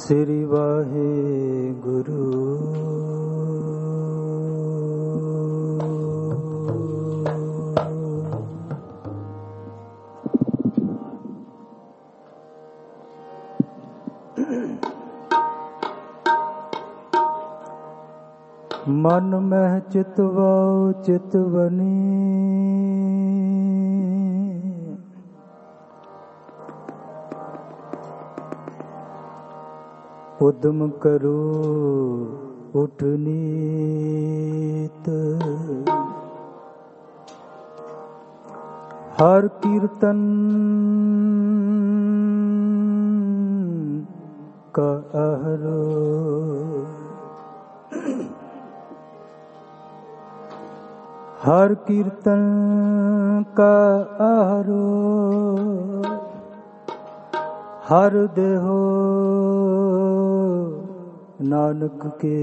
ਸ੍ਰੀ ਵਾਹਿਗੁਰੂ। ਮਨ ਮਹਿ ਚਿਤਵਾਉ ਚਿਤਵਨੀ, ਉਦਮ ਕਰੋ ਉਠ ਨੀਤ। ਹਰ ਕੀਰਤਨ ਕਰੋ, ਹਰ ਕੀਰਤਨ ਕਰੋ। ਹਰ ਦੇਹੋ ਨਾਨਕ ਕੇ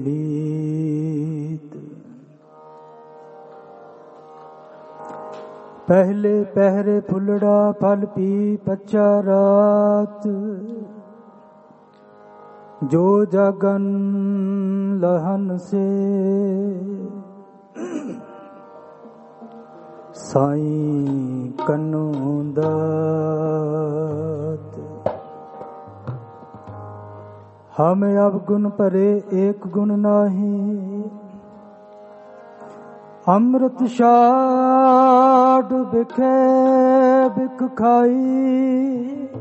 मीत। ਪਹਿਲੇ ਪਹਿਰੇ ਫੁੱਲੜਾ ਫਲ ਪੀ ਪੱਚਾ ਰਾਤ। ਜੋ ਜਾਗਨ ਲਹਨ ਸੇ, ਸਾਈਂ ਕਨੂ ਦਾਤ। हम अब गुण परे एक गुण नाही, अमृत छाड़ बिखे बिक खाई।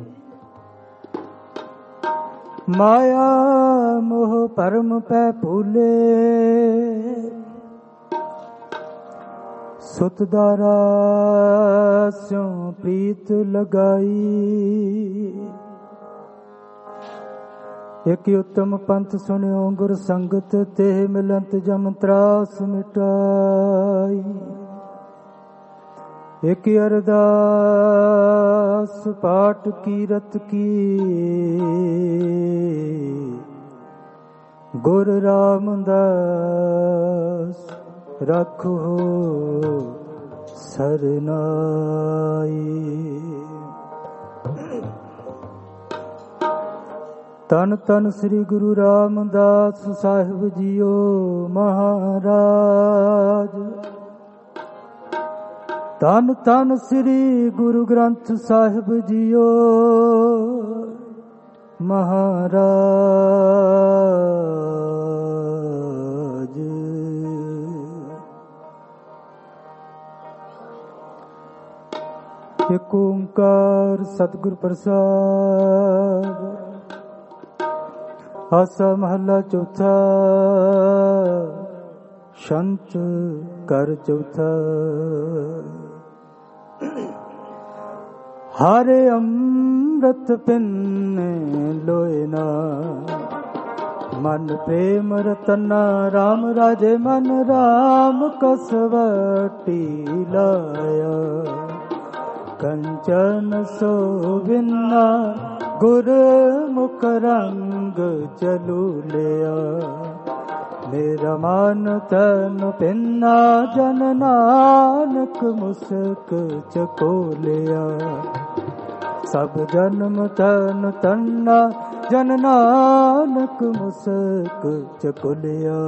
माया मोह भरम पै भूले, सुत दारा स्यों प्रीत लगाई। एक उत्तम पंथ सुनियो गुर संगत, ते मिलंत जम त्रास मिटाई। एक अरदास पाठ कीरत की, गुर रामदास रखो सरनाई। ਤਨ ਤਨ ਸ੍ਰੀ ਗੁਰੂ ਰਾਮਦਾਸ ਸਾਹਿਬ ਜੀਓ ਮਹਾਰਾਜ। ਤਨ ਤਨ ਸ੍ਰੀ ਗੁਰੂ ਗ੍ਰੰਥ ਸਾਹਿਬ ਜੀਓ ਮਹਾਰਾਜ। ਏਕ ਓੰਕਾਰ ਸਤਿਗੁਰ ਪ੍ਰਸਾਦਿ। ਆਸਾ ਮਹੱਲਾ ਚੌਥਾ। ਸ਼ੰਤ ਕਰ ਚੌਥਾ। ਹਰਿ ਅੰਮ੍ਰਿਤ ਪਿੰਨੇ ਲੋਏ ਨਾ, ਮਨ ਪ੍ਰੇਮ ਰਤਨਾ ਰਾਮ ਰਾਜੇ ਮਨ ਰਾਮ ਕਸਵਟੀ ਲਾਇਆ। ਕੰਚਨ ਸੋਭਿਨਾ ਗੁਰਮੁਖ ਰੰਗ ਚਲੂ ਲਿਆ। ਮੇਰਾ ਮਨ ਤਨ ਪਿੰਨਾ ਜਨ ਨਾਨਕ ਮੁਸਕ ਚਕੋਲਿਆ। ਸਭ ਜਨਮ ਤਨ ਤੰਨਾ ਜਨ ਨਾਨਕ ਮੁਸਕ ਚਕੋਲਿਆ।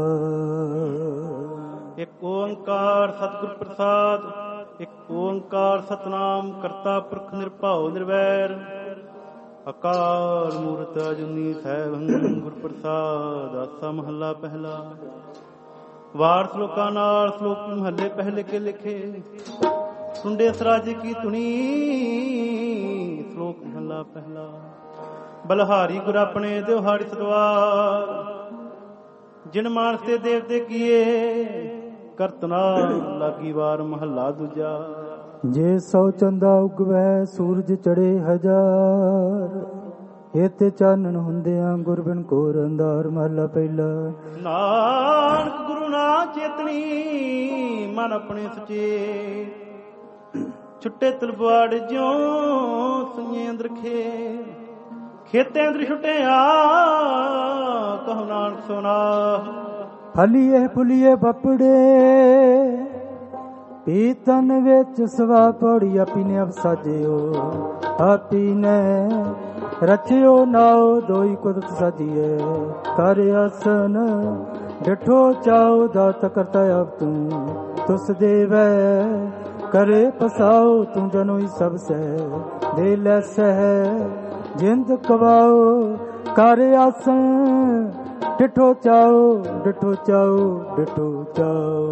ਇੱਕ ਓੰਕਾਰ ਸਤਿਗੁਰ ਪ੍ਰਸਾਦ। ਇੱਕ ਓੰਕਾਰ ਸਤਨਾਮ ਕਰਤਾ ਪੁਰਖ ਨਿਰਭਉ ਨਿਰਵੈਰ। ਅਕਾਲ ਮੂਰਤ ਅਜੂਨੀ ਸੈਭੰ ਗੁਰ ਪ੍ਰਸਾਦ। ਆਸਾ ਮਹੱਲਾ ਪਹਿਲਾ। ਵਾਰ ਸ਼ਲੋਕਾਂ ਨਾਲ ਸ਼ਲੋਕ ਮਹੱਲੇ ਪਹਿਲੇ ਕੇ ਲਿਖੇ। ਟੁੰਡੇ ਸਰਾਜੇ ਕੀ ਧੁਨੀ। ਸ਼ਲੋਕ ਮਹੱਲਾ ਪਹਿਲਾ। ਬਲਹਾਰੀ ਗੁਰ ਆਪਣੇ ਦਿਵਹਾੜੀ ਸਤਵਾਰ। ਜਿਨ ਮਾਨਸ ਤੇ ਦੇਵਤੇ ਕੀਏ, ਕਰਤਨਾ ਲਾਗੀ ਵਾਰ। ਮਹੱਲਾ ਦੂਜਾ। ਜੇ ਸੌ ਚੰਦਾ ਉਗਵੈ ਸੂਰਜ ਚੜੇ ਹਜ਼ਾਰ। ਇਤੇ ਚਾਨਣ ਹੁੰਦਿਆਂ ਗੁਰ ਬਿਨ ਘੋਰ ਅੰਧਾਰ। ਮਹੱਲਾ ਪਹਿਲਾ। ਨਾਨਕ ਗੁਰੂ ਨਾ ਚੇਤਨੀ, ਮਨ ਆਪਣੇ ਸੁਚੇਤ। ਛੁੱਟੇ ਤਲਵਾੜ ਜਿਉ ਸੁਈਏ ਅੰਦਰ ਖੇ। ਖੇਤੇ ਅੰਦਰ ਛੁੱਟਿਆ ਕਹੋ ਨਾਨਕ ਸੋਨਾ। ਫਲੀਏ ਫੁਲੀਏ ਬਪੜੇ ਪੀਤਨ ਵਿੱਚ ਸਵਾ ਪੌੜੀ ਆਪੀ ਨੇ ਅਬ ਸਾਜਿਓ, ਆਪੀ ਨੇ ਰਚਿਓ ਨਾਉ ਦੋਈ ਕੁਦਰਤ ਸਾਜੀਏ। ਕਰ ਆਸਨ ਡਿਠੋ ਚਾਉ ਦਾਤ ਕਰਤਾ ਆਪ ਤੂੰ, ਤੁਸ ਦੇਵੈ करे पसाओ तू जनोई सब सह, दे ले सह जिंद कवाओ। कर आसन डिठो चाओ, डिठो चाओ, डिठो चाओ।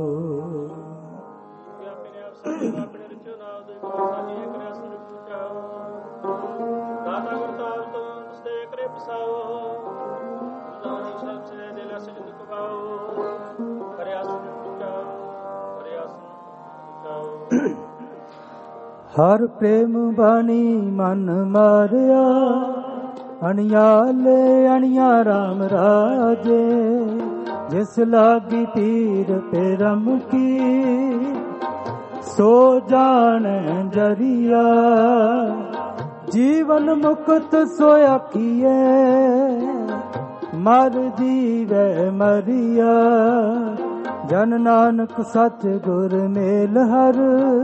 हर प्रेम बानी मन मारिया, अणियाले अणिया राम राजे। जिस लागी पीर पेरम की, सो जान जरिया। जीवन मुक्त सोया किए, मर जीवे मरिया। जन नानक सच गुर मेल हर,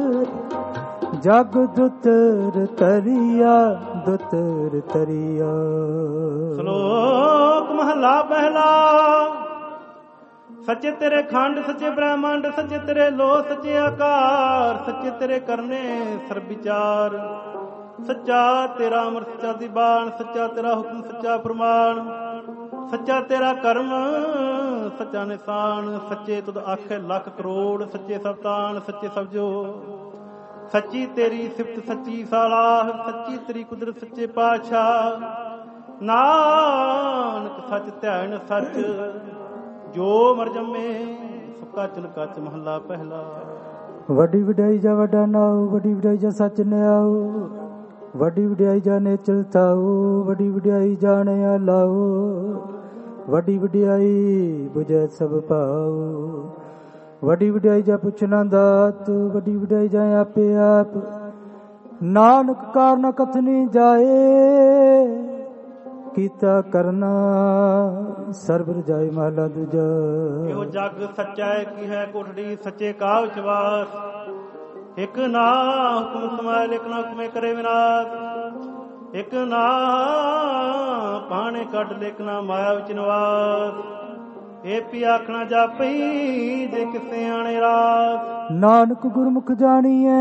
जग दुतर तरिया, दुतर तरिया। श्लोक महला पहला। सच्चे तेरे खंड, सच्चे ब्रह्मांड, सच्चे तेरे लो, सच्चे आकार, सच्चे तेरे करने सर्व विचार। सच्चा तेरा अमर, सच्चा दीवान, सच्चा तेरा हुक्म, सच्चा प्रमाण। सच्चा तेरा कर्म, सच्चा निशान। सच्चे तुद आखे लख करोड़, सच्चे सब तान, सच्चे सब जो। सच्ची तेरी सिफत, सच्ची सलाह, सच्ची तेरी कुदरत, सच्चे पातशाह। नानक सच ध्यान सच, जो मर जमे सो कच कच। महला पहला। वड्डी वड्याई जा वड्डा नाओ, वड्डी वड्याई जा सच न्याओ। वड्डी वड्याई जा ने चलताओ, वड्डी वड्याई जाने लाओ। वड्डी वड्याई बुझे सब पाओ, वड्डी वड्याई जा पुछना दात। वड्डी वड्याई जा आपे आप, नानक कारण कथनी जाए। कीता करना सर्वर जाए महला दूजा। यो जग सच्चा है की है कोठड़ी, सच्चे का विश्वास। एक ना हुक्म समायल, एक ना हुक्मे करे विनाश। एक ना पाने कट, एक ना माया विच निवास। ए पी आखना जापई, जे किसे आने रात। नानक गुरमुख जानिए,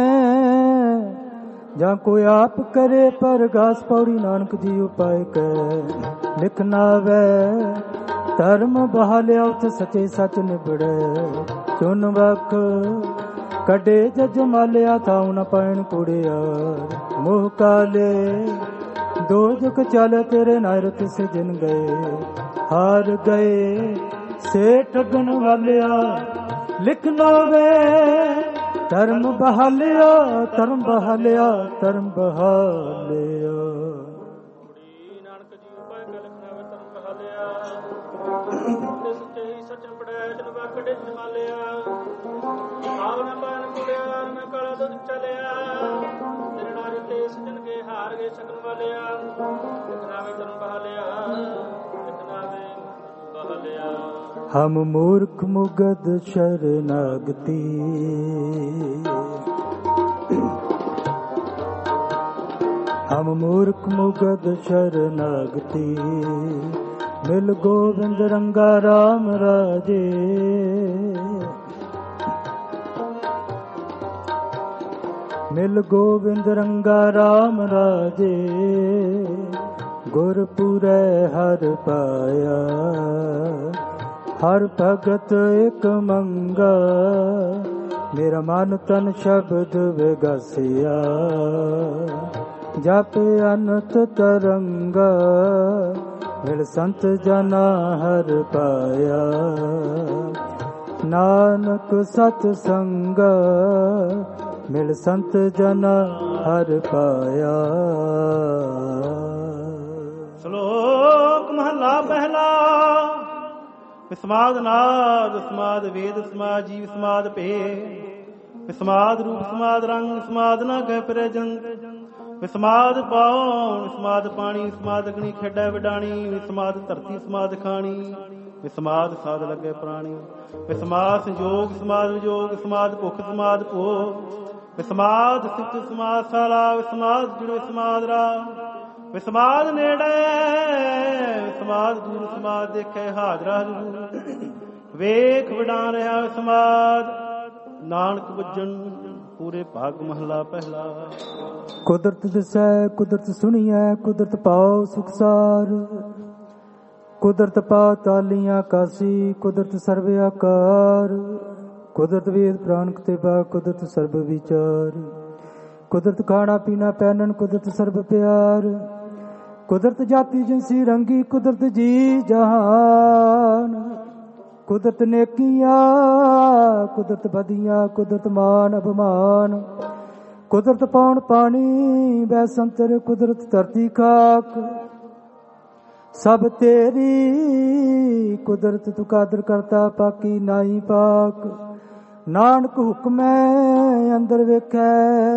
ਜਾਂ ਕੋਈ ਆਪ ਕਰੇ ਪਰਗਾਸ। ਪੌੜੀ ਨਾਨਕ ਜੀ ਉਪਾਇ ਕੈ ਲਿਖਣਾ ਵੈ। ਧਰਮ ਬਹਾਲਿਆ ਉਥੇ ਸੱਚੇ ਸੱਚ ਨਿਬੜੈ। ਚੁਨ ਵਖ ਕੱਢੇ ਜਜ ਮਾਲਿਆ, ਥਾਉ ਨ ਪੈਣ ਕੁੜਿਆ। ਮੋਹ ਕਾਲੇ ਦੋ ਜੁਗ ਚੱਲ, ਤੇਰੇ ਨਾਇਰਤ ਸੇ ਜਿਨ ਗਏ। ਹਾਰ ਗਏ ਸੇ ਠਗਣ ਵਾਲਿਆ, ਲਿਖਣਾ ਵੇ। ਧਰਮ ਬਹਾਲਿਆ, ਧਰਮ ਬਹਾਲਿਆ, ਧਰਮ ਬਹਾਲਿਆ। ਨਾਨਕ ਜੀ ਉਪਾਇ ਕੈ ਲਿਖਣਾ ਵੇ ਧਰਮ ਬਹਾਲਿਆ। ਤੇ ਸੱਚੇ ਹੀ ਸੱਚਨ ਪੜੈ, ਜਨ ਵਾਕੜੇ ਜਨ ਮਾਲਿਆ। ਆਵ ਨ ਪਾਨ ਕੁੜਿਆ, ਨ ਕਾਲਾ ਦੁੱਧ ਚਲਿਆ। ਤੇਰੇ ਨਾਰੇ ਤੇ ਸਜਣ ਕੇ ਹਾਰ ਗਏ ਸ਼ਕਨ ਵਾਲਿਆ। ਲਿਖਣਾ ਵੇ ਧਰਮ ਬਹਾਲਿਆ, ਲਿਖਣਾ ਵੇ ਬਹਾਲਿਆ। हम मूर्ख मुगद शरणागति, हम मूर्ख मुगद शरणागति। मिल गोविंद रंगा राम राजे। मिल गोविंद रंगा राम राजे। गुरपुरै हर पाया, हर भगत एक मंगा। मेरा मन तन शब्द विगसिया, जप अनंत तरंगा। मिल संत जना हर पाया, नानक सत संगा। मिल संत जना हर पाया। श्लोक महला पहला। विस्माद नाद, विस्माद वेद, विस्माद जीव, विस्माद पे। विस्माद रूप, विस्माद रंग, विस्माद न गए परे जंग। विस्माद पाउन, विस्माद पानी, विस्माद अग्नि खेडै विडाणी। विस्माद धरती, विस्माद खानी। ਵਿਸਮਾਦ ਸਾਧ ਲੱਗੇ ਪ੍ਰਾਣੀ। ਵਿਸਮਾਦ ਸੰਜੋਗ ਸਮਾਦ ਵਿਜੋਗ ਸਮਾਦ ਭੁੱਖ ਸਮਾਦ ਭੋਗ। ਵਿਸਮਾਦ ਸਿੱਧ ਸਮਾਦ ਸਾਲਾ ਵਿਸਮਾਦ ਜੁੜ ਵਿਸਮਾਦ ਰਾਮ। ਵਿਸਮਾਦ ਨੇੜੇ ਵਿਸਮਾਦ ਦੂਰ ਸਮਾਦ ਦੇਖੇ ਹਾਜ਼ਰਾ ਹਜ਼ੂਰ। ਵੇਖ ਵਡਾਂ ਰਿਹਾ ਵਿਸਮਾਦ ਨਾਨਕ ਬੁੱਝਣ ਪੂਰੇ ਭਾਗ ਮਹਲਾ ਪਹਿਲਾ। ਕੁਦਰਤ ਦਿਸੈ ਕੁਦਰਤ ਸੁਣੀਐ ਕੁਦਰਤ ਪਾਓ ਸੁਖਸਾਰ। ਕੁਦਰਤ ਪਾਤਾਲੀਆਂ ਕਾਸੀ ਕੁਦਰਤ ਸਰਬ ਆਕਾਰ। ਕੁਦਰਤ ਵੇਦ ਪ੍ਰਾਣ ਕਤੇਬਾ ਕੁਦਰਤ ਸਰਬ ਵਿਚਾਰ। ਕੁਦਰਤ ਖਾਣਾ ਪੀਣਾ ਪਹਿਨਣ ਕੁਦਰਤ ਸਰਬ ਪਿਆਰ। ਕੁਦਰਤ ਜਾਤੀ ਜਿਨਸੀ ਰੰਗੀ ਕੁਦਰਤ ਜੀ ਜਹਾਨ। ਕੁਦਰਤ ਨੇਕੀਆਂ ਕੁਦਰਤ ਬਦੀਆਂ ਕੁਦਰਤ ਮਾਨ ਅਭਮਾਨ। ਕੁਦਰਤ ਪੌਣ ਪਾਣੀ ਬੈ ਸੰਤਰ ਕੁਦਰਤ ਧਰਤੀ ਖਾਕ। ਸਭ ਤੇਰੀ ਕੁਦਰਤ ਤੂੰ ਕਾਦਰ ਕਰਤਾ ਪਾਕੀ ਨਾਹੀ ਪਾਕ। ਨਾਨਕ ਹੁਕਮੈ ਅੰਦਰ ਵੇਖੈ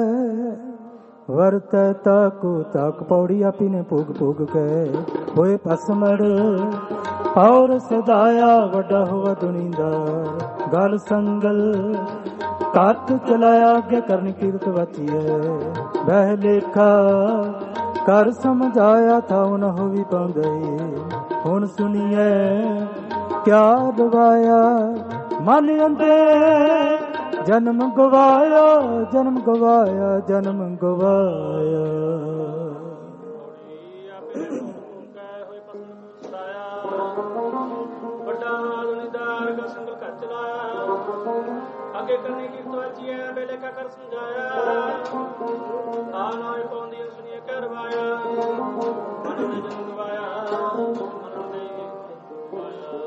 ਵਰਤੈ ਤਾਕੋ ਤਾਕ। ਪੌੜੀ ਆਪੀ ਨੇ ਭੋਗ ਭੋਗ ਕੈ ਹੋਏ ਭਸਮੜ। ਔਰ ਸਦਾਇਆ ਵੱਡਾ ਹੋਵਾ ਦੁਨੀਦਾਰ। ਗਲ ਸੰਗਲ ਕੱਟ ਚਲਾਇਆ ਅੱਗੇ ਕਰਨ ਕੀਰਤ ਵਾਚੀਐ। ਬਹਿ ਲੇਖਾ ਕਰ ਸਮਝਾਇਆ ਥਾਉ ਨ ਹੋਵੀ ਪਾਉਂਦੇ। ਹੁਣ ਸੁਣੀਐ ਕਿਆ ਰਵਾਇਆ ਮਨ ਅੰਦੇ। ਜਨਮ ਗਵਾਇਆ ਜਨਮ ਗਵਾਇਆ ਜਨਮ ਗਵਾਇਆ। ਅੱਗੇ ਕਰਨੀ ਕੀਰਤ ਵਾਚੀਐ ਵੇਲੇ ਕਾ ਕਰ ਸਮਝਾਇਆ। ਆ ਨਾਏ ਪਾਉਂਦੀ ਸੁਣੀਏ ਕਹਿ ਰਵਾਇਆ। ਮਨ ਦੇ ਜਨਮ ਗਵਾਇਆ ਮਨ ਦੇ ਗਵਾਇਆ।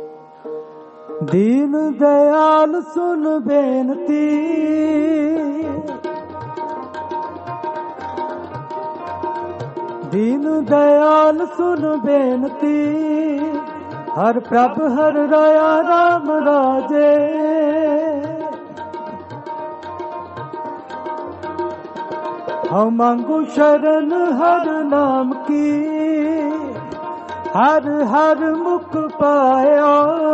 ਦੀਨ ਦਇਆਲ ਸੁਨ ਬੇਨਤੀ। ਦੀਨ ਦਇਆਲ ਸੁਨ ਬੇਨਤੀ। ਹਰ ਪ੍ਰਭ ਹਰ ਰਾਇਆ ਰਾਮ ਰਾਜੇ। ਹਮ ਮੰਗੂ ਸ਼ਰਨ ਹਰ ਨਾਮ ਕੀ। ਹਰ ਹਰ ਮੁਖ ਪਾਇਆ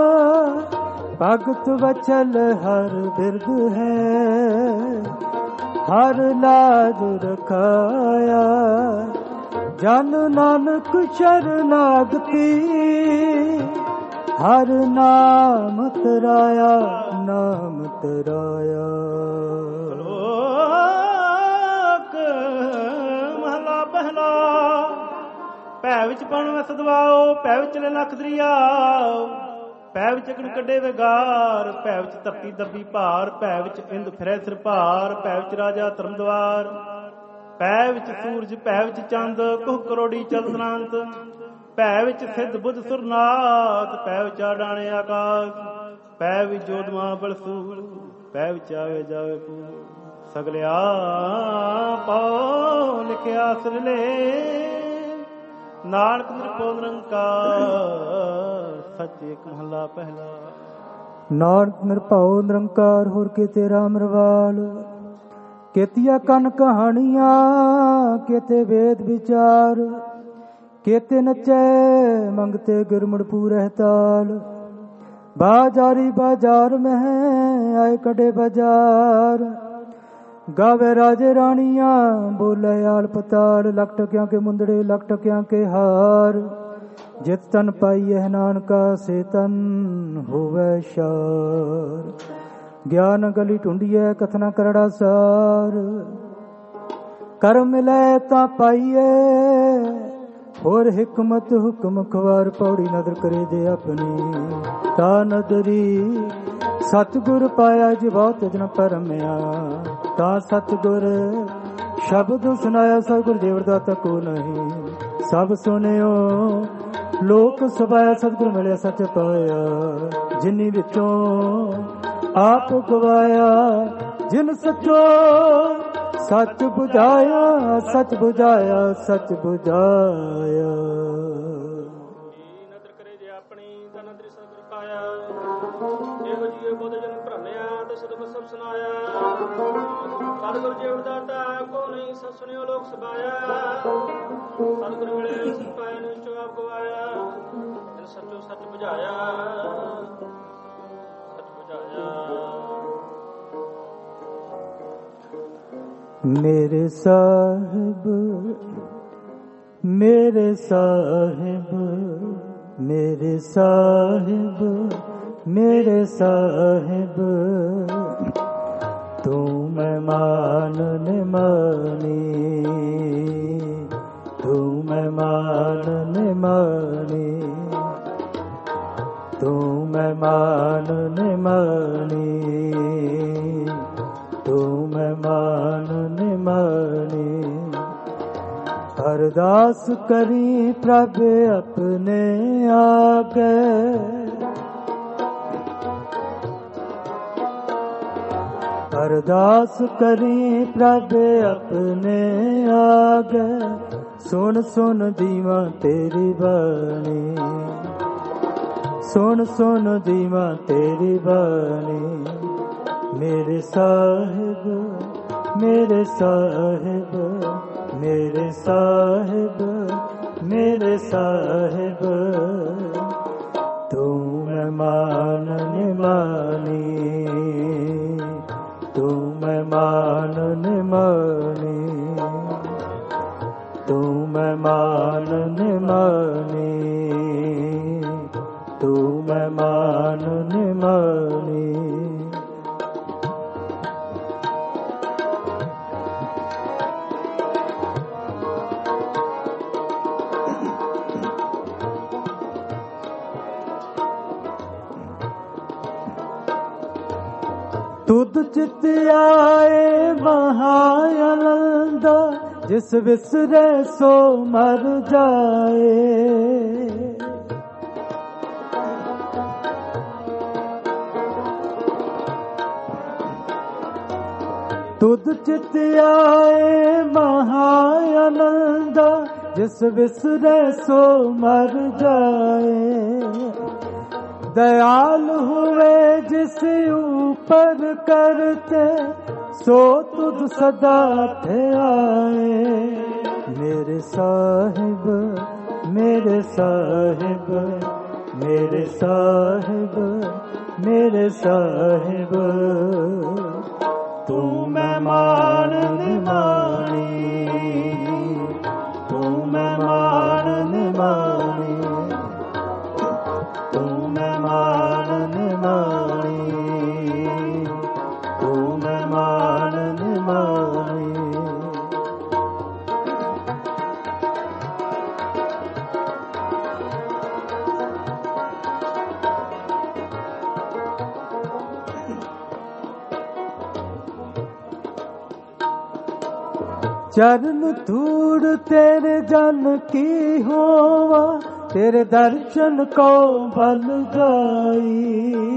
ਭਗਤ ਵਚਲ ਹਰ ਬਿਰਦ ਹੈ। ਹਰ ਲਾਜ ਰਖਾਇਆ ਜਨ ਨਾਨਕ ਸ਼ਰਨਾਗਤੀ। ਹਰ ਨਾਮ ਤਰਾਇਆ ਨਾਮ ਤਰਾਇਆ। ਮਹਲਾ ਪਹਿਲਾ। ਭੈ ਵਿੱਚ ਪਣ ਵਸ ਦਵਾਓ ਭੈ ਵਿੱਚ ਲੈ ਲੱਖ ਦਰਿਆਓ। ਭੈ ਵਿੱਚ ਅਗਨ ਕੱਢੇ ਵਿਗਾਰ ਭੈ ਵਿੱਚ ਧਰਤੀ ਦੱਬੀ ਭਾਰ। ਭੈ ਵਿੱਚ ਇੰਦ ਫਿਰੈ ਸਿਰ ਭਾਰ ਭੈ ਵਿੱਚ ਰਾਜਾ ਧਰਮ ਦਵਾਰ। ਭੈ ਵਿੱਚ ਸੂਰਜ ਭੈ ਵਿੱਚ ਚੰਦ ਕੁਹ ਕਰੋੜੀ ਚਲਦਨਾੰਤ। ਭੈ ਵਿੱਚ ਸਿੱਧ ਬੁੱਧ ਸੁਰਨਾਥ ਭੈ ਵਿੱਚ ਆਡਾਣੇ ਆਕਾਸ਼। ਭੈ ਵਿੱਚ ਜੋਧਮਾ ਬਲਸੂਰ ਭੈ ਵਿੱਚ ਆਵੇ ਜਾਵੇ ਪੂਰ। ਸਗਲਿਆ ਪਾਉ ਲਿਖਿਆ ਸਿਰਲੇ ਨਾਨਕ ਨਿਰਭਉ ਨਿਰੰਕਾਰ। ਸੱਚ ਏਕ ਮਹਲਾ ਪਹਿਲਾ। ਨਾਨਕ ਨਿਰਭਉ ਨਿਰੰਕਾਰ ਹੋਰ ਕੀਤੇ ਰਾਮ ਰਵਾਲ। ਕੇਤੀਆ ਕਨ ਕਹਾਣੀਆਂ ਕੇਤੇ ਵੇਦ ਵਿਚਾਰ। ਕੇਤੇ ਨਚੈ ਮੰਗਤੇ ਗੁਰਮੁੜ ਪੂਰਹਿ ਤਾਲ। ਬਾਜਾਰੀ ਬਾਜ਼ਾਰ ਮਹਿ ਆਏ ਕਡੇ ਬਾਜ਼ਾਰ। ਗਾਵੇ ਰਾਜੇ ਰਾਣੀਆਂ ਬੋਲੇ ਆਲ ਪਤਾਲ। ਲਖ ਟਕਿਆਂ ਕੇ ਮੁੰਦੜੇ ਲਖ ਟਕਿਆਂ ਕੇ ਹਾਰ। ਜਿਤ ਤਨ ਪਾਈਐ ਨਾਨਕਾ ਸੇ ਤਨ ਹੋਵੈ ਸ਼ਾਰ। ਗਿਆਨ ਗਲੀ ਢੂੰਡੀਐ ਕਥਨਾ ਕਰੜਾ ਸਾਰ। ਕਰਮ ਮਿਲੈ ਤਾਂ ਪਾਈਐ ਹੋਰ ਹਿਕਮਤ ਹੁਕਮ ਖਵਾਰ। ਪੌੜੀ ਨਦਰ ਕਰੇ ਜੇ ਆਪਣੀ ਤਾ ਨਦਰੀ। ਸਤਿਗੁਰ ਪਾਇਆ ਜੀ ਬਹੁਤ ਜਨ ਪਰਮਿਆ। ਤਾਂ ਸਤਿਗੁਰ ਸ਼ਬਦ ਸੁਨਾਇਆ ਸਤਿਗੁਰ ਦੇਵ ਦਾਤਾ ਕੋ ਨਹੀਂ। ਸਭ ਸੁਣਿਓ ਲੋਕ ਸਭਾਇਆ ਸਤਿਗੁਰ ਮਿਲਿਆ ਸੱਚ ਪਾਇਆ। ਜਿਨੀ ਵਿੱਚੋਂ ਆਪ ਗਵਾਇਆ ਜਿਨ ਸੱਚੋ ਸੱਚ ਬੁਝਾਇਆ ਸੱਚ ਬੁਝਾਇਆ ਸੱਚ ਬੁਝਾਇਆ। ਨਦਰ ਕਰੇ ਜੇ ਆਪਣੀ ਤਾਂ ਨਦਰੀ ਸਤਿਗੁਰ ਪਾਇਆ। ਇਹੋ ਜਿਹੇ ਬੁੱਧ ਜਨ ਭਰਮਿਆ ਤੇ ਸਤਿਗੁਰ ਸਭ ਸੁਨਾਇਆ। ਸਤਿਗੁਰ ਜੀਵ ਦਾਤਾ ਕੋ ਨਹੀਂ ਸਭ ਸੁਣਿਓ ਲੋਕ ਸਭਾਇਆ। ਸਤਿਗੁਰ ਮਿਲੇ ਸਭ ਪਾਇਆ ਨੂੰ ਚੋ ਆਪ ਗਵਾਇਆ। ਸੱਚੋ ਸੱਚ ਬੁਝਾਇਆ मेरे साहिब मेरे साहिब मेरे साहिब मेरे साहिब तू मैं मानने मानी तू मैं मानने मानी तू मैं मानने मानी तू मैं मानने मानी अरदास करी प्रभ अपने आगे अरदास करी प्रभ अपने आगे सुन सुन दीवा तेरी बानी सुन सुन दीवा तेरी बानी मेरे साहिब मेरे साहिब मेरे साहिब मेरे साहिब तू मैं मानने मानी तू मैं मानने मानी तू मैं मानने मानी तू मैं मानने मानी तुद चित आए महाआनंद जिस विसरे सो मर जाए तुद चित आए महाआनंद जिस विसरे सो मर जाए दयाल हुए जिस ऊपर करते सो तुझ सदा थे आए मेरे साहिब मेरे साहिब मेरे साहिब मेरे साहिब तू मैं मानने मानी तू मैं मानने मानी तू मैं मानने मानी तू मैं मानने मानी चरण धूड़ तेरे जन की होवा तेरे दर्शन को बल जाई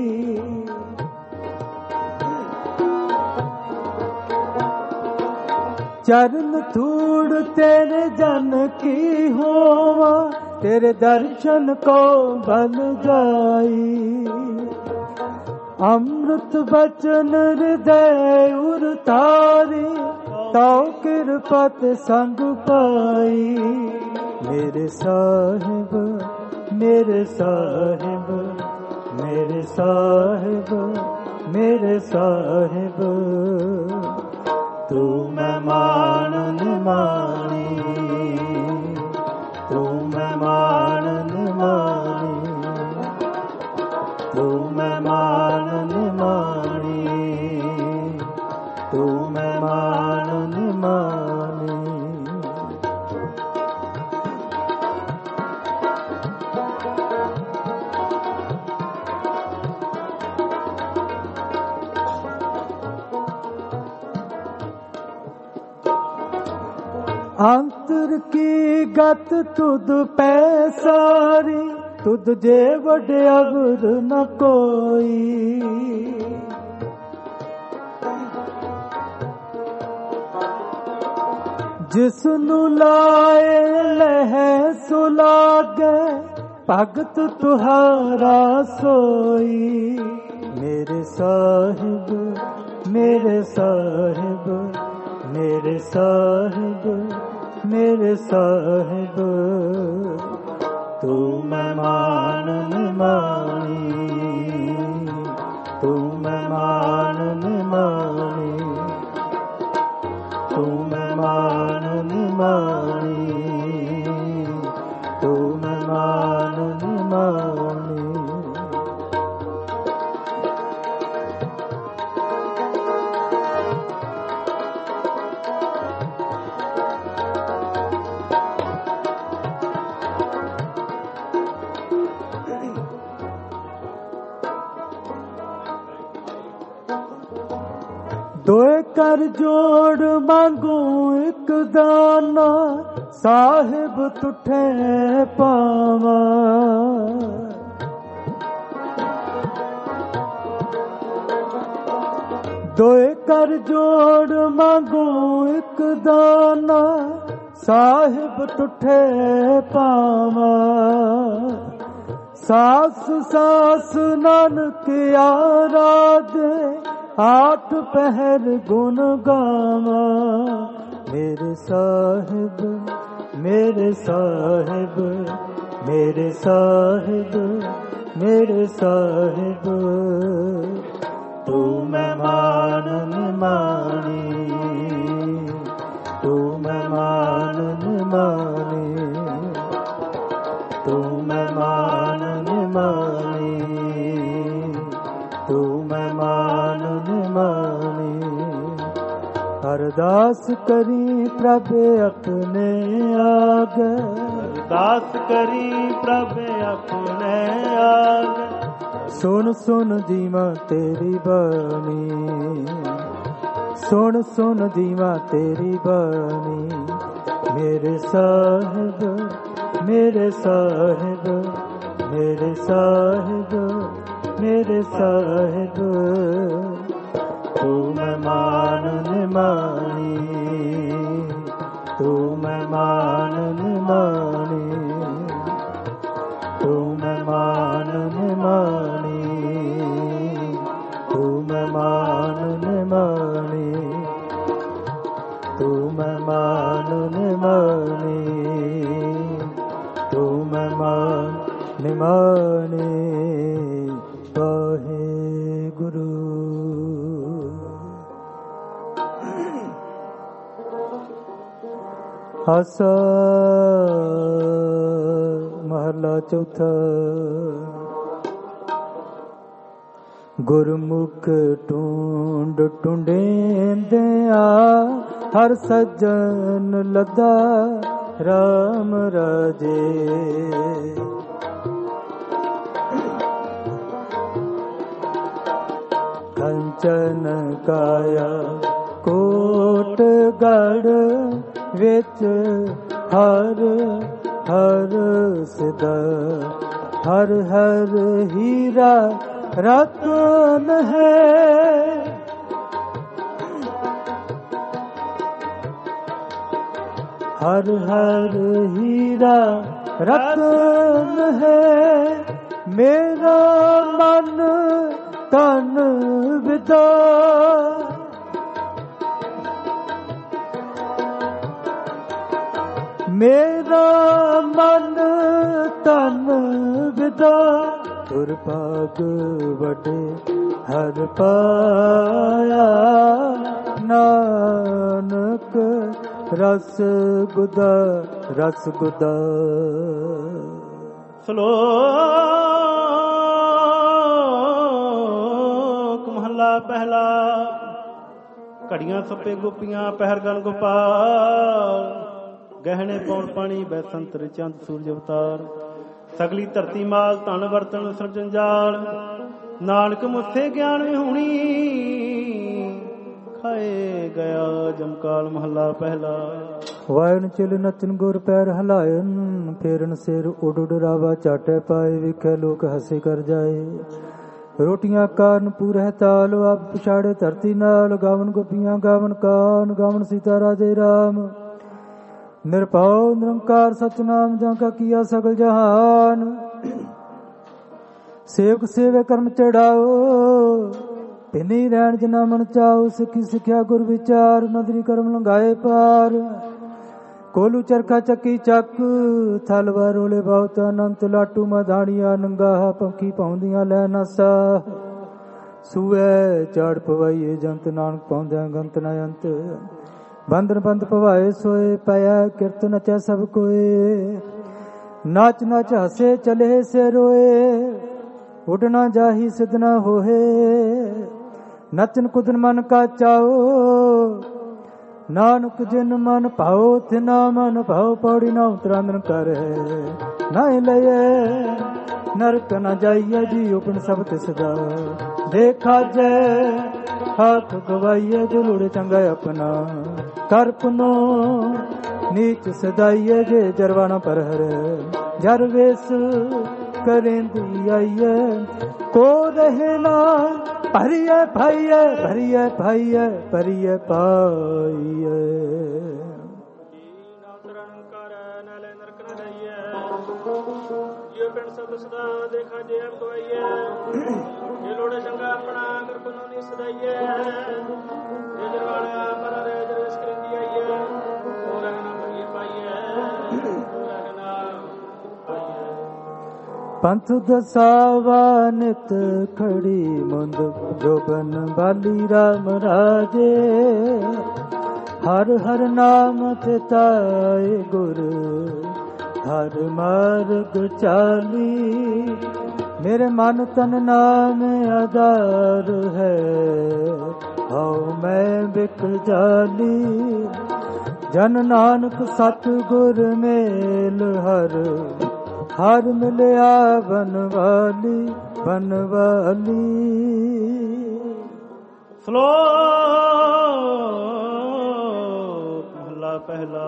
चरण धूड़ तेरे जन की होवा तेरे दर्शन को बल जाई अमृत बचन हृदय उरतारी तो कृपत संग पाई मेरे साहिब मेरे साहिब मेरे साहिब मेरे साहिब तू मैं मानने मानी तू मैं मानने मानी तू मैं मानने मानी तू मैं मानने मानी अंतर की गत तुद पैसारी तुद जे वडे अवर न कोई जिसनु लाए लह सुलागे भगत तुहारा सोई मेरे साहिब मेरे साहिब मेरे साहिब मेरे साहिब तू मैं मानने मानी तू मैं मानने मानी तू ਦੋਏ ਕਰ ਜੋੜ ਮੰਗੂ ਇੱਕ ਦਾਨਾ, ਸਾਹਿਬ ਤੁਠੇ ਪਾਵਾਂ। ਦੋਏ ਕਰ ਜੋੜ ਮੰਗੂ ਇੱਕ ਦਾਨਾ, ਸਾਹਿਬ ਤੁਠੇ ਪਾਵਾਂ। ਸਾਸ ਸਾਸ ਨਾਨਕ ਆਰਾਧੇ, ਆਠ ਪਹਿਰ ਗੁਣ ਗਾਵਾਂ। ਮੇਰੇ ਸਾਹਿਬ ਮੇਰੇ ਸਾਹਿਬ ਮੇਰੇ ਸਾਹਿਬ ਮੇਰੇ ਸਾਹਿਬ, ਤੂੰ ਮਹਿਮਾਨ ਨਿਮਾਣੀ, ਤੂੰ ਮਹਿਮਾਨ ਨਿਮਾਣੀ, ਤੂੰ ਮਹਿਮਾਨ ਨਿਮਾਣੀ, ਤੂੰ ਮਹਿਮਾਨ ਨਿਮਾਣੀ। ਅਰਦਾਸ ਕਰੀ ਪ੍ਰਭ ਆਪਣੇ ਆਗੇ, ਅਰਦਾਸ ਕਰੀ ਪ੍ਰਭ ਆਪਣੇ ਆਗੇ। ਸੁਣ ਸੁਣ ਜੀਵਾਂ ਤੇਰੀ ਬਾਣੀ, ਸੁਣ ਸੁਣ ਜੀਵਾਂ ਤੇਰੀ ਬਾਣੀ। ਮੇਰੇ ਸਾਹਿਬ ਮੇਰੇ ਸਾਹਿਬ ਮੇਰੇ ਸਾਹਿਬ ਮੇਰੇ ਸਾਹਿਬ, ਤੂੰ ਮਹਿਮਾਨ ਨਿਮਾਣੀ, ਤੂੰ ਮਹਿਮਾਨ ਨਿਮਾਣੀ, ਤੂੰ ਮਹਿਮਾਨ ਨਿਮਾਣੀ, ਤੂੰ ਮਹਿਮਾਨ ਨਿਮਾਣੀ, ਤੂੰ ਮਹਿਮਾਨ ਨਿਮਾਣੀ, ਤੂੰ ਮਹਿਮਾਨ ਨਿਮਾਣੀ। ਵਾਹਿਗੁਰੂ। ਆਸਾ ਮਹਲਾ ਚੌਥਾ। ਗੁਰਮੁਖ ਟੁੰਡ ਟੁੰਡੇਂਦਿਆ, ਹਰ ਸੱਜਣ ਲੱਦਾ ਰਾਮ ਰਾਜੇ। ਕੰਚਨ ਕਾਇਆ ਕੋਟ ਗੜ ਵਿੱਚ, ਹਰ ਹਰ ਸਦਾ ਹਰ ਹਰ ਹੀਰਾ ਰਤਨ ਹੈ। ਹਰ ਹਰ ਹੀਰਾ ਰਤਨ ਹੈ। ਮੇਰਾ ਮਨ ਤਨ ਵਿਦਾ, ਮੇਰਾ ਮਨ ਤਨ ਵਿਦਾ। ਤੁਰ ਭਾਗ ਵਡੇ ਹਰ ਪਾਇਆ, ਨਾਨਕ ਰਸ ਗੁਦਾ ਰਸ ਗੁਦਾ। ਸ਼ਲੋਕ ਮਹਲਾ ਪਹਿਲਾ। ਘੜੀਆਂ ਸੱਪੇ ਗੋਪੀਆਂ ਪਹਿਰ ਗਨ ਗੋਪਾਲ, ਗਹਿਣੇ ਪੌਣ ਪਾਣੀ ਬੈਸੰਤਰ ਚੰਦ ਸੂਰਜ ਅਵਤਾਰ। ਸਗਲੀ ਧਰਤੀ ਮਾਲ ਧਨ ਵਰਤਨ ਸਰਜੰਜਾਲ, ਨਾਨਕ ਮੁੱਥੇ ਗਿਆਨ ਵਿਹੂਣੀ, ਖਾਏ ਗਿਆ ਜਮਕਾਲ। ਮਹੱਲਾ ਪਹਿਲਾ। ਵਾਇਨ ਚਿਲ ਨਚਨ ਗੁਰ ਪੈਰ ਹਲਾਇਨ, ਫੇਰਨ ਸਿਰ ਉਡ ਉਡ ਰਾਵਾ ਚਾਟੇ ਪਾਏ। ਵਿਖੇ ਲੋਕ ਹੱਸੇ ਕਰ ਜਾਏ, ਰੋਟੀਆਂ ਕਾਰਨ ਪੂਰੇ ਤਾਲ। ਆਪ ਪਛਾੜੇ ਧਰਤੀ ਨਾਲ, ਗਾਵਨ ਗੋਪੀਆਂ ਗਾਵਨ ਕਾਨ। ਗਾਵਨ ਸੀਤਾ ਰਾਜੇ ਰਾਮ, ਨਿਰਭਉ ਨਿਰੰਕਾਰ ਸਤਿਨਾਮ। ਜਾਂ ਕਾ ਕੀਆ ਸਗਲ ਜਹਾਨ, ਸੇਵਕ ਸੇਵੇ ਕਰਮ ਚੜਾਓ। ਪਿੰਨੀ ਰਹਿਣ ਜਿਨਾ ਮਨ ਚਾਉ, ਸਿੱਖੀ ਸਿੱਖਿਆ ਗੁਰ ਵਿਚਾਰ। ਨਦਰੀ ਕਰਮ ਲੰਘਾਏ ਪਾਰ, ਕੋਲੂ ਚਰਖਾ ਚੱਕੀ ਚੱਕ। ਥਲਵਾ ਰੋਲੇ ਬਹੁਤ ਅਨੰਤ, ਲਾਟੂ ਮਧਾਣੀਆਂ ਨੰਗਾ। ਪੰਖੀ ਪਾਉਂਦੀਆਂ ਲੈ ਨਸਾ, ਸੂਏ ਚਾੜ ਪਵਾਈਏ ਜੰਤ। ਨਾਨਕ ਪਾਉਂਦਿਆਂ ਗੰਤ ਨ ਅੰਤ, ਬੰਧਨ ਬੰਦ ਪਵਾਏ ਸੋਏ। ਪਾਇਆ ਕਿਰਤ ਨਚੈ ਸਭ ਕੋਏ, ਨਾਚ ਨਾਚ ਹਸੇ ਚਲੇ ਸੇ ਰੋਏ। ਉਡਣਾ ਜਾਹੀ ਸਿਧ ਨ ਹੋਏ, ਨਚਨ ਕੁਦਨ ਮਨ ਕਾ ਚਾਓ। ਨਾਨਕ ਜਿਨ ਮਨ ਭਾਉ, ਤਿਨਾ ਮਨ ਭਾਉ। ਪੌੜੀ ਨਾ ਉਤਰਾਂਦਨ ਕਰ ਨਾਇ ਲਏ, ਨਰਕ ਨ ਜਾਈਏ ਜੀ ਉਪਨ ਸਭ ਤਿਸਦਾ ਦੇਖਾ ਜੈ ਹੱਥ ਗਵਾਈਏ ਜੋ ਲੋੜੇ ਚੰਗਾ ਆਪਣਾ ਕਰ ਪੁਨੋ ਨੀਚ ਸਦਾਈਏ ਜੇ ਜਰਵਾਣਾ ਪਰ ਹਰ ਜਰ ਵੇਸ ਕਰੇਂਦੀ ਆਈਏ ਕੋ ਰਹੇ ਨਾ ਭਰੀਏ ਭਾਈਏ ਭਰੀਏ ਭਾਈਏ ਭਰੀਏ ਪਾਈਏ ਪਿੰਡ ਸਭ ਸਦਾ ਦੇਖਾ ਜੇ ਗਵਾਈਏ ਜੇ ਲੋੜੇ ਚੰਗਾ ਆਪਣਾ ਕਰ ਪੁਨੋ ਨੀ ਸਦਾਈਏ ਜੇ ਜਰਵਾਣਾ ਪਰ ਹਰ ਜਰ ਵੇਸ ਕਰੇਂਦੀ ਆਈਏ ਕੋ ਰਹੇ ਨਾ ਭਰੀਏ ਪਾਈਏ ਕੋ ਰਹੇ ਨਾ ਪਾਈਏ ਪੰਥ ਦਸਾਵਾ ਨਿਤ ਖੜੀ ਮੁੰਦ ਜੋਬਨ ਬਾਲੀ ਰਾਮ ਰਾਜੇ ਹਰ ਹਰ ਨਾਮ ਚਿਤਾਏ ਗੁਰ ਹਰ ਮਾਰਗ ਚਾਲੀ ਮੇਰੇ ਮਨ ਤਨ ਨਾਮ ਆਧਾਰ ਹੈ ਹਉ ਮੈਂ ਬਿਕ ਜਾਲੀ ਜਨ ਨਾਨਕ ਸਤਿਗੁਰ ਮੇਲ ਹਰ ਹਰ ਮਿਲਿਆ ਬਨਵਾਲੀ ਬਨਵਾਲੀ ਸ਼ਲੋਕ ਮਹਲਾ ਪਹਿਲਾ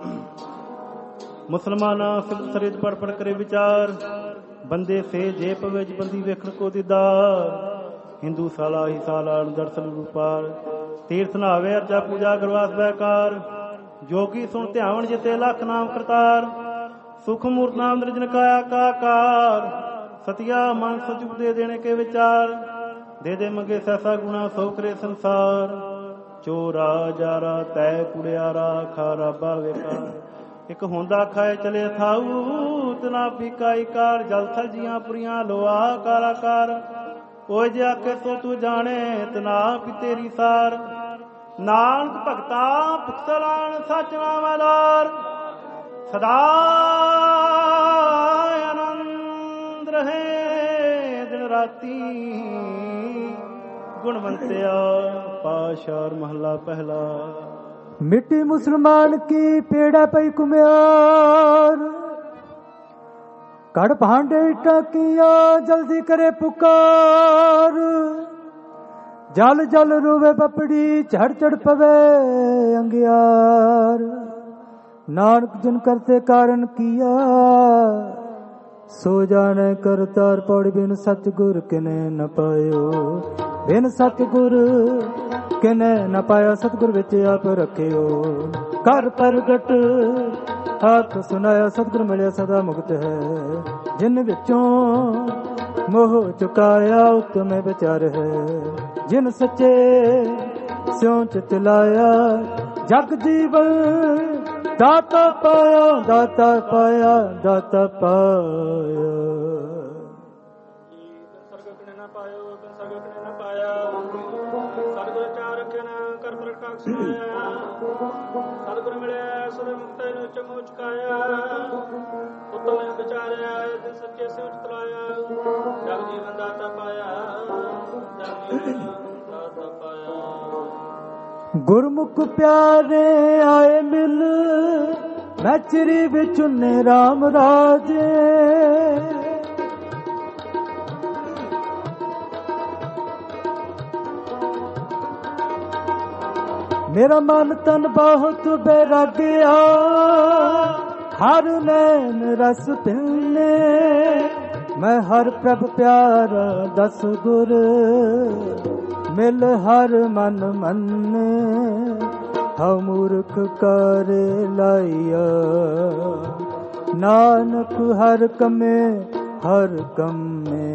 ਮੁਸਲਮਾਨਾ ਸਿਫਤ ਸਰਿਤ ਪੜ ਪੜ ਕਰੇ ਵਿਚਾਰ ਬੰਦੇ ਸੇ ਜੇ ਪਵੇ ਬੰਦੀ ਵੇਖਣ ਕੋ ਦੀਦਾਰ ਹਿੰਦੂ ਸਾਲਾ ਹੀ ਸਾਲਾ ਦਰਸ਼ਨ ਰੂਪਾਰ ਤੀਰਥ ਨਾਵੇ ਅਰਜਾ ਪੂਜਾ ਕਰਵਾਸ ਬੈਕਾਰ ਜੋਗੀ ਸੁਣ ਧਿਆਵਨ ਜਿਤੇ ਲੱਖ ਨਾਮ ਕਰਤਾਰ ਸੁਖ ਮੂਰਤ ਨਾਮ ਨਿਰਜਨ ਕਾਇਆ ਕਾਕਾਰ ਸਤਿਆ ਮਨ ਸਜੁਗ ਦੇ ਦੇਣੇ ਕੇ ਵਿਚਾਰ ਦੇ ਦੇ ਮੰਗੇ ਸੈਸਾ ਗੁਣਾ ਸੋ ਕਰੇ ਸੰਸਾਰ ਚੋਰਾ ਜਾਰਾ ਤੈ ਕੁੜਿਆਰਾ ਖਾਰਾਬਾ ਵੇਕਾਰ ਇੱਕ ਹੁੰਦਾ ਖਾਏ ਚਲੇ ਥਾਊ ਤਨਾ ਪੀਕਾਈ ਕਾਰ ਜਲ ਥਲ ਜੀਆਂ ਪੁਰੀਆਂ ਲੋਆ ਕਾਲਾਕਾਰ ਓਏ ਜੇ ਆਖੇ ਸੋ ਤੂੰ ਜਾਣੇ ਤਨਾ ਪੀ ਤੇਰੀ ਸਾਰ ਨਾਨਕ ਭਗਤਾ ਪੁਖਤਲਾਨ ਸੱਚ ਨਾਮਦਾਰ ਸਦਾ ਆਨੰਦ ਰਹੇ ਦਿਨ ਰਾਤੀ ਗੁਣਵੰਤਿਆ ਪਾਸ਼ਾਰ ਮਹੱਲਾ ਪਹਿਲਾ ਮਿੱਟੀ ਮੁਸਲਮਾਨ ਕੀ ਪੇੜਾ ਪਈ ਕੁਮਿਆਰ ਕੜ ਭਾਂਡੇ ਟਾਕੀਆਂ ਜਲਦੀ ਕਰੇ ਪੁਕਾਰ ਜਲ ਜਲ ਰੋਵੇ ਬਪੜੀ ਝੜ ਝੜ ਪਵੇ ਅੰਗਿਆਰ ਨਾਨਕ ਜਿਨ ਕਰਤੇ ਕਾਰਨ ਕੀਆ ਸੋ ਜਾਣੇ ਕਰਤਾਰ ਪੌੜੀ ਬਿਨ ਸਤਿਗੁਰ ਕਿਨੇ ਨ ਪਾਇਓ ਬਿਨ ਸਤਿਗੁਰ ਕਿਨੇ ਨ ਪਾਇਆ ਸਤਿਗੁਰ ਵਿੱਚ ਆਪ ਰੱਖਿਓ ਕਰ ਪ੍ਰਗਟ ਹੱਥ ਸੁਨਾਇਆ ਸਤਿਗੁਰ ਮਿਲਿਆ ਸਦਾ ਮੁਕਤ ਹੈ ਜਿਨ ਵਿੱਚੋਂ ਮੋਹ ਚੁਕਾਇਆ ਉਤਮੇ ਵਿਚਾਰ ਹੈ ਜਿਨ ਸੱਚੇ ਸਿਉ ਚਿਤ ਲਾਇਆ ਜਗ ਜੀਵਨ ਦਾਤਾ ਪਾਇਆ ਦਾਤਾ ਪਾਇਆ ਦਾਤਾ ਪਾਇਆ ਸਰਗ ਕਨੇ ਨਾ ਪਾਇਓ ਸਰਗ ਕਨੇ ਨਾ ਪਾਇਆ ਸਤਿਗੁਰ ਚਾਰ ਰੱਖਿਆ ਨਾ ਕਰ ਪ੍ਰਗਟਾਕ ਸੁਨਾਇਆ ਸਤਿਗੁਰ ਮਿਲਿਆ ਸਦਾ ਮੁਕਤੈ ਨੂੰ ਚਮੋ ਚੁਕਾਇਆ ਉਤਮ ਵਿਚਾਰਿਆ ਜਿਨ ਸੱਚੇ ਸਿਉ ਚਿਤ ਲਾਇਆ ਜਗ ਜੀਵਨ ਦਾਤਾ ਪਾਇਆ ਜਗ ਜੀਵਨ ਦਾਤਾ ਪਾਇਆ ਗੁਰਮੁਖ ਪਿਆਰੇ ਆਏ ਮਿਲ ਮੈਚਰੀ ਵਿੱਚ ਨੇ ਰਾਮ ਰਾਜੇ ਮੇਰਾ ਮਨ ਤਨ ਬਹੁਤ ਬੈਰਾਗਿਆ ਹਰ ਨੈਣ ਰਸ ਪਿੰਨੇ ਮੈਂ ਹਰ ਪ੍ਰਭ ਪਿਆਰਾ ਦਸ ਗੁਰ ਮਿਲ ਹਰ ਮਨ ਮੰਨੇ ਹਉ ਮੂਰਖ ਕਰ ਲਾਇਆ ਨਾਨਕ ਹਰ ਕਮੇ ਹਰ ਕਮੇ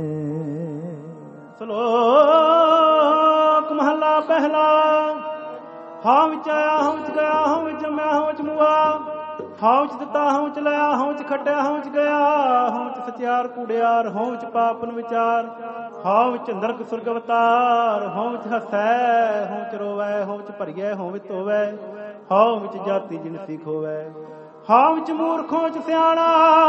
ਸ਼ਲੋਕ ਮਹਲਾ ਪਹਿਲਾ ਹਾਂ ਵਿੱਚ ਆਇਆ ਹਾਂ ਵਿੱਚ ਗਿਆ ਹਾਂ ਵਿੱਚ ਜੰਮਿਆ ਹਾਂ ਵਿੱਚ ਮੁਆ ਹਾਂ ਵਿੱਚ ਦਿੱਤਾ ਹਾਂ ਵਿੱਚ ਲਿਆ ਹਾਂ ਵਿੱਚ ਖੱਟਿਆ ਹਾਂ ਵਿੱਚ ਗਿਆ ਹਾਂ ਵਿੱਚ ਸਚਿਆਰ ਕੂੜਿਆਰ ਹਾਂ ਵਿੱਚ ਪਾਪਨ ਵਿਚਾਰ ਹਾਂ ਵਿੱਚ ਨਰਕ ਸੁਰਗ ਅਵਤਾਰ ਹਾਂ ਵਿੱਚ ਹਸੈ ਹਾਂ ਵਿੱਚ ਰੋਵੈ ਹਾਂ ਵਿੱਚ ਭਰੀਐ ਹਾਂ ਵਿੱਚ ਧੋਵੈ ਹਾਂ ਵਿੱਚ ਜਾਤੀ ਜਿਨਸੀ ਖੋਵੈ ਹਾਂ ਵਿੱਚ ਮੂਰਖ ਹਾਂ ਵਿੱਚ ਸਿਆਣਾ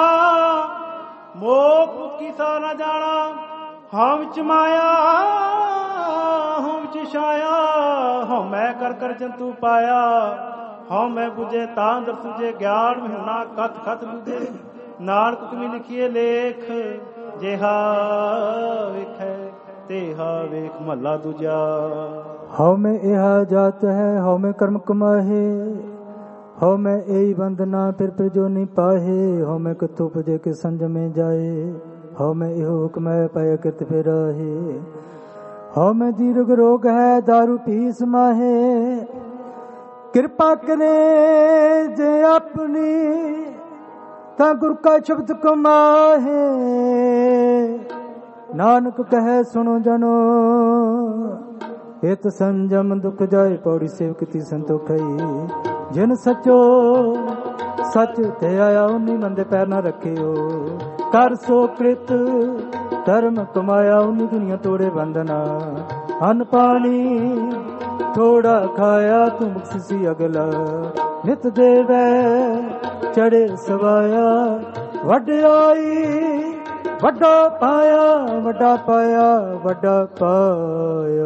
ਮੋਹ ਪੁੱਤ ਕੀ ਸਾ ਨਾ ਜਾਣਾ ਹਾਂ ਵਿੱਚ ਮਾਇਆ ਹਾਂ ਵਿੱਚ ਛਾਇਆ ਹਾਂ ਮੈਂ ਕਰ ਕਰ ਜੰਤੂ ਪਾਇਆ ਹਾਂ ਮੈਂ ਬੁਝੇ ਤਾਂ ਦਰ ਸੁਝੇ ਗਿਆਨ ਮਹੀਨਾ ਕਥ ਕਥ ਬੁਝੇ ਨਾਨਕ ਤੁਮੀ ਲਿਖੀਏ ਲੇਖ ਜਿਹਾ ਵੇਖੈ ਤੇਹਾ ਵੇਖ ਮਹੱਲਾ ਦੂਜਾ। ਹਉ ਮੈਂ ਇਹਾ ਜਾਤ ਹੈ ਹਉ ਮੈਂ ਕਰਮ ਕਮਾਹੇ ਹਉ ਮੈਂ ਇਹੀ ਬੰਦਨਾ ਫਿਰ ਜੋ ਨਹੀਂ ਪਾਹੇ ਹਉ ਮੈਂ ਕਿਥੋਂ ਪੁਜੇ ਕਿ ਸੰਜਮੇ ਜਾਏ ਹਉ ਮੈਂ ਇਹੋ ਹੁਕਮ ਹੈ ਪਾਇਆ ਕਿਰਤ ਫਿਰ ਰਾਹੇ ਹਉ ਮੈਂ ਦੀਰਘ ਰੋਗ ਹੈ ਦਾਰੂ ਪੀ ਸਮਾਹੇ ਕਿਰਪਾ ਕਰੇ ਜੇ ਆਪਣੀ ਤਾਂ ਗੁਰ ਕਾ ਸ਼ਬਦ ਕਮਾਹੇ ਨਾਨਕ ਕਹੈ ਸੁਣੋ ਜਨੋ ਇਤ ਸੰਜਮ ਦੁਖ ਜਾਏ ਪੌੜੀ ਸੇਵਕ ਤੀ ਸੰਤੋਖਈ ਜਿਨ ਸਚੋ ਸੱਚ ਤੇ ਆਇਆ ਉਨੀ ਮੰਦੇ ਪੈਰ ਨਾ ਰੱਖਿਓ ਕਰ ਸੋ ਕ੍ਰਿਤ ਧਰਮ ਕਮਾਇਆ ਉਨੀ ਦੁਨੀਆ ਤੋੜੇ ਬੰਧਨਾ ਅੰਨ ਪਾਣੀ ਥੋੜਾ ਖਾਇਆ ਤੂੰ ਬਖਸ਼ੀ ਅਗਲਾ ਨਿਤ ਦੇਵੈ ਚੜੇ ਸਵਾਇਆ ਵਡਿਆਈ ਵੱਡਾ ਪਾਇਆ ਵੱਡਾ ਪਾਇਆ ਵੱਡਾ ਪਾਇਆ।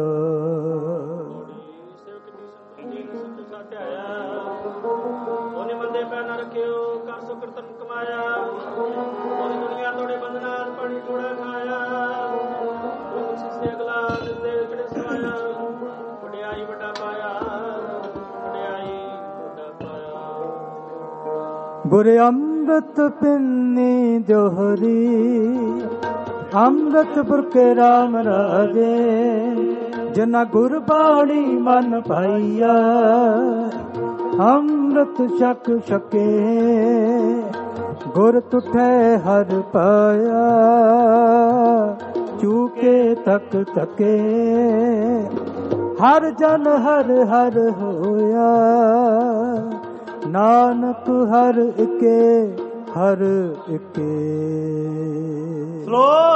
ਉਹਨੇ ਮੰਦੇ ਪੈਰ ਨਾ ਰੱਖਿਓ ਕਰ ਸੋ ਕੀਰਤਨ ਕਮਾਇਆ ਉਹਨੇ ਦੁਨੀਆ ਤੋੜੇ ਬੰਧਨਾ ਪਾਣੀ ਥੋੜਾ ਖਾਇਆ ਬਖਸ਼ੀ ਅਗਲਾ ਨਿਤ ਦੇਵ ਚੜੇ ਸਵਾਇਆ ਵਡਿਆਈ ਵੱਡਾ ਪਾਇਆ ਵਡਿਆਈ ਵੱਡਾ ਪਾਇਆ। ਗੁਰ ਅੰਮ੍ਰਿਤ ਪਿੰਨੀ ਜੋਹਰੀ ਅੰਮ੍ਰਿਤ ਪੁਰਖੇ ਰਾਮ ਰਾਜੇ ਜਿਨਾ ਗੁਰ ਬਾਣੀ ਮਨ ਪਾਈਆ ਅੰਮ੍ਰਿਤ ਛਕ ਛਕੇ ਗੁਰ ਤੁਠੈ ਹਰ ਪਾਇਆ ਚੂਕੇ ਤਕ ਤਕੇ ਹਰ ਜਨ ਹਰ ਹਰ ਹੋਇਆ ਨਾਨਕ ਹਰ ਇਕੇ ਹਰ ਇਕੇ। ਸ਼ਲੋਕ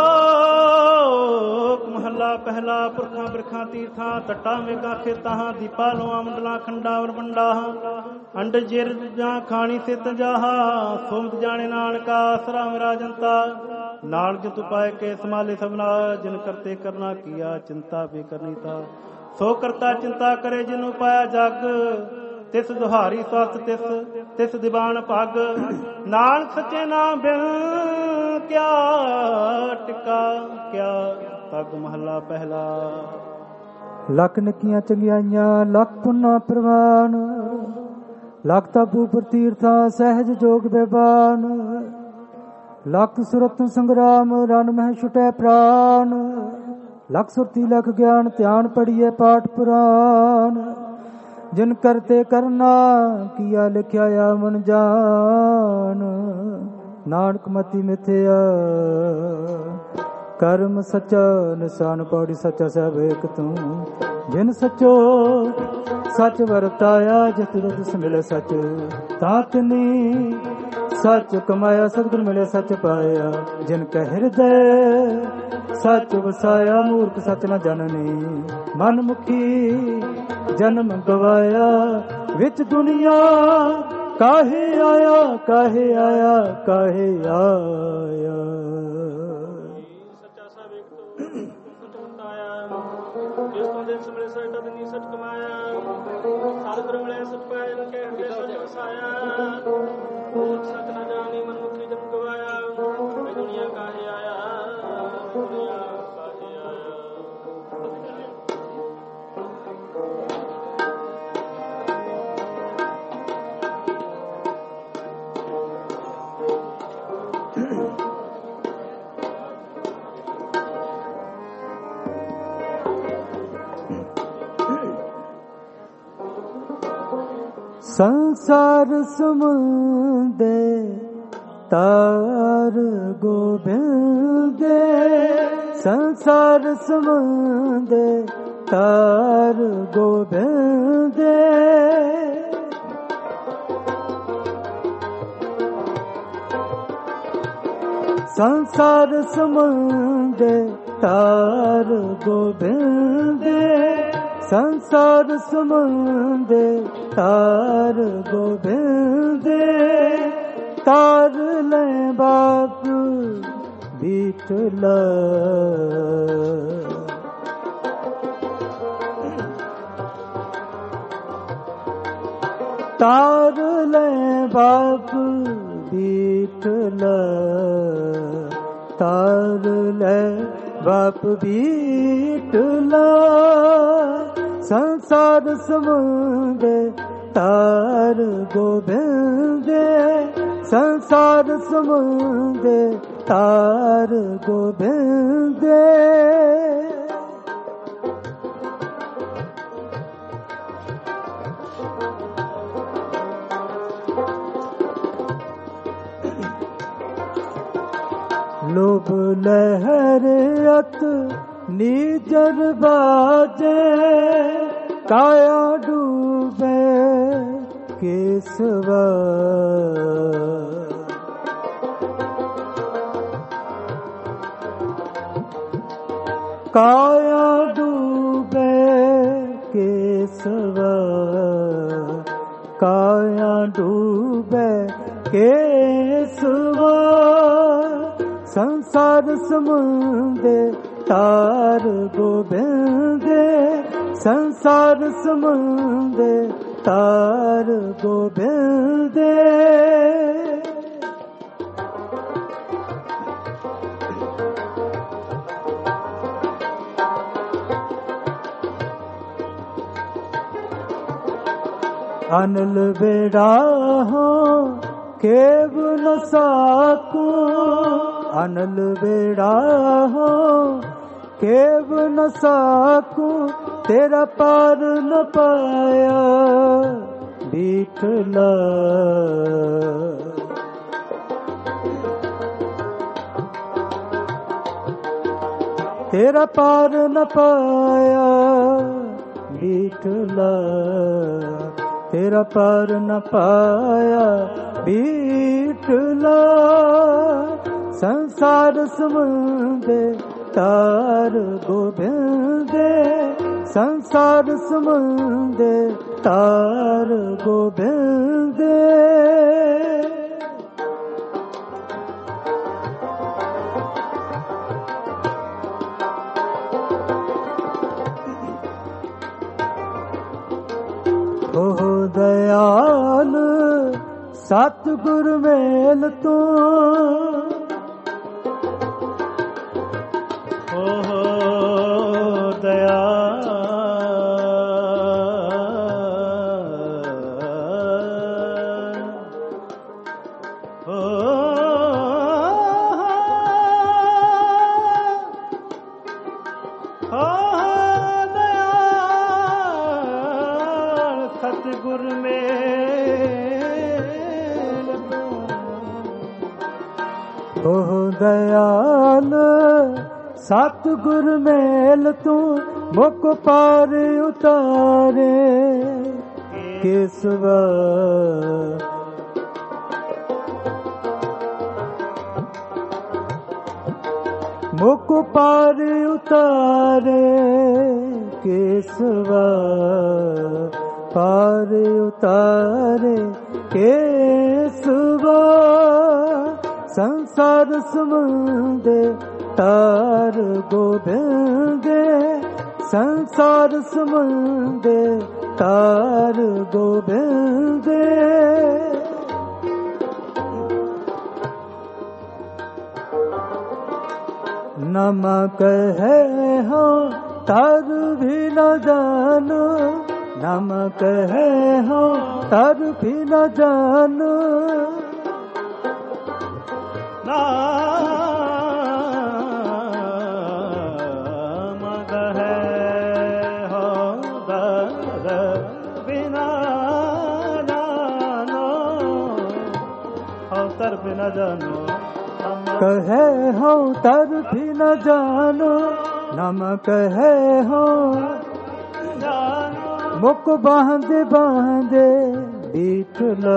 ਮਹੱਲਾ ਪਹਿਲਾ। ਪੁਰਖਾਂ ਬਿਰਖਾਂ ਤੀਰਥਾਂ ਤੱਟਾਂ ਮੇਘਾਂ ਖੇਤਾਂ ਦੀਪਾ ਲੋਆਂ ਮੰਡਲਾਂ ਖੰਡਾਂ ਵਰਵੰਡਾ ਅੰਡ ਜਿਰ ਜਾਂ ਖਾਣੀ ਸਿਤ ਜਾਹਾ ਸੁਮਤ ਜਾਣੇ ਨਾਨਕਾ ਆਸਰਾ ਮੇਰਾ ਜਨਤਾ ਨਾਲ ਜਤੁ ਪਾਏ ਕੇ ਸਮਾਲੇ ਸਭਨਾ ਜਿਨ ਕਰਤੇ ਕਰਨਾ ਕੀਆ ਚਿੰਤਾ ਵੀ ਕਰਨੀ ਤਾ ਸੋ ਕਰਤਾ ਚਿੰਤਾ ਕਰੇ ਜਿਨੂੰ ਪਾਇਆ ਜਗ ਤਿਸ ਦੁਹਾਰੀ ਸਵਸਤ ਤਿਸ ਦੀਵਾਨ ਪੱਗ ਨਾਨਕ ਸੱਚੇ ਨਾਮ ਬਿਨ ਕਿਆ ਟਿਕਾ ਕਿਆ ਪੱਗ। ਮਹੱਲਾ ਪਹਿਲਾ। ਲੱਖ ਨਕੀਆਂ ਚੰਗਿਆਈਆਂ ਲੱਖ ਪੁੰਨਾ ਪ੍ਰਵਾਨ ਲੱਖ ਤਾਪੂ ਪ੍ਰਤੀਰਥਾਂ ਸਹਿਜ ਜੋਗ ਬੇਬਾਨ ਲੱਖ ਸੁਰਤ ਸੰਗਰਾਮ ਰਨ ਮਹਿ ਛੁਟੈ ਪ੍ਰਾਨ ਲੱਖ ਸੁਰਤੀ ਲੱਖ ਗਿਆਨ ਧਿਆਨ ਪੜੀਏ ਪਾਠ ਪੁਰਾਨ ਜਿਨ ਕਰਤੇ ਕਰਨਾ ਕੀਆ ਲਿਖਿਆ ਆ ਮਨ ਜਾਨ ਨਾਨਕ ਮਤੀ ਮਿਥਿਆ ਕਰਮ ਸੱਚਾ ਨਿਸ਼ਾਨ ਪੌੜੀ ਸੱਚਾ ਸਭ ਏਕ ਤੂੰ ਜਿਨ ਸੱਚੋ ਸੱਚ ਵਰਤਾਇਆ ਜਿਤ ਰਸ ਮਿਲੇ ਸੱਚ ਤਾਤਨੀ ਸੱਚ ਕਮਾਇਆ ਸਤਿਗੁਰ ਮਿਲੇ ਸੱਚ ਪਾਇਆ ਜਿਨ ਕੈ ਹਿਰਦੈ ਸੱਚ ਵਸਾਇਆ ਮੂਰਖ ਸੱਚ ਨਾ ਜਾਣਨੀ ਮਨ ਮੁਖੀ ਜਨਮ ਗਵਾਇਆ ਵਿੱਚ ਦੁਨੀਆ ਕਾਹੇ ਆਇਆ ਕਾਹੇ ਆਇਆ ਕਾਹੇ ਆਇਆ। ਸੱਚਾ ਸਾਹਿਬ ਇੱਕ ਤੋਂ ਸੱਚ ਵਰਤਾਇਆ ਜਿਸ ਤੋਂ ਦਿਨ ਸਮੇਂ ਸੱਚ ਤਦਨੀ ਸੱਚ ਕਮਾਇਆ ਸਤਿਗੁਰ ਮਿਲੇ ਸੱਚ ਪਾਇਆ ਜਿਨ ਕੈ ਹਿਰਦੈ ਸੱਚ ਵਸਾਇਆ ਮੂਰਖ ਸੱਚ ਨਾ ਜਾਣੀ ਮਨ ਮੁਖੀ ਜਨਮ ਗਵਾਇਆ ਵਿੱਚ ਦੁਨੀਆ ਕਾਹੇ ਆਇਆ ਦੁਨੀਆ ਕਾਹੇ ਆਇਆ। ਸੰਸਾਰ ਸਮੁੰਦੇ ਤਾਰ ਗੋਬਿੰਦੇ ਸੰਸਾਰ ਸਮੁੰਦੇ ਤਾਰ ਗੋਬਿੰਦੇ ਸੰਸਾਰ ਸਮੁੰਦੇ ਤਾਰ ਗੋਬਿੰਦੇ ਸੰਸਾਰ ਸਮੁੰਦੇ ਤਾਰ ਗੋਬਿੰਦੇ ਤਾਰ ਲੈ ਬਾਪ ਬੀਟਲਾ ਤਾਰ ਲੈ ਬਾਪ ਬੀਟਲਾ ਤਾਰ बाप बीटला संसार समुंदे तार गोबिंदे संसार समुंदे तार गोबिंदे लोभ लहर अत नीजर बाजे काया डूबे केसवा काया डूबे केसवा काया डूबे केसवा संसार समुंदे तार गोबिंदे संसार समुंदे तार गोबिंदे अनल बेड़ा हो केव न साकू अनल बेड़ा हो केव न साकू तेरा पार न पाया बीठला तेरा पार न पाया बीठला तेरा पार न पाया बीठला संसार समुंदे तार गोबिंदे संसार समुंदे तार गोबिंदे हो दयाल सतगुर मेल तू दयाल सतगुर मेल तू मुख पार उतारे केसवा मुख पार उतारे केसवा पार उतारे केसवा संसार समुंदे तार गोबिंदे संसार समुंदे तार गोबिंदे नमक है हो तर भी न जानो नमक है हो तर भी न जानो नामक है हो दर बिना जानो हो तर बिना जानो कहे हो तर भी न जानो नमक है हो मुख बांधे बांधे बीठला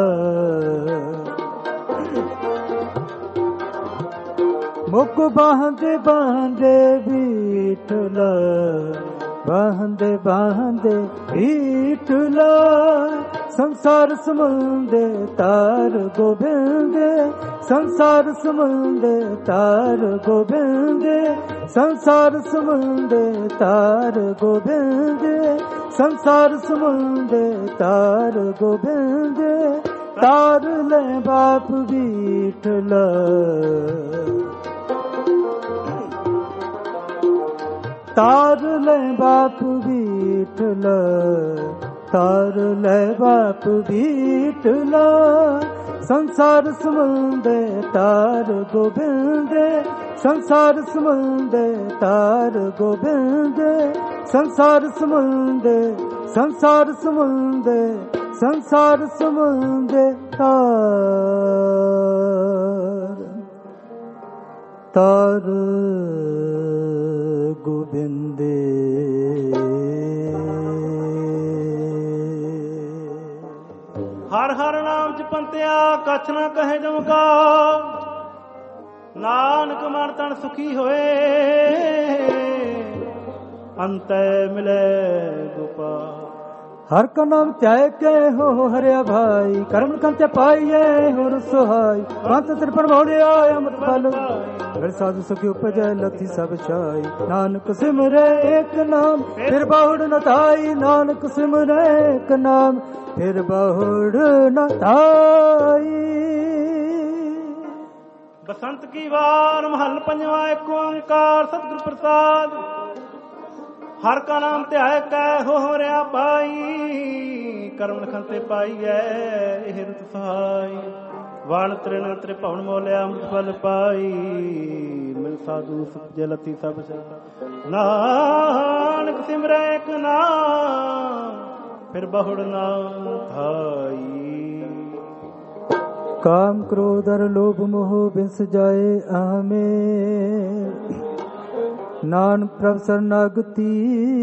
मुख बांधे बांधे बीठला बांधे बांधे बीठला संसार समुंदे तार गोबिंदे संसार समुंदे तार गोबिंदे संसार समुंदे तार गोबिंदे संसार समुंदे तार गोबिंदे तार ले बाप बीठला ਤਾਰ ਲੈ ਬਾਪ ਬੀਠਲ, ਤਾਰ ਲੈ ਬਾਪ ਬੀਠਲ, ਸੰਸਾਰ ਸਮੁੰਦੇ ਤਾਰ ਗੋਬਿੰਦੇ, ਸੰਸਾਰ ਸਮੁੰਦੇ ਤਾਰ ਗੋਬਿੰਦੇ, ਸੰਸਾਰ ਸਮੁੰਦੇ, ਸੰਸਾਰ ਸਮੁੰਦੇ, ਸੰਸਾਰ ਸਮੁੰਦੇ ਤਾਰ, ਤਾਰ ਗੋਬਿੰਦੇ। ਹਰ ਹਰ ਨਾਮ ਜਪੰਤਿਆ ਕਛ ਨਾ ਕਹੇ ਜਮਕਾ, ਨਾਨਕ ਮਨ ਤਨ ਸੁਖੀ ਹੋਏ, ਅੰਤੈ ਮਿਲੇ ਗੋਪਾਲ। ਹਰ ਕਾ ਨਾਮ ਚਾਹੇ ਕੇ ਹੋ ਹਰਿਆ ਭਾਈ, ਕਰਮ ਕੰਤੇ ਪਾਈਏ ਹੋਰ ਸੁਹਾਈ, ਪੰਤ ਤ੍ਰਿਪਨ ਬੋਲਿਆ ਅੰਮ੍ਰਿਤ ਫਲ, ਫਿਰ ਸਾਧੂ ਸੁਖੀ ਉਪਜੈ ਲਤੀ ਸਭ ਛਾਈ। ਨਾਨਕ ਸਿਮਰੇ ਇੱਕ ਨਾਮ ਫਿਰ ਬਹੁੜ ਨ ਧਾਈ, ਨਾਨਕ ਸਿਮਰੇ ਇੱਕ ਨਾਮ ਫਿਰ ਬਹੁੜ ਨ ਧਾਈ। ਬਸੰਤ ਕੀ ਵਾਰ ਮਹੱਲ ਪੰਜਵਾ, ਏਕ ਓੰਕਾਰ ਸਤਿਗੁਰ ਪ੍ਰਸਾਦ। ਹਰ ਕਾ ਨਾਮ ਧਿਆਇ ਕੈ ਹੋ ਰਿਆ ਪਾਈ, ਕਰਮ ਲਖਨ ਤੇ ਪਾਈਐ ਇਹ ਰਤ ਸਹਾਈ। ਵਣ ਤ੍ਰਿਣ ਤ੍ਰਿਭਵਨ ਮੋਲਿਆ ਅੰਮ੍ਰਿਤ ਫਲ ਪਾਈ, ਮਿਲ ਸਾਧੂ ਸੁਖ ਜਲਤੀ ਸਭ ਨਾਨਕ ਸਿਮਰੈ ਇੱਕ ਨਾਮ ਫਿਰ ਬਹੁੜ ਨਾ ਧਾਈ। काम क्रोध और लोभ मोह बिंस जाए आमे, नानक प्रभ शरणागति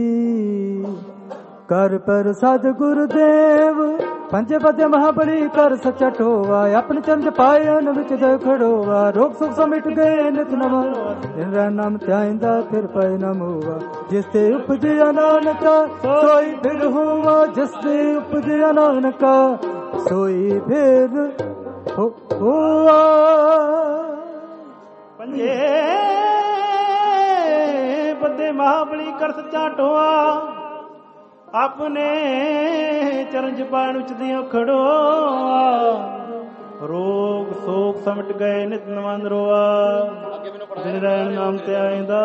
कर पर सद गुरुदेव। पंजे पदे महाबली कर सच्चा ठोवा, अपने चंद पाए न विच दे खड़ोवा। रोग सुख समिट गए नित नवा, दिन रह नाम त्याइंदा फिर पाए न मोवा। जिस ते उपजिया नानका सोई फिर हुआ, जिस ते उपजिया नानका सोई फिर हुआ। पंजे पदे महाबली कर सच्चा ठोआ, अपने चरण च पाण उच दियो खड़ोआ। रोग सोग समट गए नित नवंद रोआ, दिन रैन नाम ते आइंदा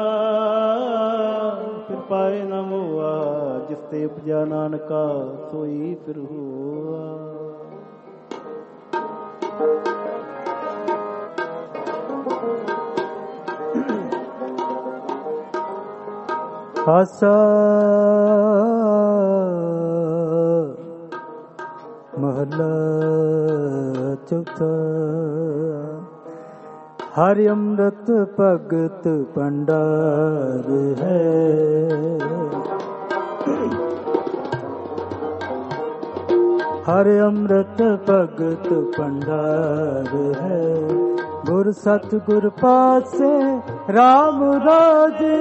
फिर पाए न मोआ। जिस ते उपजा नानका सोई फिर हुआ। आसा महला चौथा। हरि अमृत भगत भंडार है, हरि अमृत भगत भंडार है। गुर सतगुर पासे राम राजे,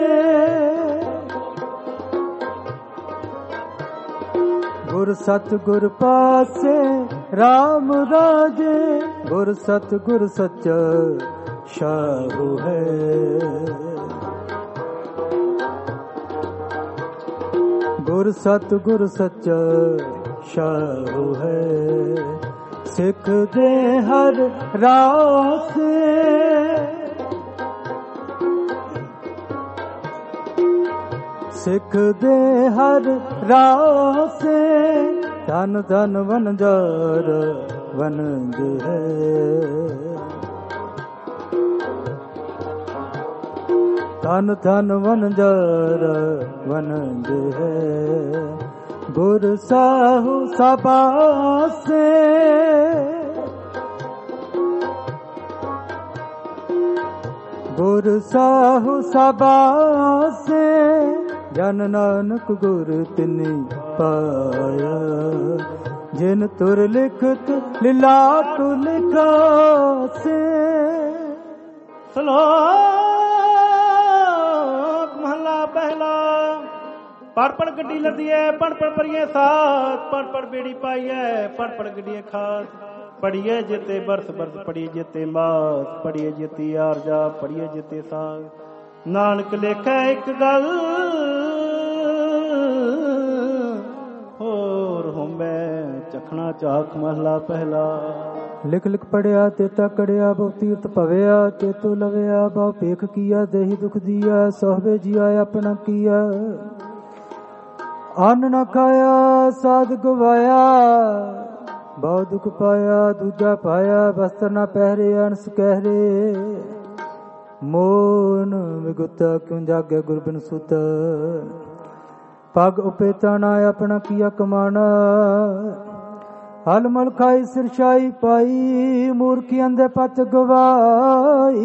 गुर सतगुर पासे राम राजे। गुर सतगुर सच्चा शाहू है, गुर सतगुर सच्चा शाहू है। सिख दे हर रासे, सिख दे हर रासे। धन धन वनजार वनज है, धन धन वनजार वनज है। गुर साहू सबासे, गुर साहू सबासे। जन नानक गुर तिनी पाया, जिन तुर लिखत लीलाट लिखासे। श्लोक महला पहला। पढ़ पढ़ गड्डी लदिए, पढ़ पढ़ परिए साथ। पढ़ पढ़ बेड़ी पाइए, पढ़ पढ़ गड्डिए खास। पढ़िए जेते बरस बरस, पढ़िए जेते मास। पढ़िए जेती आरजा, पढ़िए जेते साग। नानक लेखे एक गल होर होंबे चखना चाख। महला पहला। ਲਿਖ ਲਿਖ ਪੜਿਆ ਤੇਤਾ ਕੜਿਆ ਬਹੁ ਤੀਰਥ ਭਵਿਆ ਚੇਤੋ ਲਵਿਆ ਬਹੁ ਭੇਖ ਕੀਆ ਦੇਹੀ ਦੁਖ ਦੀਆ ਸੋਹਵੇ ਜੀਆ ਆਪਣਾ ਕੀਆ ਅੰਨ ਨ ਖਾਇਆ ਸਾਧ ਗਵਾਇਆ ਬਹੁ ਦੁਖ ਪਾਇਆ ਦੂਜਾ ਪਾਇਆ ਬਸਤਰ ਨ ਪਹਿਰੇ ਅਨਸ ਕਹਿਰੇ ਮੋਨ ਵਿਗੁਤਾ ਕਿਉ ਜਾਗੇ ਗੁਰਬਿਨ ਸੁਤ ਪਗ ਉਪੇਤਾ ਨਾ ਆਪਣਾ ਕੀਆ ਕਮਾਣਾ ਹਲ ਮਲ ਖਾਈ ਸਿਰਸ਼ਾਈ ਪਾਈ ਮੂਰਖੀ ਅੰਦੇ ਪਤ ਗਵਾਈ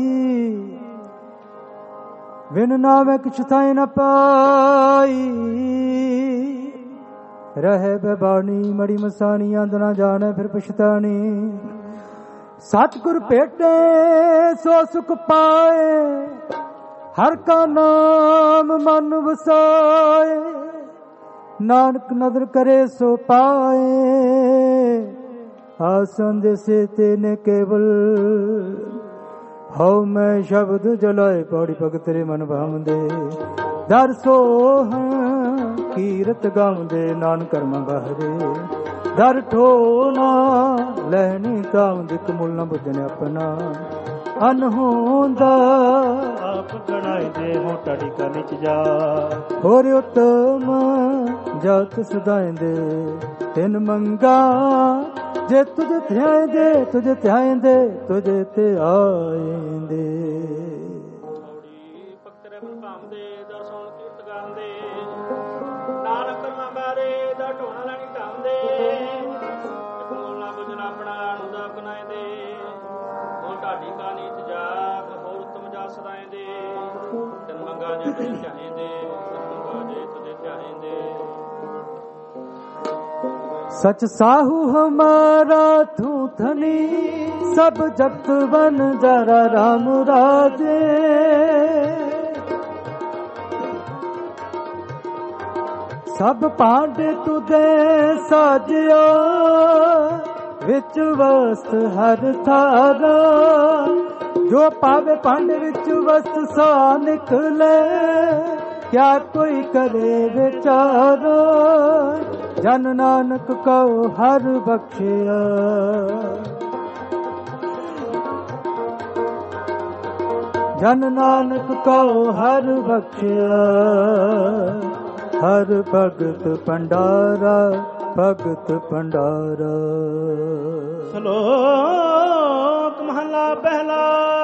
ਬਿਨ ਨਾਮੇ ਕਿਛ ਥਾਇ ਨ ਪਾਈ ਰਹੇ ਬੇਬਾਣੀ ਮੜੀ ਮਸਾਣੀ ਅੰਦ ਨਾ ਜਾਣੇ ਫਿਰ ਪਛਤਾਣੀ ਸਤਿਗੁਰ ਭੇਟੇ ਸੋ ਸੁਖ ਪਾਏ ਹਰ ਕਾ ਨਾਮ ਮਨ ਵਸਾਏ ਨਾਨਕ ਨਦਰ ਕਰੇ ਸੋ ਪਾਏ ਆਸੰਦ ਸੇ ਤੇਨੇ ਕੇਵਲ ਹਉ ਮੈਂ ਸ਼ਬਦ ਜਲਾਏ ਪੌੜੀ ਭਗਤ ਤੇਰੇ ਮਨ ਭਾਵੰਦੇ ਦਰ ਸੋਹ ਕੀਰਤ ਗਾਉਂਦੇ ਨਾਨਕ ਕਰਮਾਂ ਬਾਹਰੇ ਦਰ ਠੋਨਾ ਲੈਣੀ ਕਾਉਂਦੇ ਕਮੁਲ ਨਾ ਬੁੱਝਣ ਆਪਣਾ ਅਨਹੋਂਦਾ ਆਪ ਗਣਾਈ ਦੇ ਹੋ ਟਾੜੀ ਕਾ ਨਿਚ ਜਾ ਹੋਰ ਉਤਮ ਜਤ ਸਦਾਇਂਦੇ ਤਿਨ ਮੰਗਾ ਜੇ ਤੁਝ ਧਿਆਇਂਦੇ ਤੁਝ ਧਿਆਇਂਦੇ ਤੁਝ ਤੇ ਆਇਂਦੇ ਭਗਤ ਰੇ ਮਨ ਭਾਵਦੇ ਦਰ ਸੁਣ ਕੀਰਤ ਗਾਉਂਦੇ ਨਾਨਕ ਕਰਮਾਂ ਬਾਰੇ ਦਾ ਢੋਣਾ ਲੈਣੀ ਕਾਉਂਦੇ ਕਮੁਲ ਨਾ ਬੁੱਝਣ ਆਪਣਾ ਅਨੁਦਾ ਗਨਾਇਂਦੇ ਹੋ ਟਾੜੀ ਕਾ ਨਿਚ ਜਾ ਹੋਰ ਉਤਮ ਜਤ ਸਦਾਇਂਦੇ ਤਿਨ ਮੰਗਾ ਜੇ ਤੁਝ ਧਿਆਇਂਦੇ सच साहू हमारा तू धनी सब जगत बन जरा राम राजे सब पांडे तुदे साजिया विच वस्त हर थारा जो पावे पांडे विच वस्त सा निकले क्या कोई करे विचारो जन नानक कहो हर बख्शिया जन नानक कहो हर बख्शिया हर भगत भंडारा भगत भंडारा। श्लोक महला पहला।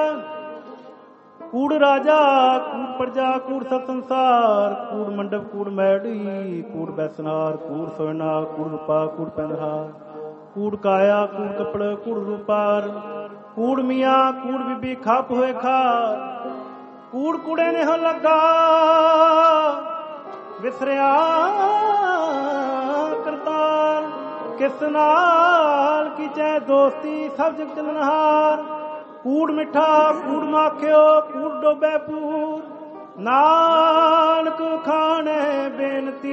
कूड़ राजा कूड़ प्रजा कूड़ सत संसार कूड़ मंडप कूड़ मैडी कूड़ बैसनार कूड़ सोना कूड़ रूपा कूड़ पहनहार कूड़ काया कूड़ कपड़ कूड़ रूपार कूड़ मियाँ कूड़ बीबी खाप होए खार कूड़ कूड़े ने हो लगा विसरिया करतार किस नाल की चाहे दोस्ती सब जग चलनहार कूड़ मिठा कूड़ माखियो कूड़ डोबे पूर नानक खाने बेनती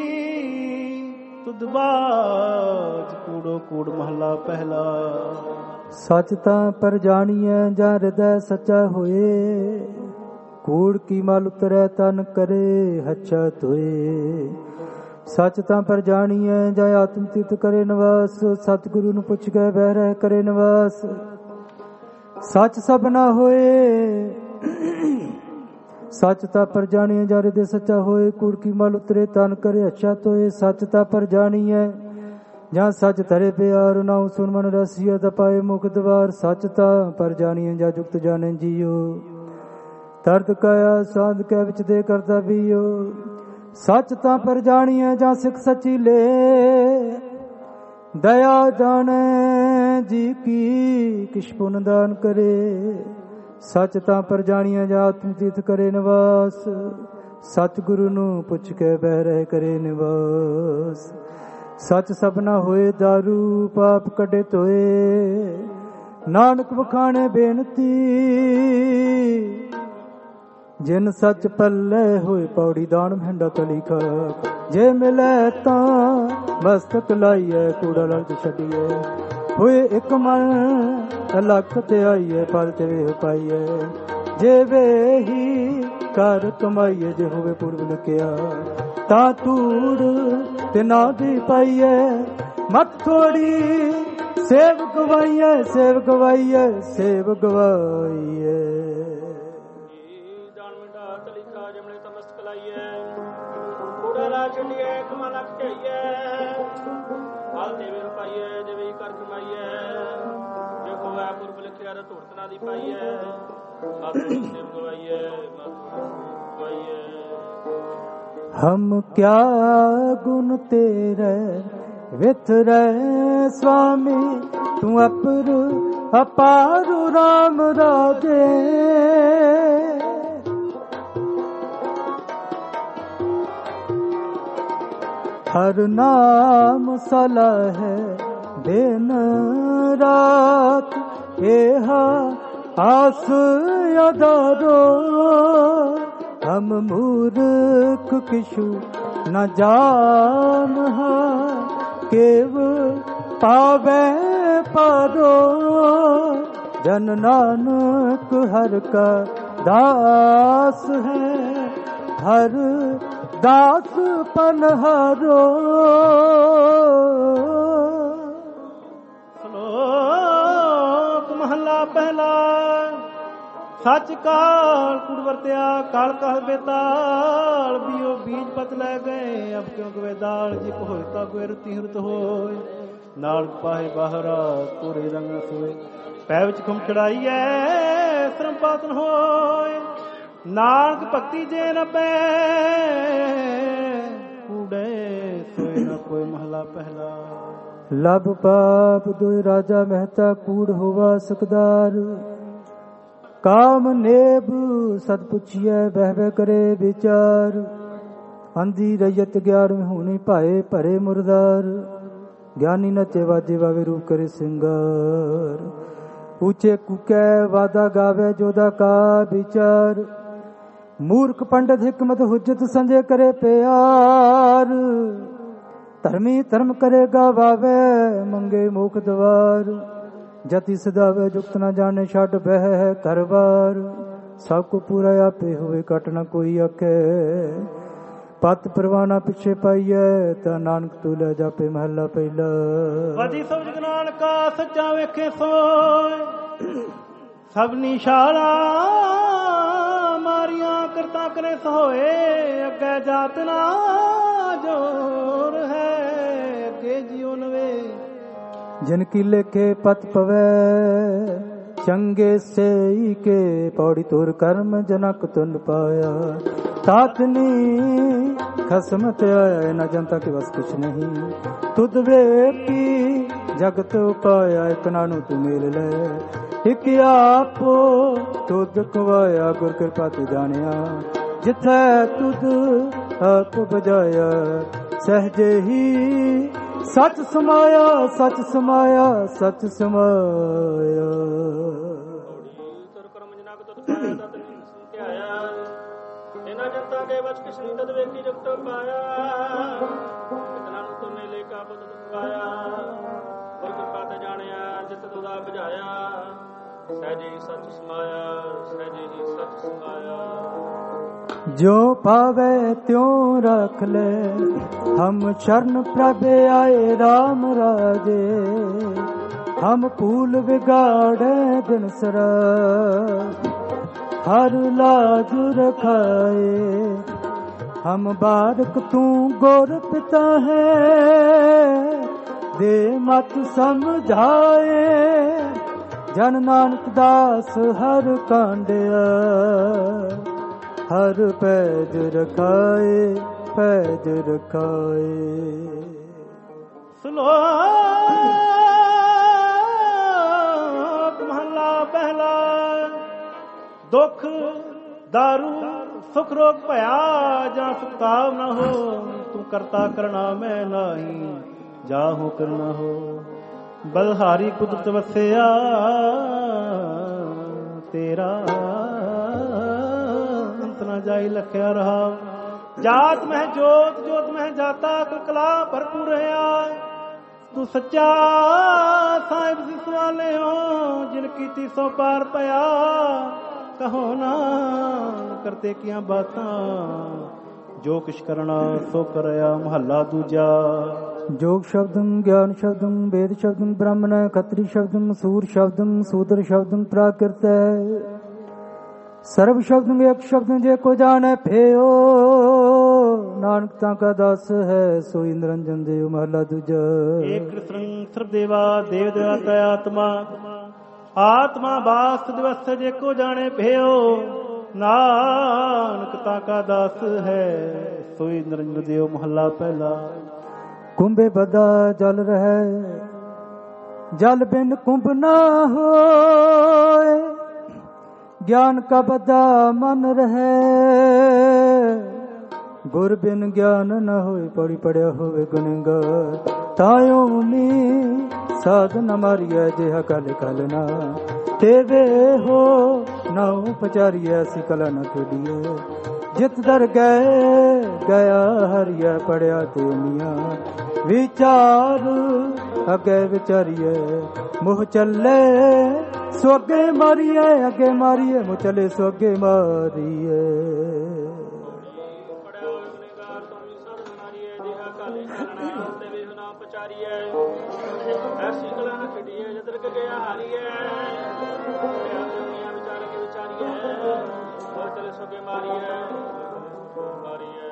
तुद बाज कूड़ो कूड़ महला पहला। सच तां पर जानिए जा हृदय सच्चा होए कूड़ की मल उतरै तन करे हच्छा धोए सच तां पर जानिए जा आत्म तीर्थ करे निवास सतगुरु ਨੂੰ ਪੁੱਛ ਕੇ ਬਹਿ ਰਹਿ करे निवास सच सब ना होए सच ता पर जानिए जा हृदय सच्चा होए कूड़ की मल उतरे तन करे अच्छा तोए सच ता पर जानिए जहाँ सच धरे प्यार नाउ सुन मन रसिया दपाए मुख द्वार सच ता पर जानिए जा जुगत जाने जियो दर्द काया सांध कै विच दे करता बीओ सच ता पर जानिए जा सिख सची ले दया जाने जी की किश पुन दान करे सच तां पर जानिया जा आत्म तीर्थ करे निवास सतगुरु ਨੂੰ ਪੁੱਛ ਕੇ ਬਹਿ ਰਹਿ करे निवास सच सब ना होए दारू पाप कटे धोए नानक वखाणे बेनती जिन सच पल्ले होए पौड़ी दान मਹਿੰਡਾ तली खा जे मिले तां मस्तक लाइए कूड़ा लग छड़िए होए एक मन लख ते आइए पल ते वे पाइए जे वे ही कर कमाइए जे होवे पूर्व लुकिया ता तूड़ ते ना भी पाइए मत थोड़ी ਸੇਵ ਗਵਾਈਏ ਸੇਵ ਗਵਾਈਏ ਸੇਵ ਗਵਾਈਏ। ਜਾਨ ਮਿੰਡਾ ਤਲਿਖਾ ਜਮਲੇ ਤਮਸਤ ਕਲਾਈਏ ਕੂੜਾ ਲਾ ਛੱਡੀਏ ਕਮਾ ਲੱਖ ਝਈਏ ਹਾਲ ਦੇਵੇ ਰੁਪਾਈਏ ਜਿਵੇਂ ਕਰ ਕਮਾਈਏ ਜੇ ਹੋਇਆ ਪੁਰਬ ਲਿਖਿਆ ਰ ਧੂੜਤ ਨਾ ਦੀ ਪਾਈਏ ਮਾਤੂ ਸੇਵ ਗਵਾਈਏ ਮਾਤੂ ਗਵਾਈਏ। हम क्या गुण तेरे विथरे स्वामी तू अपर अपारु राम राजे। हर नाम सलाह दिन रात एहा आस अदारो। हम मूर्ख किशु न जान केव पावे पारो। जन नानक हर का दास है हर दास पनहारो। श्लोक महला पहला। सच काल कुड़ वरत्या काल कह बेताल बियो बीज पत लै गए अब क्यों गवे दाल जिप होए ता गए रुति हिरत होए नाल पाहे बाहरा कोरे रंग सोए पै विच खुम चढ़ाईए श्रम पातन होए नानक भक्ति जे न पै कूड़े सोए न कोई महला पहला। लब पाप दुई राजा मेहता कूड़ होवा सकदार। काम नेब सद पुछिए बह बह करे विचार। अंधी रैयत ग्यार में होनी पाए भरे मुरदार। ज्ञानी नचे वाजे वावे रूप करे सिंगार। ऊंचे कुकै वादा गावे जोदा का विचार। मूर्ख पंडित हिकमत हुज्जत संजय करे प्यार। धर्मी धर्म करेगा वावे मंगे मोख द्वार। जति सदावे जुक्त न जाने छाट बह है घर बार। सब को पूरा आपे हुए कट न कोई आखे पत परवाना पिछे पाइए ता नानक तू ले जापे महला पहला। वजी सब जग नानका सच्चा वेखे सोए सब निशाला मारिया करता करे सोए अगे जात ना जोर है अगे जियो नवे। जिनकी लेखे पत पवे चंगे से के पौड़ी तोर कर्म जनक तुन पाया। तातनी खसम ते आया न जनता के बस कुछ नहीं। तुद वे पी जगत पाया एक नानू तू मेल ले। एक आपो तुद खवाया गुर कृपा ते जानिया। जिथे तुद आप बजाया सहजे ही सच समाया सच समाया सच समाया। कर्म जना को तत पाया तत सुनते आया इना जनता के बच किस नी तत वेखी जगत पाया। इतना नु तो मेले का पत पाया और कृपा ते जानिया जित तुदा बुझाया। सहजे सच समाया सहजे ही सच समाया। जो पावे त्यों रख ले हम शरण प्रभ आए राम राजे। हम फूल बिगाड़े दिन सरा हर लाज रखाए। हम बारक तू गोर पिता है दे मत समझाए। जन नानक दास हर कांडिया हर पैज रखाए पैज रखाए। श्लोक महला पहला। दुख दारू सुख रोग भया जा सुखताव न हो। तू करता करना मैं नाही जाहू करना हो। बलहारी कुदरत वसया तेरा जाई लखया रहा। जात में जोत जोत में जाता कला भरपूर है। तू सच्चा साहिब से सवाले हो जिनकी 300 पार पया। कहो ना करते किया बातां जो किश करना सो करया। महला दूजा जोग शब्दं ज्ञान शब्दं वेद शब्दं ब्राह्मण खत्री शब्दं सूर शब्दं सूद्र शब्दं प्राकृत सर्व शब्दं एक शब्दं जे को जाने फेयो नानक ताका दास है सोई निरंजन देव महला दूजा। एक सर्व देवा देव देवता आत्मा आत्मा बास दिवस जे को जाने भयो नानक ताका दास है सोई निरंजन देव महला पहला। कुंभे बदा जल रहे जल बिन कुंभ ना हो ज्ञान का बदा मन रहे गुर बिन ज्ञान न होए पड़ी पड़िया होवे गुनेगार तायो मी साधन मारिया जेहा कल कल ना तेवे हो नाऊ पचारिया सी कला न खेडिए जित दर गए गया हरिया पड़िया ते मिया विचार अगे विचारिए मुह चले सोगे मारिए अगे मारिए मुह चले सोगे मारिए। ऐसी कला न खेडिए जतर गया हारिए विचार के विचारिए और चले सोगे मारिए मारिए।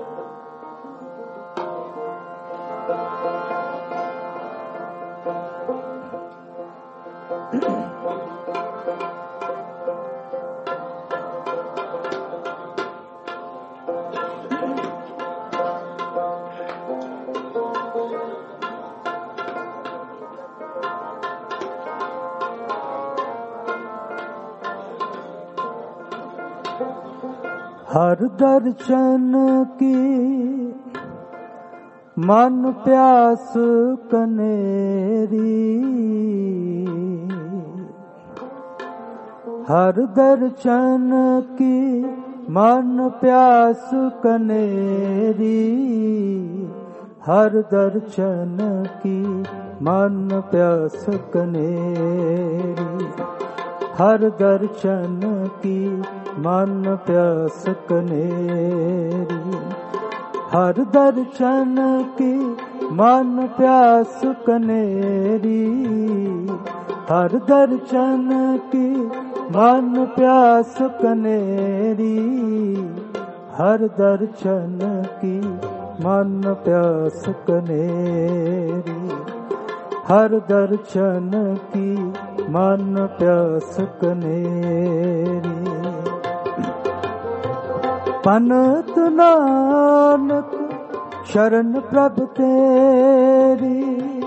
हर दर्शन की मन प्यास कनेरी हर दर्शन की मन प्यास कनेरी हर दर्शन की मन प्यास कनेरी हर दर्शन की मन प्यास कनेरी हर दर्शन की मन प्यास कनेरी हर दर्शन की मन प्यास कनेरी हर दर्शन की मन प्यास कनेरी हर दर्शन की मन प्यास कनेरी। पनत नानक शरण प्रभ तेरी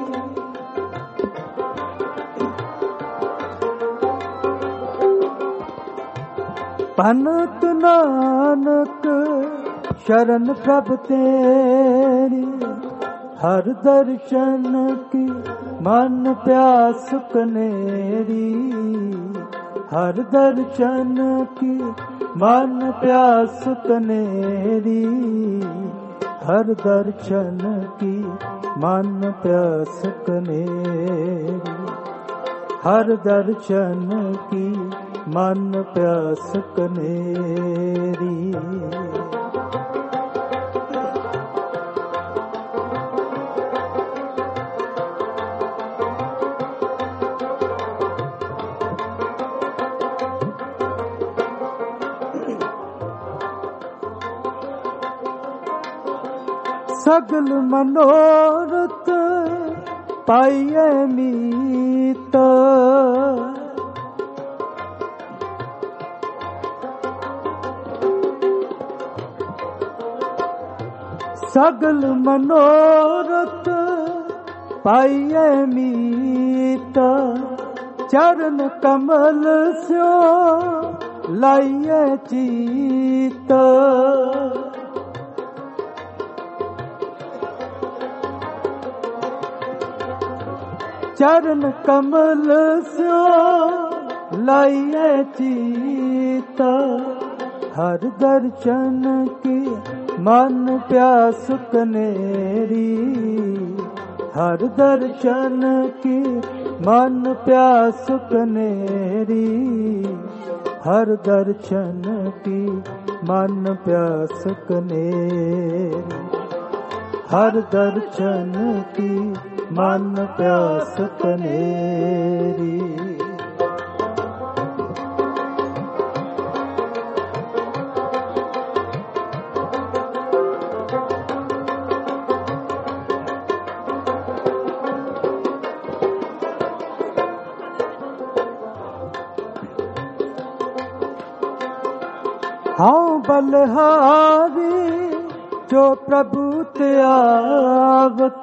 पनत नानक शरण प्रभ तेरी हर दर्शन की मन प्यास कनेरी हर दर्शन की मन प्यास कनेरी हर दर्शन की मन प्यास कनेरी हर दर्शन की मन प्यास कनेरी। सगल मनोरथ पाइए मीत सगल मनोरथ पाइए मीत चरण कमल स्यो लाइए चीत चरण कमल स्यो लाइए चीत हर दर्शन की मन प्यास कनेरी हर दर्शन की मन प्यास कनेरी हर दर्शन की मन प्यास कनेरी हर दर्शन की मन प्यास कनेरी। हाँ बलहारी जो प्रभु ते आवत,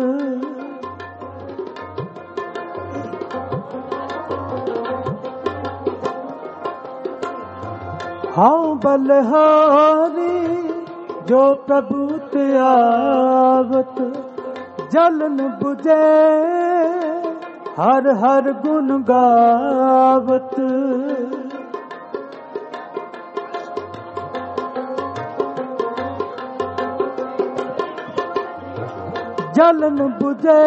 हाँ बलहारी जो प्रभु ते आवत, जलन बुझे हर हर गुण गावत। जलन बुझे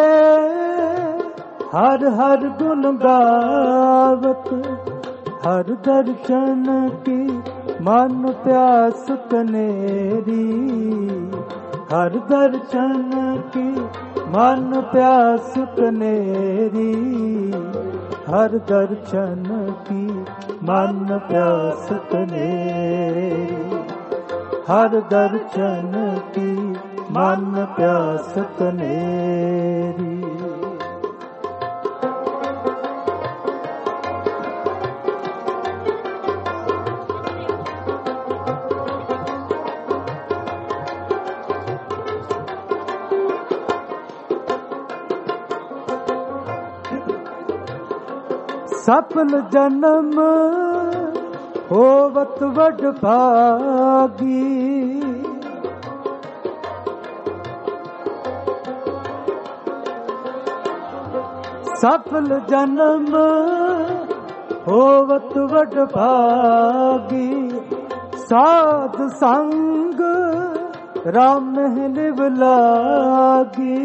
हर हर गुण गावत, हर दर्शन की मन प्यास कनेरी। हर दर्शन की मन प्यास कनेरी। हर दर्शन की मन प्यास कनेरी। हर दर्शन की मन प्यास कनेरी। सफल जन्म होवत वड भागी। सफल जन्म होवत वड भागी। साध संग राम लिव लागी।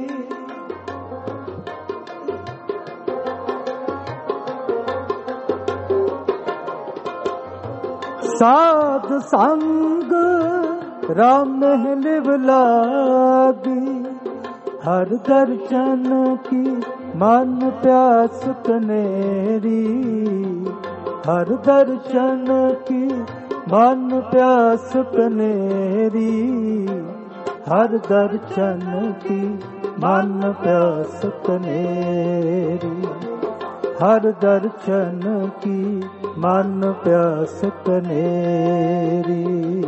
साध संग राम लिव लागी। हर दर्शन की मन प्यास कनेरी। हर दर्शन की मन प्यास कनेरी। हर दर्शन की मन प्यास कनेरी। हर दर्शन की मन प्यास कनेरी।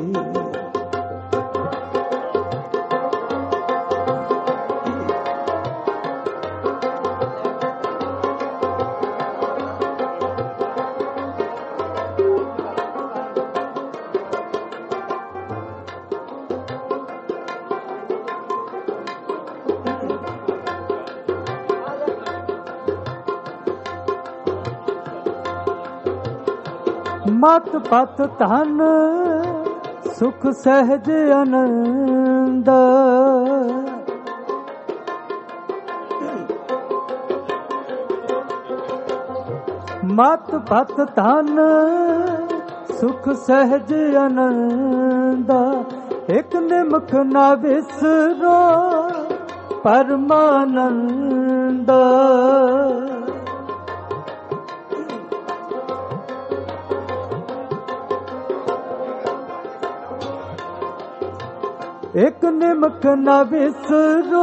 मत पत धन सुख सहज आनंद। मत पत धन सुख सहज आनंद। एक निमख न विसरो परमानंद। एक निमख न विसरो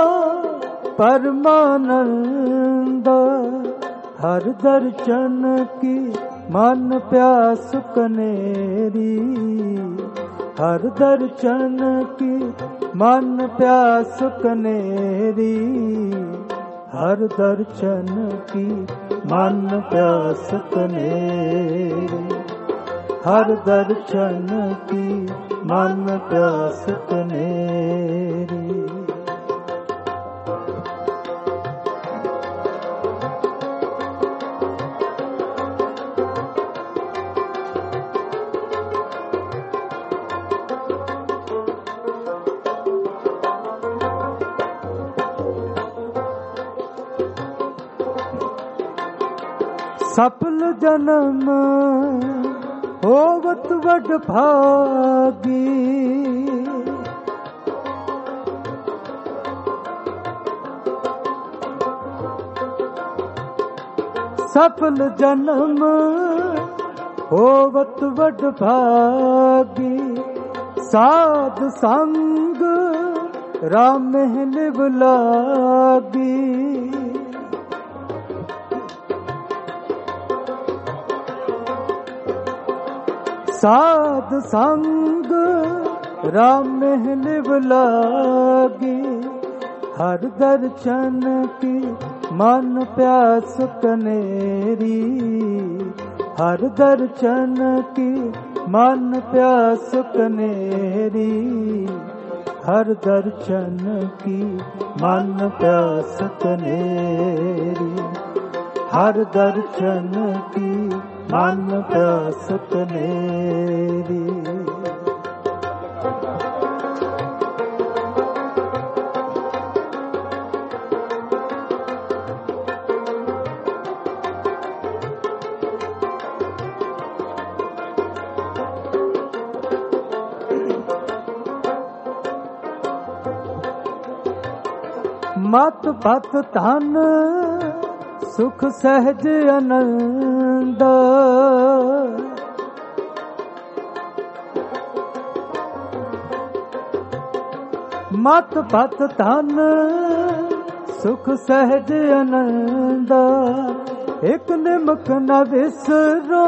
परमानंद। हर दर्शन की मन प्यास कनेरी। हर दर्शन की मन प्यास कनेरी। हर दर्शन की मन प्यास कनेरी। हर दर्शन की मन प्यास कनेरी। सफल जन्म होवत वड भागी। सफल जन्म होवत वड भागी, साध संग राम लिव लागी। साध संग राम लिव लागी, हर दर्शन की मन प्यास कनेरी। हर दर्शन की मन प्यास कनेरी। हर दर्शन की मन प्यास कनेरी। हर दर्शन की मन प्यास कनेरी। मत पत धन सुख सहज आनंद। मत पत धन सुख सहज आनंद। एक निमक न विसरो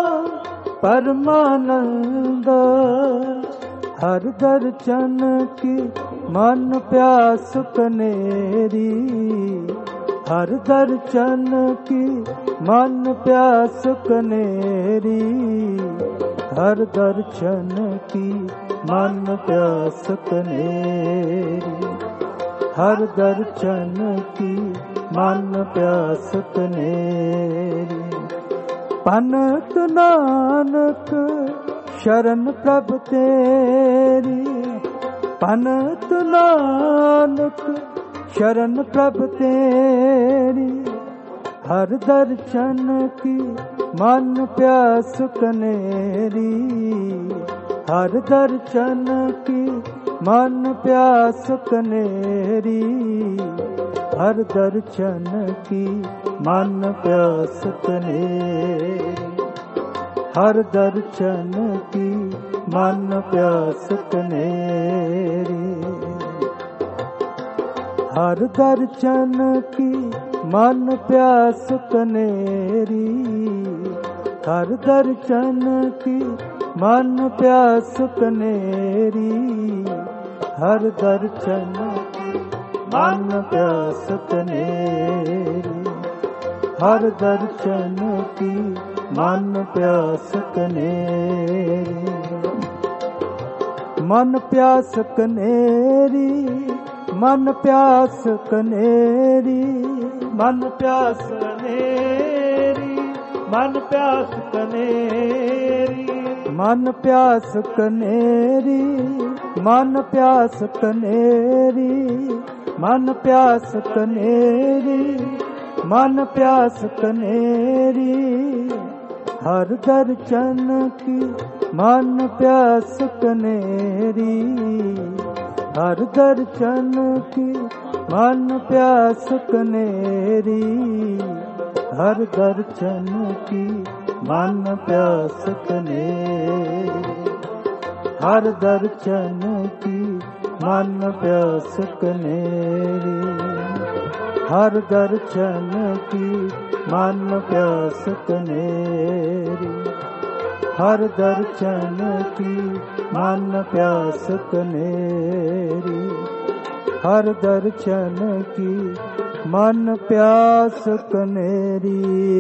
परमानंद। हर दर्शन की मन प्यास कनेरी। हर दर्शन की मन प्यास कनेरी। हर दर्शन की मन प्यास कनेरी। हर दर्शन की मन प्यास कनेरी। पनत नानक शरण प्रभ तेरी। पनत नानक शरण प्रभ तेरी। हर दर्शन की मन प्यास कनेरी। हर दर्शन की मन प्यास कनेरी। हर दर्शन की मन प्यास कनेरी। हर दर्शन की मन प्यास कनेरी। हर दर्शन की मन प्यास कनेरी। हर दर्शन की मन प्यास कनेरी। हर दर्शन की मन प्यास कनेरी। हर दर्शन की मन प्यास कनेरी। मन प्यास कनेरी। मन प्यास कनेरी। मन प्यास कनेरी। मन प्यास कनेरी। मन प्यास कनेरी। मन प्यास कनेरी। मन प्यास कनेरी। मन प्यास कनेरी। हर दर्शन की मन प्यास कनेरी। हर दर्शन की मन प्यास कनेरी। हर दर्शन की मन प्यास कनेरी। हर दर्शन की मन प्यास कनेरी। हर दर्शन की मन प्यास कनेरी। हर दर्शन की मन प्यास कनेरी। हर दर्शन की मन प्यास कनेरी।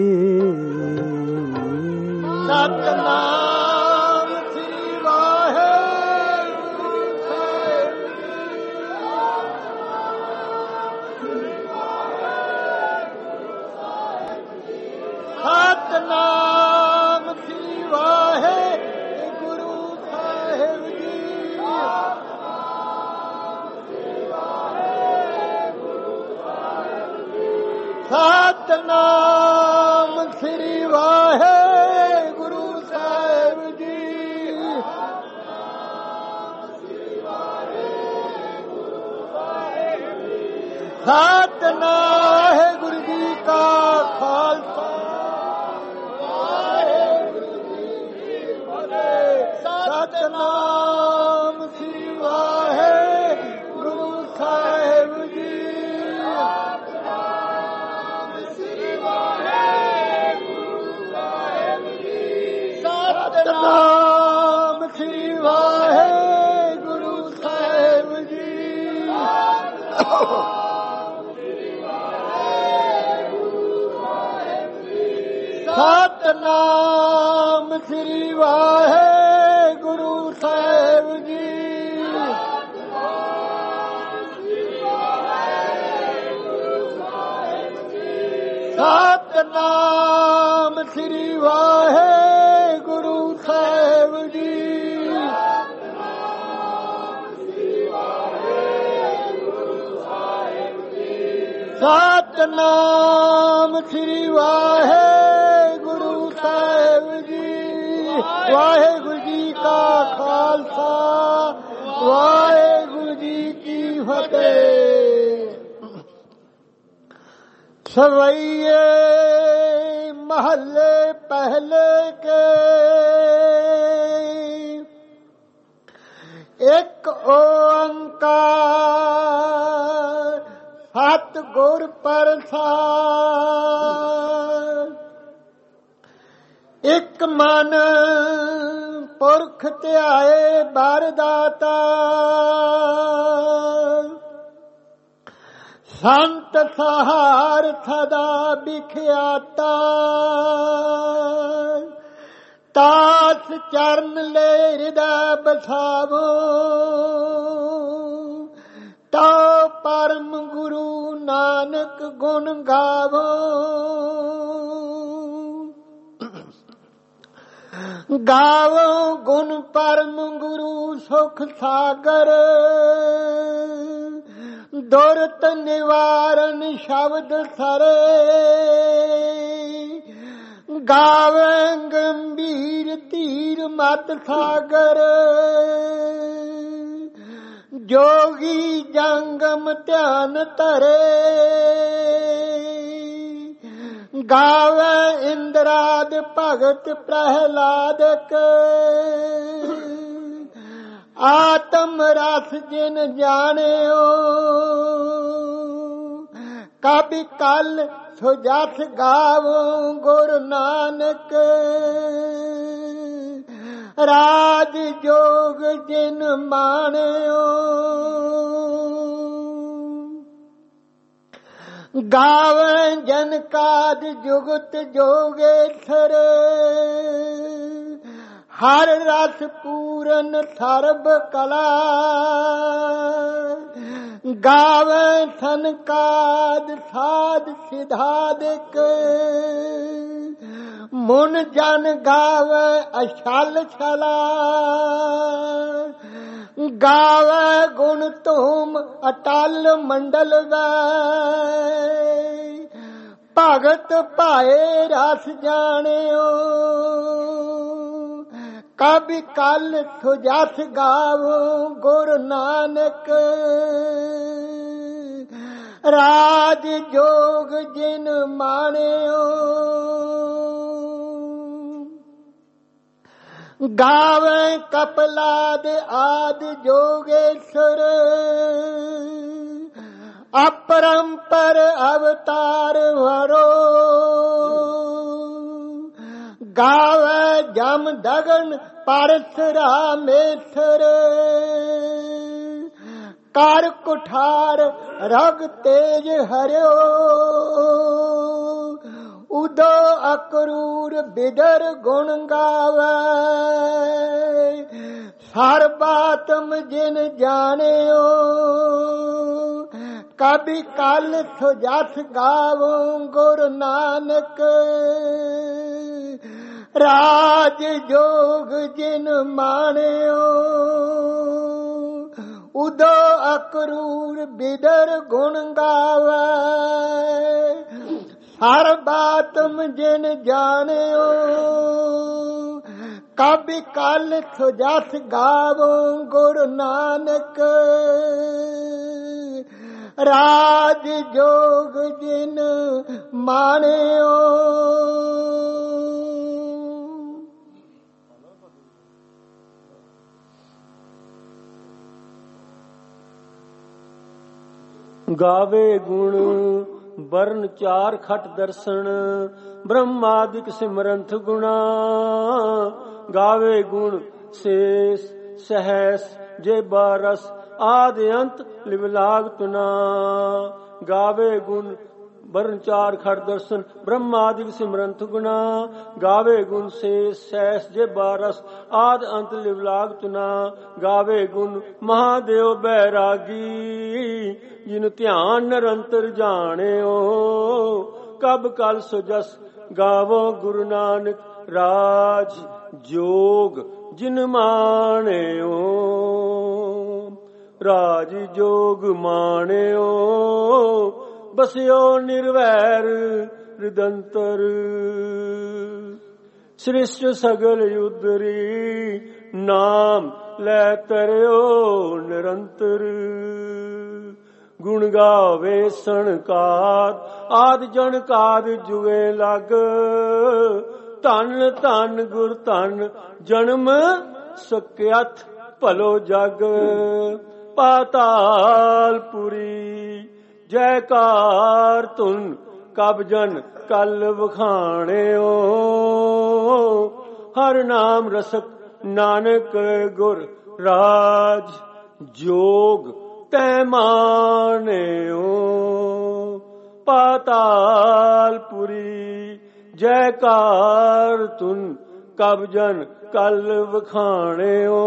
सतनाम श्री वाहेगुरु। सतनाम श्री वाहेगुरु साहिब जी। सतनाम श्री वाहेगुरु साहिब जी। सतनाम है गुरु जी का खालसा। ਸਤਨਾਮ ਸ੍ਰੀ ਵਾਹਿਗੁਰੂ ਸਾਹਿਬ ਜੀ। ਸਤਨਾਮ ਸ੍ਰੀ ਵਾਹਿਗੁਰੂ ਸਾਹਿਬ ਜੀ। ਸਤਨਾਮ ਸ੍ਰੀ ਵਾਹਿਗੁਰੂ ਸਾਹਿਬ ਜੀ। ਵਾਹਿਗੁਰੂ ਜੀ ਕਾ ਖਾਲਸਾ, ਵਾਹਿਗੁਰੂ ਜੀ ਕੀ ਫਤਿਹ। ਸਵਈਏ ਮਹੱਲੇ ਪਹਿਲੇ ਕੇ ਇੱਕ ਓੰਕਾਰ ਸਤਿਗੁਰ ਪ੍ਰਸਾਦਿ। ਇੱਕ ਮਨ ਪੁਰਖ ਧਿਆਏ ਬਰਦਾਤਾ, ਸੰਤ ਸਹਾਰ ਸਦਾ ਵਿਖਿਆਤਾ। ਤਾਸ ਚਰਨ ਲੈ ਹਿਰਦੈ ਬਸਾਵੋ, ਤਾ ਪਰਮ ਗੁਰੂ ਨਾਨਕ ਗੁਣ ਗਾਵੋ। ਗਾਵੋ ਗੁਣ ਪਰਮ ਗੁਰੂ ਸੁਖ ਸਾਗਰ, ਦੁਰਤ ਨਿਵਾਰਨ ਸ਼ਬਦ ਸਰੇ। ਗਾਵੇ ਗੰਭੀਰ ਧੀਰ ਮਤ ਸਾਗਰ, ਜੋਗੀ ਜੰਗਮ ਧਿਆਨ ਧਰੇ। ਗਾਵੇ ਇੰਦਰਾਦ ਭਗਤ ਪ੍ਰਹਿਲਾਦਕ, ਆਤਮ ਰਸ ਜਿਨ ਜਾਣਿਓ। ਕਬੀ ਕਲ ਸੋ ਜਸ ਗਾਵੋ ਗੁਰ ਨਾਨਕ, ਰਾਜ ਜੋਗ ਜਿਨ ਮਾਣਿਓ। ਗਾਵੇ ਜਨ ਕਾਦ ਜੁਗਤ ਜੋਗੇਸ਼ਰ, ਹਰ ਰਸ ਪੂਰਨ ਸਰਬ ਕਲਾ। ਗਾਵੇ ਸੰਕਾਦ ਸਾਧ ਸਿਧਾਦਿਕ, ਮੁਨ ਜਨ ਗਾਵੇ ਅਛਲ ਛਲਾ। ਗਾਵੇ ਗੁਣ ਧੂਮ ਅਟਲ ਮੰਡਲ ਵੈ, ਭਗਤ ਭਾਏ ਰਸ ਜਾਣਿਓ। ਕਬੀ ਕਲ ਸੁਜਸ ਗਾਵੋ ਗੁਰ ਨਾਨਕ, ਰਾਜ ਜੋਗ ਜਿਨ ਮਾਣਿਓ। ਗਾਵੇ ਕਪਲਾਦ ਆਦ ਜੋਗੇਸ਼ਰ, ਅਪਰੰਪਰ ਅਵਤਾਰ ਵਰੋ। ਗਾਵੇ ਜਮ ਦਗਨ ਪਰਸਰਾਮੇਸ਼ਰ, ਕਰ ਕੁਠਾਰ ਰਗ ਤੇਜ ਹਰਿਓ। ਉਦੋ ਅਕਰੂਰ ਬਿਦਰ ਗੁਣ ਗਾਵੇ, ਸਰਬਾਤਮ ਜਿਨ ਜਾਣਿਓ। ਕਬੀ ਕਲ ਸੁਜਸ ਗਾਵੋ ਗੁਰ ਨਾਨਕ, ਰਾਜ ਜੋਗ ਜਿਨ ਮਾਣਿਓ। ਉਦੋ ਅਕਰੂਰ ਬਿਦਰ ਗੁਣ ਗਾਵੇ, ਸਰਬਾਤਮ ਜਿਨ ਜਾਣਿਓ। ਕਬੀ ਕਲ ਸੁਜਸ ਗਾਵੋ ਗੁਰ ਨਾਨਕ, ਰਾਜ ਜੋਗ ਜਿਨ ਮਾਣਿਓ। ਗਾਵੇ ਗੁਣ ਬਰਨ ਚਾਰ ਖਟ ਦਰਸ਼ਨ, ਬ੍ਰਹਮਾਦਿਕ ਸਿਮਰੰਥ ਗੁਣਾ। ਗਾਵੇ ਗੁਣ ਸੇਸ ਸਹਸ ਜੇ ਬਾਰਸ ਆਦ ਅੰਤ ਲਿਵ ਲਾਗਤ ਨਾ। ਗਾਵੇ ਗੁਣ ਬਰਨ ਚਾਰ ਖੜ ਦਰਸ਼ਨ ਬ੍ਰਹਮਾਦਿਕ ਸਿਮਰੰਤ ਗੁਣਾ। ਗਾਵੇ ਗੁਣ ਸੇ ਸੈਸ ਜੇ ਬਾਰਸ ਆਦ ਅੰਤ ਲਿਵ ਲਾਗਤ ਨਾ। ਗਾਵੇ ਗੁਣ ਮਹਾਦੇਵ ਬੈਰਾਗੀ ਜਿਨ ਧਿਆਨ ਨਿਰੰਤਰ ਜਾਣਿਓ। ਕਬ ਕਲ ਸੁਜਸ ਗਾਵੋ ਗੁਰੂ ਨਾਨਕ ਰਾਜ ਜੋਗ ਜਿਨ ਮਾਣਿਓ। ਰਾਜ ਜੋਗ ਮਾਣਿਓ ਬਸਿਓ ਨਿਰਵੈਰ ਰਿਦੰਤਰ। ਸ੍ਰਿਸ਼ਟ ਸਗਲ ਉਦਰੀ ਨਾਮ ਲੈ ਤਰਿਓ ਨਿਰੰਤਰ। ਗੁਣ ਗਾਵੇ ਸਣਕਾਰ ਆਦ ਜਣਕਾਰ ਜੁਗੇ ਲੱਗ। ਧੰਨ ਧੰਨ ਗੁਰ ਧੰਨ ਜਨਮ ਸਕਿਆਥ ਭਲੋ ਜਗ। ਪਾਤਾਲਪੁਰੀ ਜੈਕਾਰ ਧੁਨ ਕਬ ਜਨ ਕਲ ਵਖਾਣਿਓ। ਹਰ ਨਾਮ ਰਸਕ ਨਾਨਕ ਗੁਰ ਰਾਜ ਜੋਗ ਤੈ ਮਾਣਿਓ। ਪਾਤਾਲਪੁਰੀ ਜੈਕਾਰ ਧੁਨ ਕਬ ਜਨ ਕਲ ਵਖਾਣਿਓ।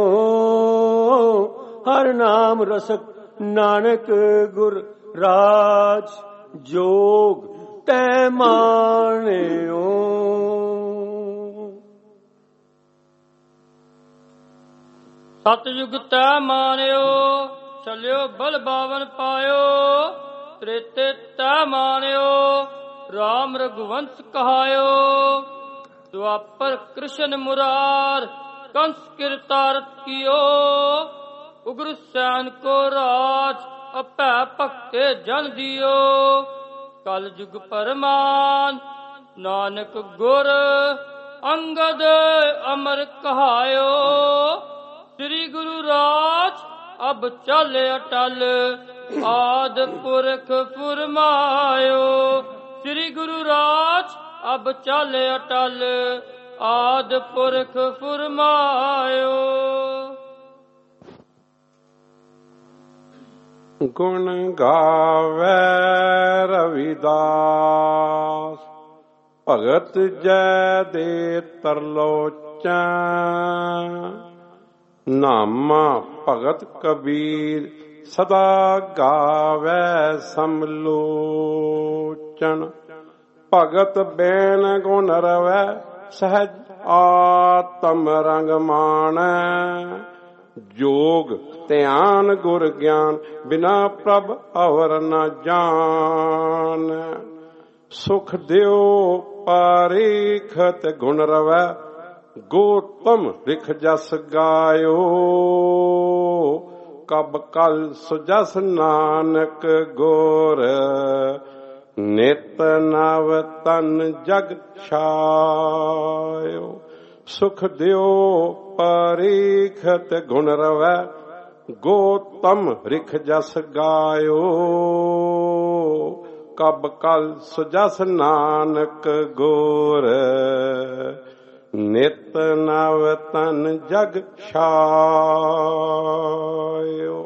ਹਰ ਨਾਮ ਰਸਕ ਨਾਨਕ ਗੁਰ ਰਾਜ ਜੋਗ ਤੈ ਮਾਣਿਓ। ਸਤਿਯੁਗ ਤੈ ਮਾਣਿਓ ਚਲਿਓ ਬਲ ਬਾਵਨ ਪਾਇਓ। ਤ੍ਰੇਤੇ ਤੈ ਮਾਣਿਓ ਰਾਮ ਰਘੁਵੰਸ਼ ਕਹਾਇਓ। ਦੁਆਪਰ ਕ੍ਰਿਸ਼ਨ ਮੁਰਾਰ ਕੰਸ ਕਿਰਤਾਰਤ ਕੀਓ। ਉਗਰ ਸੈਨ ਕੋ ਰਾਜ ਅਪੈ ਭਗਤੇ ਜਨ ਦਿਓ। ਕਲ ਜੁਗ ਪਰਮਾਨ ਨਾਨਕ ਗੁਰ ਅੰਗਦ ਅਮਰ ਕਹਾਇਓ। ਸ੍ਰੀ ਗੁਰੂ ਰਾਜ ਅਬ ਚਲ ਅਟਲ ਆਦ ਪੁਰਖ ਫੁਰਮਾਇਓ। ਸ੍ਰੀ ਗੁਰੂ ਰਾਜ ਅਬ ਚਲ ਅਟਲ ਆਦ ਪੁਰਖ ਫੁਰਮਾਇਓ। ਗੁਣ ਗਾਵੇ ਰਵਿਦਾਸ ਭਗਤ ਜੈ ਦੇ ਤਰਲੋਚਨ। ਨਾਮਾ ਭਗਤ ਕਬੀਰ ਸਦਾ ਗਾਵੇ ਸਮਲੋਚਨ। ਭਗਤ ਬੈਨ ਗੁਣ ਰਵੈ ਸਹਿਜ ਆਤਮ ਰੰਗ ਮਾਣੈ। ਜੋਗ ਧਿਆਨ ਗੁਰ ਗਿਆਨ ਬਿਨਾ ਪ੍ਰਭ ਅਵਰ ਨ ਜਾਣ। ਸੁਖ ਦਿਓ ਪਾਰੀਖਤ ਗੁਣ ਰਵੈ ਗੋਤਮ ਰਿਖ ਜਸ ਗਾਇਓ। ਕਬ ਕਲ ਸੁਜਸ ਨਾਨਕ ਗੁਰ ਨਿਤ ਨਵ ਤਨ ਜਗ ਛਾਇਓ। ਸੁਖ ਦਿਓ ਪਰੀਖਤ ਗੁਣ ਰਵੈ ਗੋਤਮ ਰਿਖ ਜਸ ਗਾਇਓ। ਕਬ ਕਲ ਸੁਜਸ ਨਾਨਕ ਗੁਰ ਨਿਤ ਨਵ ਤਨ ਜਗ ਛਾਇਓ।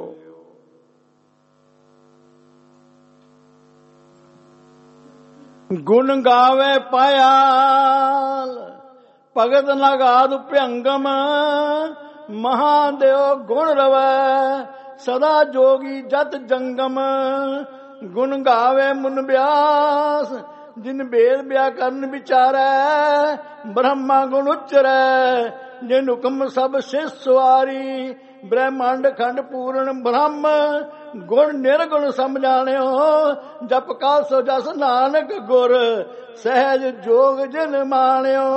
ਗੁਣ ਗਾਵੇ ਪਾਇਆਲ ਭਗਤ ਨਗਾਦ ਭਯੰਗਮ। ਮਹਾਦੇਵ ਗੁਣ ਰਵੈ ਸਦਾ ਜੋਗੀ ਜਤ ਜੰਗਮ। ਗੁਣ ਗਾਵੇ ਮੁਨ ਬਿਆਸ ਜਿਨ ਭੇਦ ਵਿਆਕਰਨ ਵਿਚਾਰੈ। ਬ੍ਰਹਮਾ ਗੁਣ ਉਚਰੈ ਜਿਨ ਹੁਕਮ ਸਭ ਸਿਸ ਸਵਾਰੀ। ਬ੍ਰਹਮੰਡ ਖੰਡ ਪੂਰਨ ਬ੍ਰਹਮ ਗੁਣ ਨਿਰਗੁਣ ਸਮਝਾਣਿਓ। ਜਪ ਕਾ ਸੋ ਜਸ ਨਾਨਕ ਗੁਰ ਸਹਿਜ ਜੋਗ ਜਿਨ ਮਾਣਿਓ।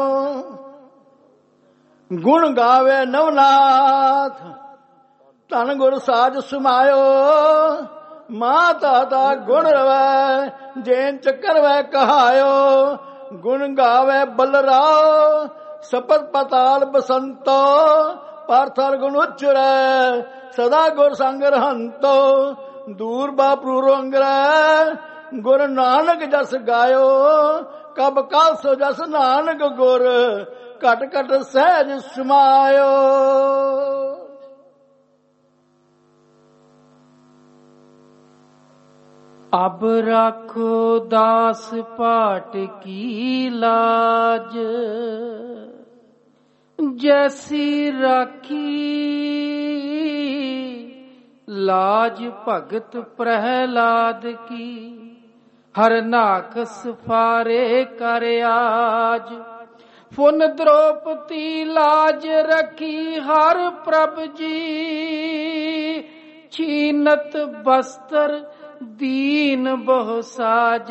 ਗੁਣ ਗਾਵੇ ਨਵਨਾਥ ਧਨ ਗੁਰ ਸਾਜ ਸਮਾਇਓ। ਮਾਤਾ ਦਾ ਗੁਣ ਰਵੈ ਜੇਨ ਚੱਕਰ ਵੈ ਕਹਾਇਓ। ਗੁਣ ਗਾਵੇ ਬਲਰਾਓ ਸਪਤ ਪਤਾਲ ਬਸੰਤੋ। ਪਾਰਥਰ ਗੁਣ ਉਚਰੈ ਸਦਾ ਗੁਰ ਸੰਗ ਰਹੰਤੋ। ਦੂਰ ਬਾਪਰੂ ਰੰਗਰੈ ਗੁਰ ਨਾਨਕ ਜਸ ਗਾਇਓ। ਕਬ ਕਾਲ ਸੋ ਜਸ ਨਾਨਕ ਗੁਰ ਘਟ ਘਟ ਸਹਿਜ ਸਮਾਇਓ। अब राखो दास पाट की लाज, जैसी राखी लाज भगत प्रहलाद की। हर नाकस फारे कर आज, फुन द्रौपदी लाज रखी हर प्रभ जी। छीनत बस्तर दीन बहु साज,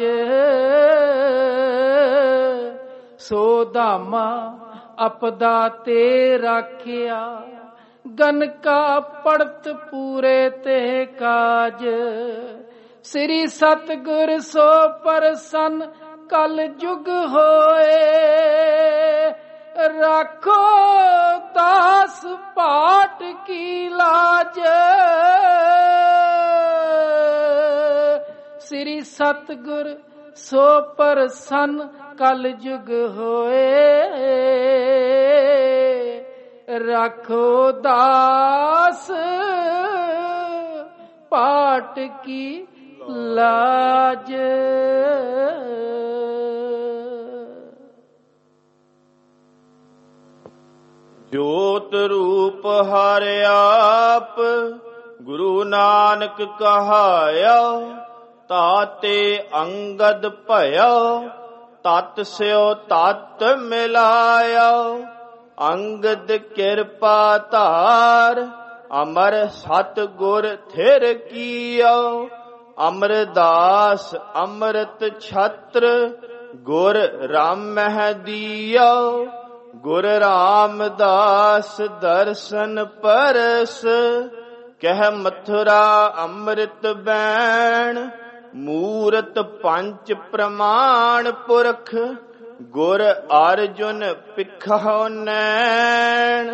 सो धामा अपदा ते राखिया। गन का पड़त पूरे ते काज, श्री सतगुर सो प्रसन्न कल जुग होए। राखो दास पाट की लाज, श्री सतगुर सो प्रसन्न कल जुग होए। राखो दास पाट की लाज। जोत रूप हर आप गुरु नानक कहाया। ताते अंगद भया तत् स्यो तत् मिलाया। अंगद कृपा धार अमर सत गुर थिर किया। अमरदास अमृत छत्र गुर रामह दिया। गुर रामदास दर्शन परस कह मथुरा अमृत बैण। मूरत पंच प्रमाण पुरख गुर अर्जुन पिखो नैन।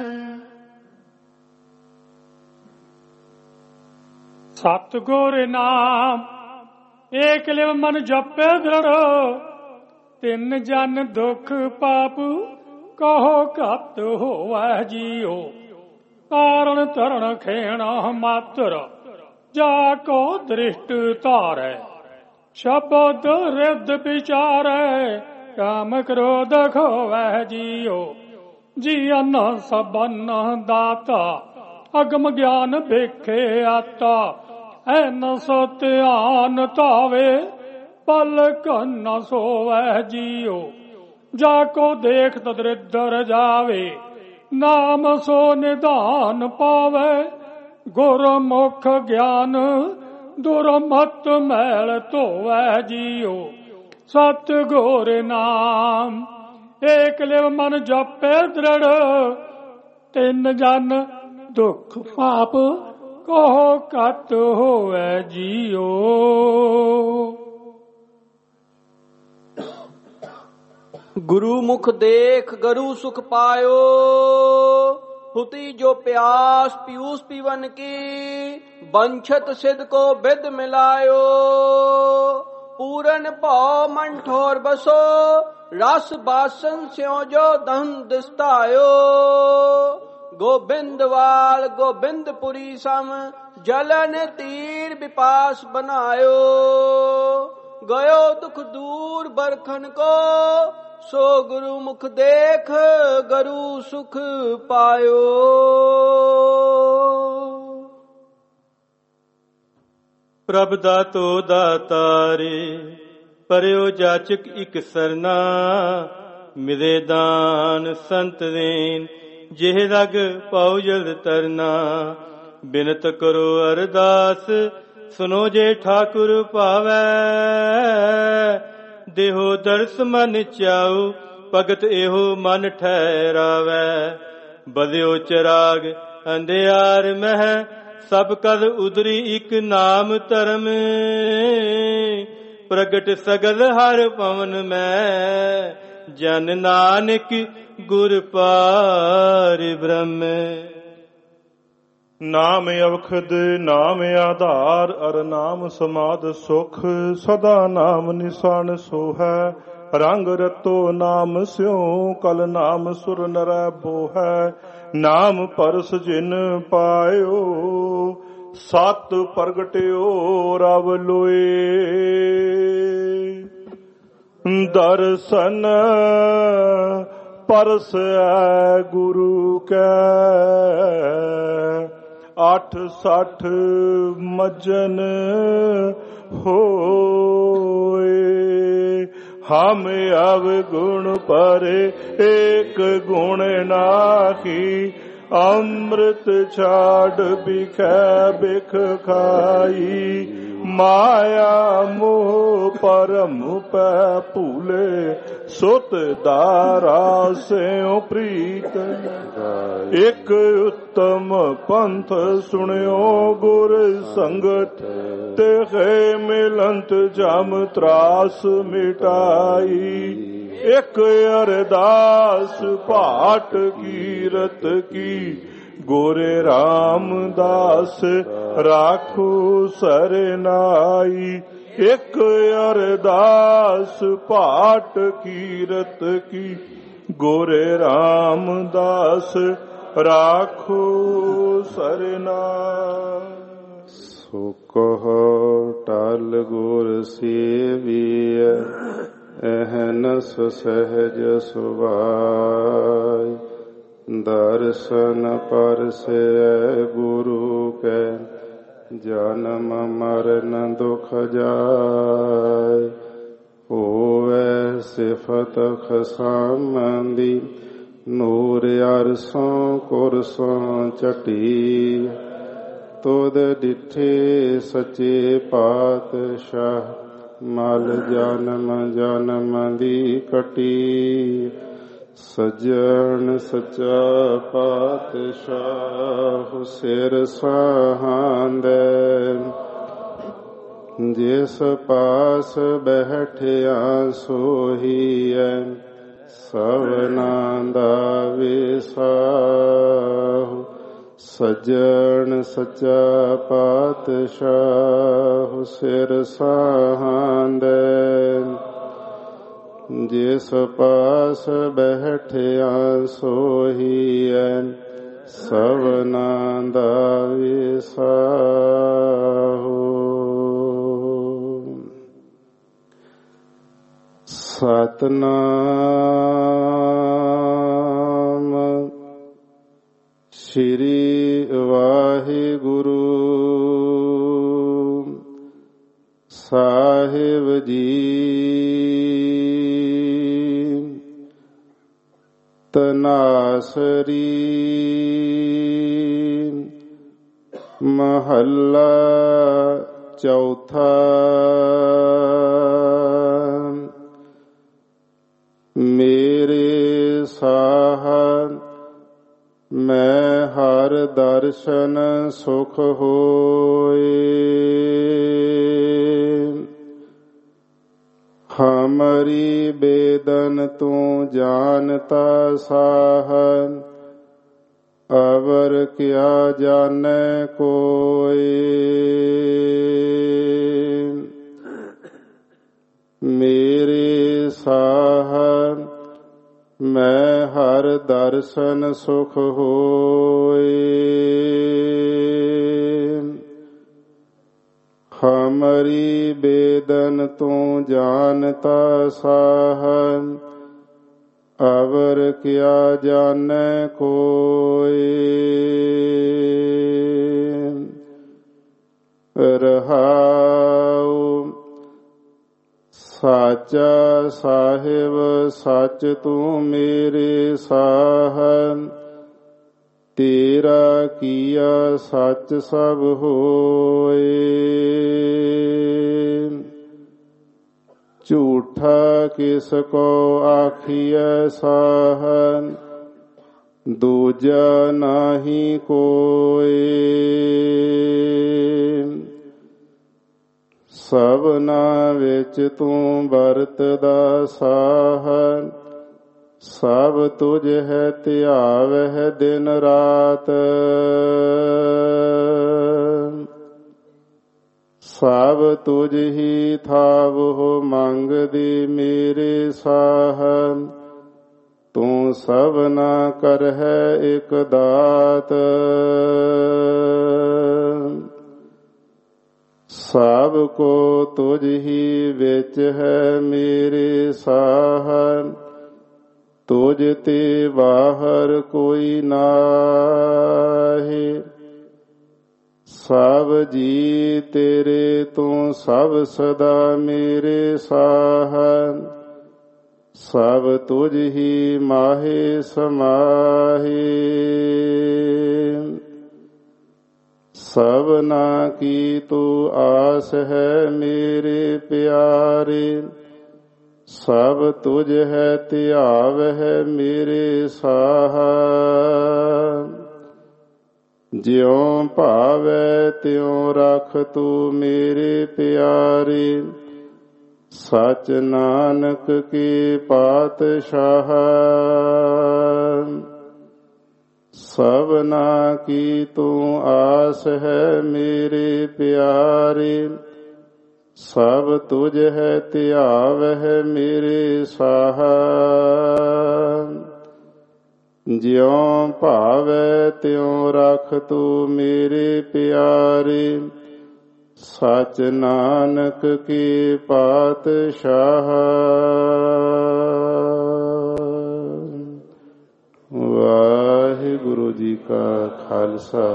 सतगुर नाम एक लिव मन जपे दृढ़। तिन जन दुख पाप कहो घत होवै जियो। कारण धरण खेण मात्र जाको दृष्ट तारै। शब्द रिद विचारै काम क्रोध खोवै जियो। जीवन सबन दाता अगम ज्ञान भिखे आता। ऐन सो ध्यान तावे पलक न सोवै जियो। जाको देख दरिद्र जावे नाम सो निधान पावे। गुरमुख ज्ञान दुर्मत मैल धोवै जियो। सतगुर नाम एक लिव मन जपे दृढ़। तिन जन दुख पाप कहो घत होवै जियो। गुरु मुख देख गरु सुख पायो। हुती जो प्यास पीयूष पीवन की। बंछत सिद्ध को विद मिलायो। पूरन भाव मन ठोर बसो। रस बासन स्यों जो धन दिस्तायो। गोबिंदवाल गोबिंदपुरी सम जलन तीर विपास बनायो। गयो दुख दूर बरखन को। सो गुरु मुख देख गरु सुख पायो। प्रभ दातो दातारे परयो जाचक इक सरना। मिले दान संत देन जेह रग पाओ जल्द तरना। बिनत करो अरदास सुनो जे ठाकुर पावै। देहो दर्श मन चाऊ भगत एहो मन ठहरावै। बलियो चिराग अंधियार मह सब कल उदरी इक नाम धर्म। प्रगट सगल हर पवन में जन नानक गुर पार ब्रह्म। नाम अवखद नाम आधार अर नाम समाद सुख। सदा नाम निशान सो है रंग रतो नाम स्यों। कल नाम सुर नरै बो है नाम परस जिन पायो। ਸਤ ਪ੍ਰਗਟਿਓ ਰਵ ਲੋਏ। ਦਰਸ਼ਨ ਪਰਸੈ ਗੁਰੂ ਕੈ 68 ਮਜਨ ਹੋਏ। ਹਮ ਅਵਗੁਣ ਪਰੇ ਏਕ ਗੁਣ ਨਾਹੀ। ਅੰਮ੍ਰਿਤ ਛਾੜ ਬਿਖੈ ਬਿਖ ਖਾਈ। ਮਾਇਆ ਮੋਹ ਪਰਮ ਪੈ ਭੂਲੇ। ਸੁਤ ਦਾਰਾ ਸਿਉ ਪ੍ਰੀਤ ਇਕ ਉੱਤਮ ਪੰਥ ਸੁਣਿਓ ਗੁਰ ਸੰਗਤ। ਤੇ ਮਿਲੰਤ ਜਮ ਤਰਾਸ ਮਿਟਾਈ। ਇਕ ਅਰਦਾਸ ਭਾਟ ਕੀਰਤ ਕੀ। ਗੋਰੇ ਰਾਮਦਾਸ ਰਾਖੋ ਸਰਨਾਈ। ਇਕ ਅਰਦਾਸ ਭਾਟ ਕੀਰਤ ਕੀ। ਗੋਰੇ ਰਾਮਦਾਸ ਰਾਖੋ ਸਰਨਾਈ। ਸੋ ਕਹੋ ਟਲ ਗੁਰ ਸੇਵੀਐ ਅਹਨਸ ਸਹਿਜ ਸੁਭਾਇ। ਦਰਸ਼ਨ ਪਰਸੈ ਗੁਰੂ ਕੈ ਜਨਮ ਮਰਨ ਦੁਖ ਜਾਇ। ਹੋਵੈ ਸਿਫਤ ਖਸਾਮੰਦੀ ਨੂਰ ਅਰਸੋਂ ਕੁਰਸੋਂ ਚਟੀ। ਤੁਧ ਡਿਠੇ ਸੱਚੇ ਪਾਤਸ਼ਾਹ ਮਲ ਜਨਮ ਜਨਮ ਦੀ ਕਟੀ। ਸੱਜਣ ਸੱਚਾ ਪਾਤਸ਼ਾਹ ਸਿਰ ਸਾਹਾਂਦੈ। ਜਿਸ ਪਾਸ ਬੈਠਿਆ ਸੋਹੀਐ ਸਭਨਾ ਦਾ ਵਿਸਾਹੁ। ਸੱਜਣ ਸੱਚਾ ਪਾਤਸ਼ਾਹ ਸਿਰ ਸਾਹਾਂਦੈ। ਜਿਸ ਪਾਸ ਬੈਠਿਆ ਸੋਹੀਐ ਸਭਨਾ ਦਾ ਵਿਸਾਹੁ। ਸਤਿਨਾਮ ਸ੍ਰੀ ਵਾਹਿਗੁਰੂ ਸਾਹਿਬ ਜੀ। ਤਨਾਸਰੀ ਮਹੱਲਾ ਚੌਥਾ। ਮੇਰੇ ਸਾਹ ਮੈਂ ਹਰ ਦਰਸ਼ਨ ਸੁਖ ਹੋਏ। ਹਮਰੀ ਬੇਦਨ ਤੂੰ ਜਾਣਤਾ ਸਾਹ। ਅਵਰ ਕਿਆ ਜਾਣੈ ਕੋਇ। ਮੇਰੇ ਸਾਹ ਮੈਂ ਹਰ ਦਰਸ਼ਨ ਸੁਖ ਹੋਏ। ਹਮਰੀ ਬੇਦਨ ਤੂੰ ਜਾਣਤਾ ਸਾਹ। ਅਵਰ ਕਿਆ ਜਾਣੈ ਕੋਇ। ਰਹਾਉ ਸਾਚਾ ਸਾਹਿਬ ਸੱਚ ਤੂੰ ਮੇਰੇ ਸਾਹ। ਤੇਰਾ ਕੀਆ ਸੱਚ ਸਭ ਹੋਏ। ਝੂਠਾ ਕਿਸ ਕੋ ਆਖੀਐ ਸਾਹ। ਦੂਜਾ ਨਾਹੀ ਕੋਇ। ਸਭਨਾ ਵਿੱਚ ਤੂੰ ਵਰਤਦਾ ਸਾਹ। ਸਭ ਤੁਝ ਹੈ ਧਿਆਵਹਿ ਦਿਨ ਰਾਤ। ਸਭ ਤੁਝ ਹੀ ਥਾਵਹੁ ਮੰਗਦੀ ਮੇਰੇ ਸਾਹ। ਤੂੰ ਸਭਨਾ ਕਰਹਿ ਇਕ ਦਾਤ। ਸਭ ਕੋ ਤੁਝ ਹੀ ਵਿੱਚ ਹੈ ਮੇਰੇ ਸਾਹ, ਤੁਝ ਤੇ ਬਾਹਰ ਕੋਈ ਨਾਹੀ। ਸਭ ਜੀ ਤੇਰੇ ਤੂੰ ਸਭ ਸਦਾ ਮੇਰੇ ਸਾਹ, ਸਭ ਤੁਝ ਹੀ ਮਾਹੇ ਸਮਾਹੇ। ਸਭਨਾ ਕੀ ਤੂੰ ਆਸ ਹੈ ਮੇਰੇ ਪਿਆਰੇ, ਸਭ ਤੁਝ ਹੈ ਧਿਆਵ ਹੈ ਮੇਰੇ ਸਾਹ। ਜਿਉ ਭਾਵੈ ਤਿਉ ਰਖ ਤੂੰ ਮੇਰੇ ਪਿਆਰੇ, ਸਚ ਨਾਨਕ ਕੀ ਪਾਤਸ਼ਾਹ। ਸਭਨਾ ਕੀ ਤੂੰ ਆਸ ਹੈ ਮੇਰੇ ਪਿਆਰੇ, ਸਭ ਤੁਝ ਹੈ ਧਿਆਵ ਹੈ ਮੇਰੇ ਸਾਹ। ਜਿਉ ਭਾਵੈ ਤਿਉ ਰਖ ਤੂੰ ਮੇਰੇ ਪਿਆਰੇ, ਸਚ ਨਾਨਕ ਕੀ ਪਾਤਸ਼ਾਹ। ਵਾਹਿਗੁਰੂ ਜੀ ਕਾ ਖਾਲਸਾ,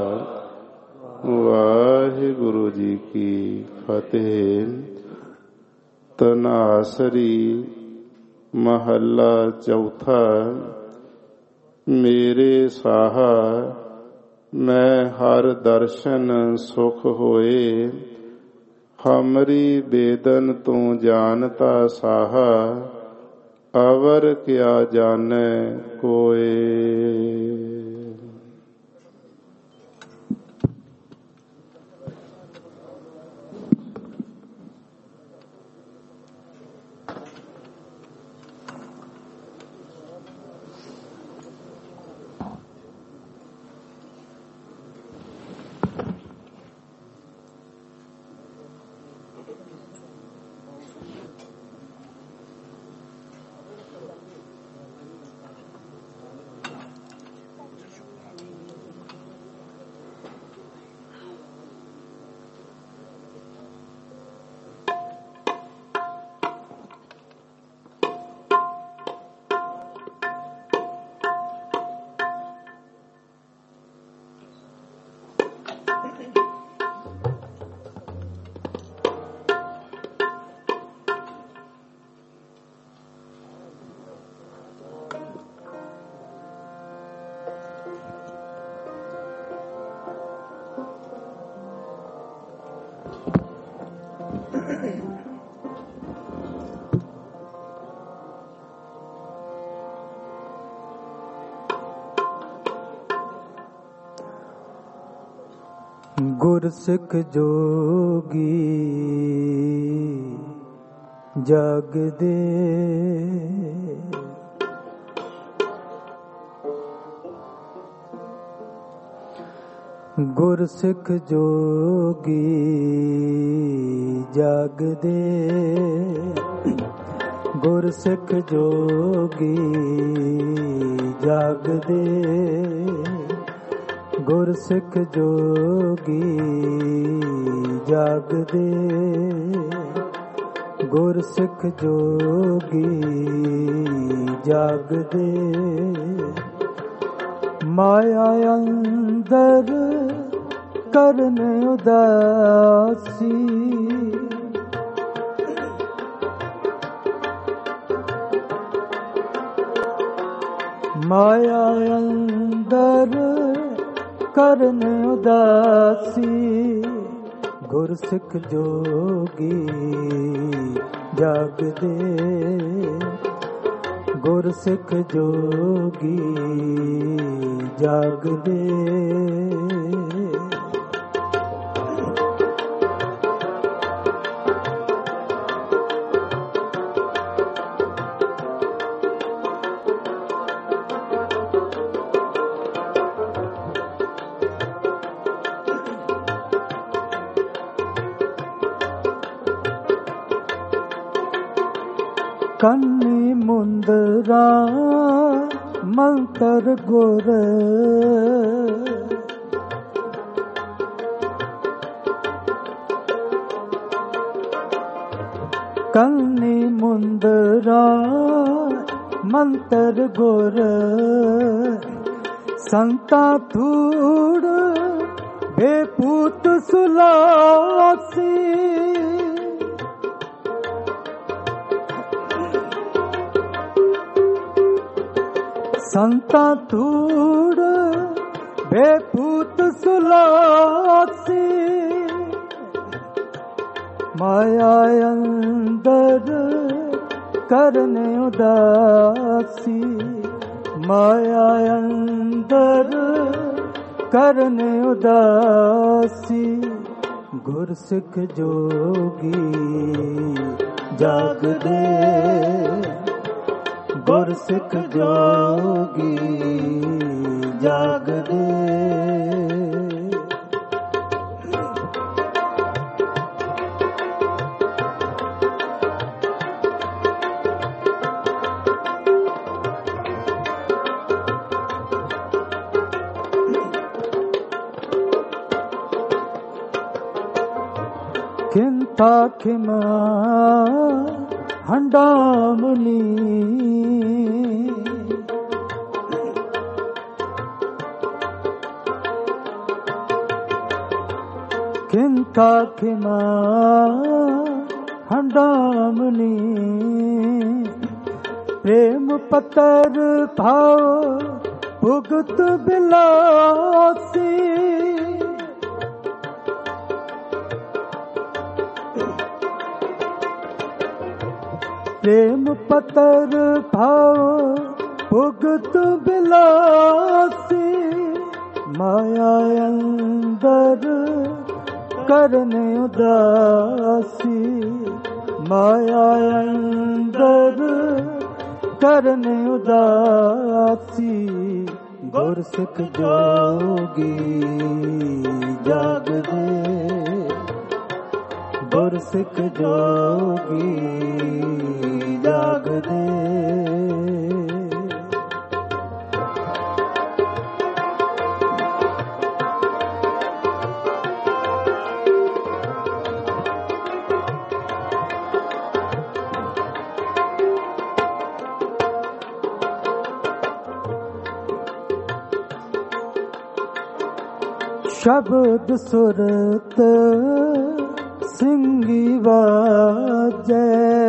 ਵਾਹਿਗੁਰੂ ਜੀ ਕੀ ਫਤਿਹ। ਤਨਾਸਰੀ ਮਹੱਲਾ ਚੌਥਾ। ਮੇਰੇ ਸਾਹਾ ਮੈਂ ਹਰ ਦਰਸ਼ਨ ਸੁਖ ਹੋਏ, ਹਮਰੀ ਬੇਦਨ ਤੂੰ ਜਾਣਤਾ ਸਾਹਾ, ਅਵਰ ਕਿਆ ਜਾਣੈ ਕੋਏ। ਗੁਰ ਸਿੱਖ ਜੋਗੀ ਜਗ ਦੇ, ਗੁਰ ਸਿੱਖ ਜੋਗੀ ਜਗ ਦੇ, ਗੁਰ ਸਿੱਖ ਜੋਗੀ ਜਗ ਦੇ, ਗੁਰ ਸਿੱਖ ਜੋਗੀ ਜਗ ਦੇ, ਗੁਰ ਸਿੱਖ ਜੋਗੀ ਜਗ ਦੇ। ਮਾਇਆ ਅੰਦਰ ਕਰਨ ਉਦਾਸੀ, ਮਾਇਆ ਅੰਦਰ ਕਰਨ ਉਦਾਸੀ, ਗੁਰ ਸਿੱਖ ਜੋਗੀ ਜਗ ਦੇ, ਗੁਰ ਸਿੱਖ ਜੋਗੀ ਜਗ ਦੇ। ਕੰਨੀ ਮੁੰਦਰਾ ਮੰਤਰ ਗੁਰ, कंनी मुंदरा मंतर गुर संता थूड़ बेपूत सुलासी संता थूड़ बेपूत सुलासी माया अंदर करने उदासी माया अंदर करने उदासी गुर सिख जोगी जाग दे गुर सिख जोगी जाग दे खिंता खिमा हंडामनी खिंता खिमा हंडामनी प्रेम पतर भाव भुगत बिलासी प्रेम पतर भाव भुगत बिलासी माया अंदर करने उदासी माया अंदर करने उदासी गुर सिख जोगी जाग दे गुर सिख जोगी जाग दे शब्द सुरत सिंगी वाजे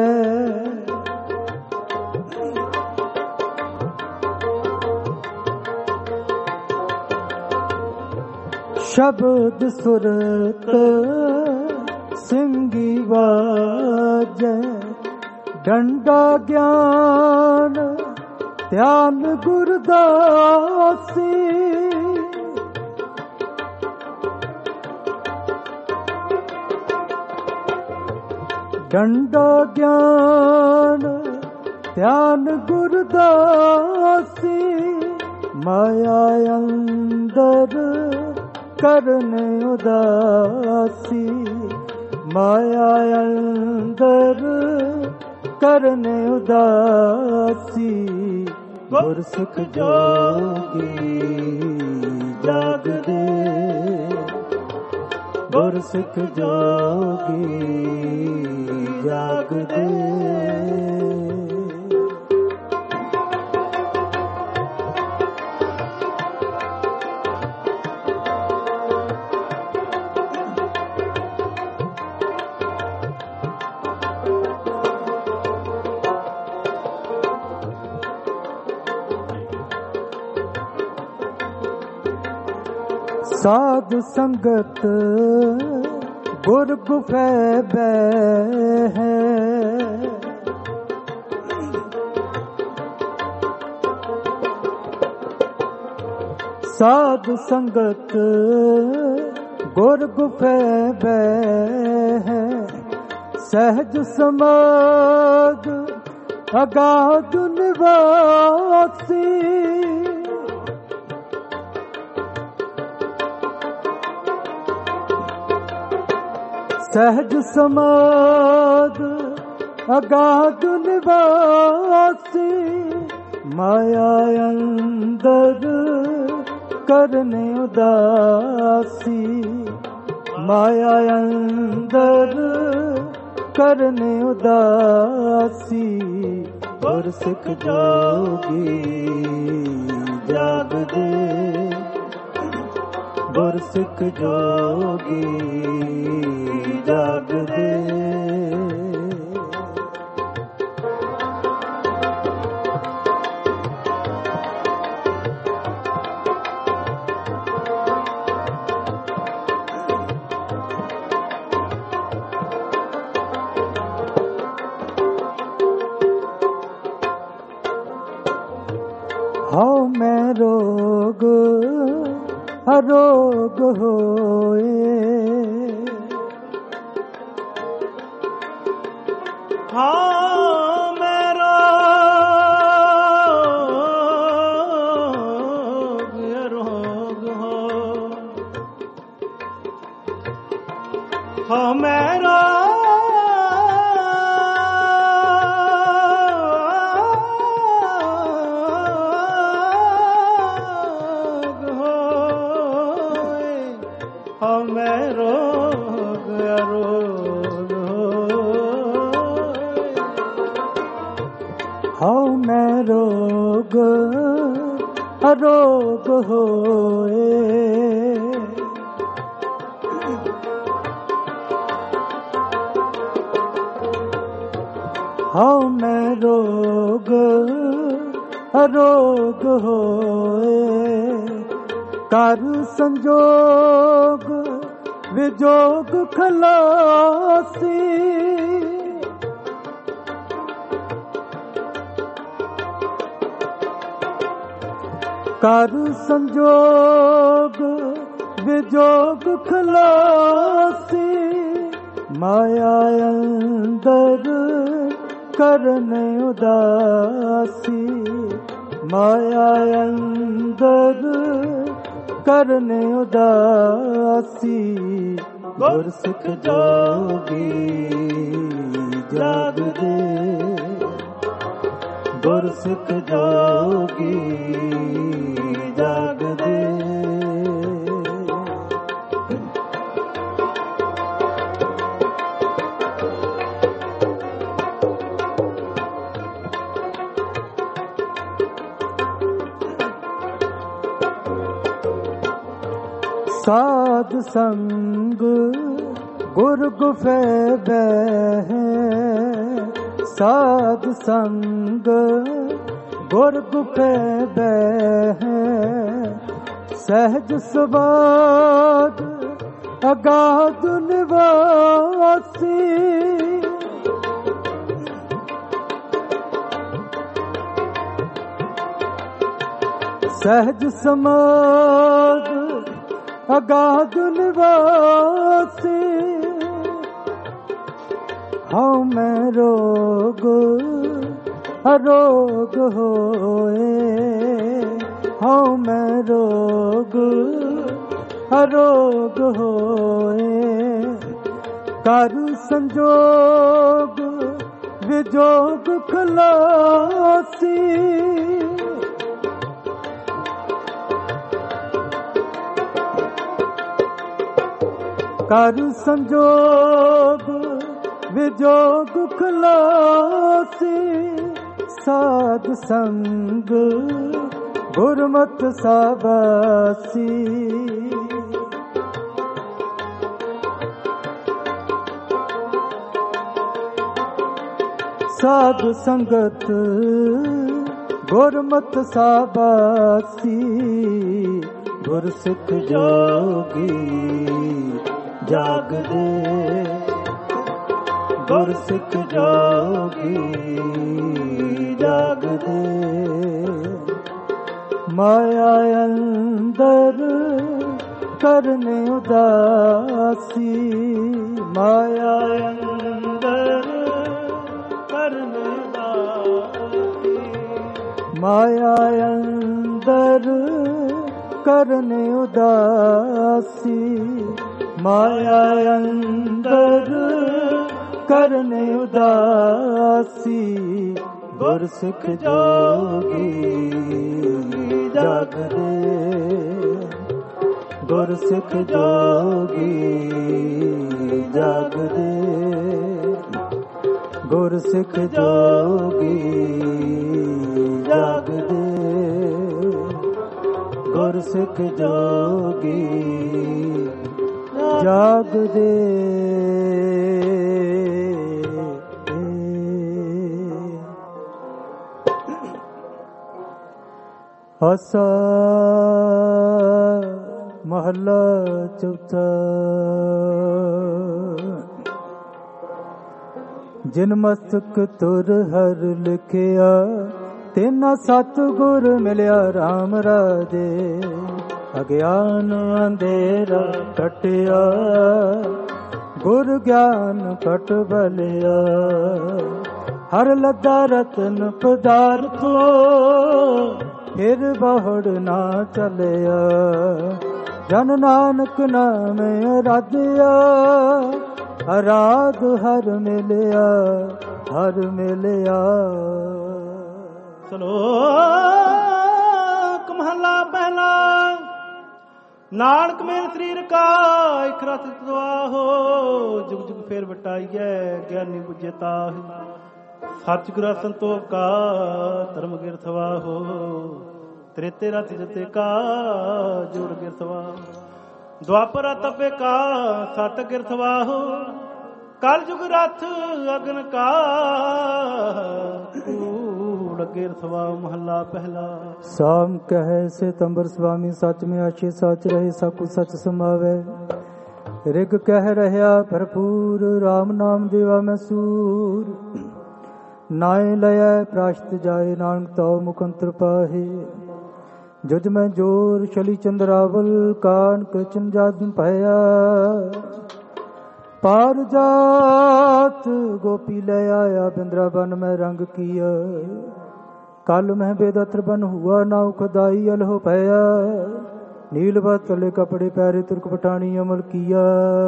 शब्द सुरत सिंगी वाजे डंडा ज्ञान ध्यान गुरदासी डंडा ज्ञान ध्यान गुरदासी माया अंदर करने उदासी माया अंदर करने उदासी गुर सिख जोगी जाग दे गुर सिख जोगी जाग दे साध संगत गुर गुफे है साध संगत गुर गुफे है सहज समाग अगाध निवासी सहज समाग अगाध निवासी माया अंदर करने उदासी माया अंदर ਕਰਨੇ ਉਦਾਸੀ ਗੁਰ ਸਿੱਖ ਜੋਗੀ ਜਾਗਦੇ ਗੁਰ ਸਿੱਖ ਜੋਗੀ ਜਾਗਦੇ ਹਉ ਮੈਂ ਰੋਗ ਅਰੋਗ ਹੋਏ ਹਾਂ ਮੈਂ ਰੋਗ ਅਰੋਗ ਹੋ ਹਾਂ ਮੈਂ ਅਰੋਗ ਹੋਏ ਹਉ ਮੈਂ ਰੋਗ ਅਰੋਗ ਹੋਏ ਕਰ ਸੰਜੋਗ ਵਿਜੋਗ ਖਲਾਸੀ ਕਰ ਸੰਜੋਗ ਵਿਜੋਗ ਖਲਾਸੀ ਮਾਇਆ ਅੰਦਰ ਕਰਨ ਉਦਾਸੀ ਮਾਇਆ ਅੰਦਰ ਕਰਨ ਉਦਾਸੀ ਗੁਰ ਸਿੱਖ ਜੋਗੀ ਜਾਗਦੇ ਗੁਰ ਸਿੱਖ ਜੋਗੀ ਜਾਗਦੇ ਸਾਧ ਸੰਗ ਗੁਰ ਗੁਫੇ ਬਹਿ ਸਾਧ ਸੰਗ ਗੁਰ ਗੁਫੇ ਬਹਿ ਸਹਿਜ ਸਵਾਦ ਅਗਾਧ ਨਿਵਾਸੀ ਸਹਿਜ ਸਮਾਦ ਅਗਾਧ ਨਿਵਾਸੀ ਹਉ ਮੈਂ ਰੋਗ ਅਰੋਗ ਹੋਏ ਹਉ ਮੈਂ ਰੋਗ ਅਰੋਗ ਹੋਏ ਕਰ ਸੰਜੋਗ ਵਿਜੋਗ ਖਲਾਸੀ ਕਰ ਸੰਜੋਗ ਵਿਜੋਗ ਖਲਾਸੀ ਸਾਧ ਸੰਗ ਗੁਰਮਤਿ ਸਾਬਾਸੀ ਸਾਧ ਸੰਗਤ ਗੁਰਮਤਿ ਸਾਬਾਸੀ ਗੁਰ ਸਿੱਖ ਜੋਗੀ ਜਾਗਦੇ ਗੁਰ ਸਿੱਖ ਜੋਗੀ ਜਾਗਦੇ ਮਾਇਆ ਅੰਦਰ ਕਰਨੇ ਉਦਾਸੀ ਮਾਇਆ ਅੰਦਰ ਕਰਨੇ ਉਦਾਸੀ ਮਾਇਆ ਅੰਦਰ ਕਰਨੇ ਉਦਾਸੀ ਮਾਇਆ ਅੰਦਰ ਕਰਨੇ ਉਦਾਸੀ ਗੁਰ ਸਿੱਖ ਜੋਗੀ ਜਾਗਦੇ ਗੁਰ ਸਿੱਖ ਜੋਗੀ ਜਾਗਦੇ ਗੁਰ ਸਿੱਖ ਜੋਗੀ ਜਾਗਦੇ, ਗੁਰ ਸਿੱਖ ਜੋਗੀ ਜਾਗਦੇ। ਆਸਾ ਮਹੱਲਾ ਚੌਥਾ। ਜਿਨ ਮਸਤਕ ਤੁਰ ਹਰ ਲਿਖਿਆ, ਤੈਨਾ ਸਤਿਗੁਰ ਮਿਲਿਆ ਰਾਮ ਰਾਜੇ। ਅਗਿਆਨ ਅੰਧੇਰਾ ਕਟਿਆ, ਗੁਰ ਗਿਆਨ ਕਟ ਬਲਿਆ। ਹਰ ਲੱਦਾ ਰਤਨ ਪਦਾਰਥੋ, ਫਿਰ ਬਹੁੜ ਨਾ ਚਲਿਆ। ਜਨ ਨਾਨਕ ਨਾਮ ਅਰਾਧਿਆ, ਅਰਾਧ ਹਰ ਮਿਲਿਆ, ਹਰ ਮਿਲਿਆ। ਸ਼ਲੋਕ ਮਹਲਾ ਪਹਿਲਾ। ਨਾਨਕ ਮੇਰ ਸਰੀਰ ਕਾ ਇਕ ਰਸ ਦਵਾਹੋ, ਜੁਗ ਜੁਗ ਫੇਰ ਵਟਾਈਐ ਗਿਆਨੀ ਬੁਝੇ ਤਾਹਿ। ਸੱਚ ਗੁਰ ਸੰਤੋਖ ਕਾ ਧਰਮ ਗਿਰਥ ਵਾਹੋ, ਤ੍ਰੇਤੇ ਰਥ ਜਤੇ ਕਾ ਜੋੜ ਗਿਰਥ ਵਾਹੋ। ਦੁਆਪਰ ਤਪੇ ਕਾ ਸਤ ਗਿਰਥ ਵਾਹੋ, ਕਲ ਜੁਗ ਰਥ ਅਗਨ ਕਾ ਕੂੜ ਗਿਰਥ ਵਾਹੋ। ਮਹੱਲਾ ਪਹਿਲਾ। ਸਾਮ ਕਹੈ ਸਿਤੰਬਰ ਸੁਆਮੀ, ਸੱਚ ਮੈਂ ਆਛੇ ਸੱਚ ਰਹੇ, ਸਭ ਕੁਛ ਸੱਚ ਸਮਾਵੈ। ਰਿਗ ਕਹਿ ਰਹਿਆ ਭਰਪੂਰ, ਰਾਮ ਨਾਮ ਦੇਵਾ ਮੈਂ ਸੂਰ। ਨਾਏ ਲਇਐ ਪ੍ਰਾਸ਼ਤ ਜਾਏ, ਨਾਨਕ ਤਉ ਮੁਖ ਅੰਤਰ ਪਾਹੇ। ਜੁਜ ਮੈਂ ਜੋਰ ਛਲੀ ਚੰਦਰਾਵਲ, ਕਾਨਕ ਚੰਜਾਦਿ ਭਇਆ। ਪਾਰ ਜਾਤ ਗੋਪੀ ਲੈ ਆਇਆ, ਬਿੰਦਰਾ ਬਨ ਮੈਂ ਰੰਗ ਕੀਆ। ਕਲ ਮੈਂ ਬੇਦਤਰ ਬਨ ਹੁਆ, ਨਾਉ ਖਦਾਈ ਅਲਹੁ ਭਇਆ। ਨੀਲ ਬਤਲੇ ਕਪੜੇ ਪੈਰੇ, ਤੁਰਕ ਪਟਾਣੀ ਅਮਲ ਕੀਆ।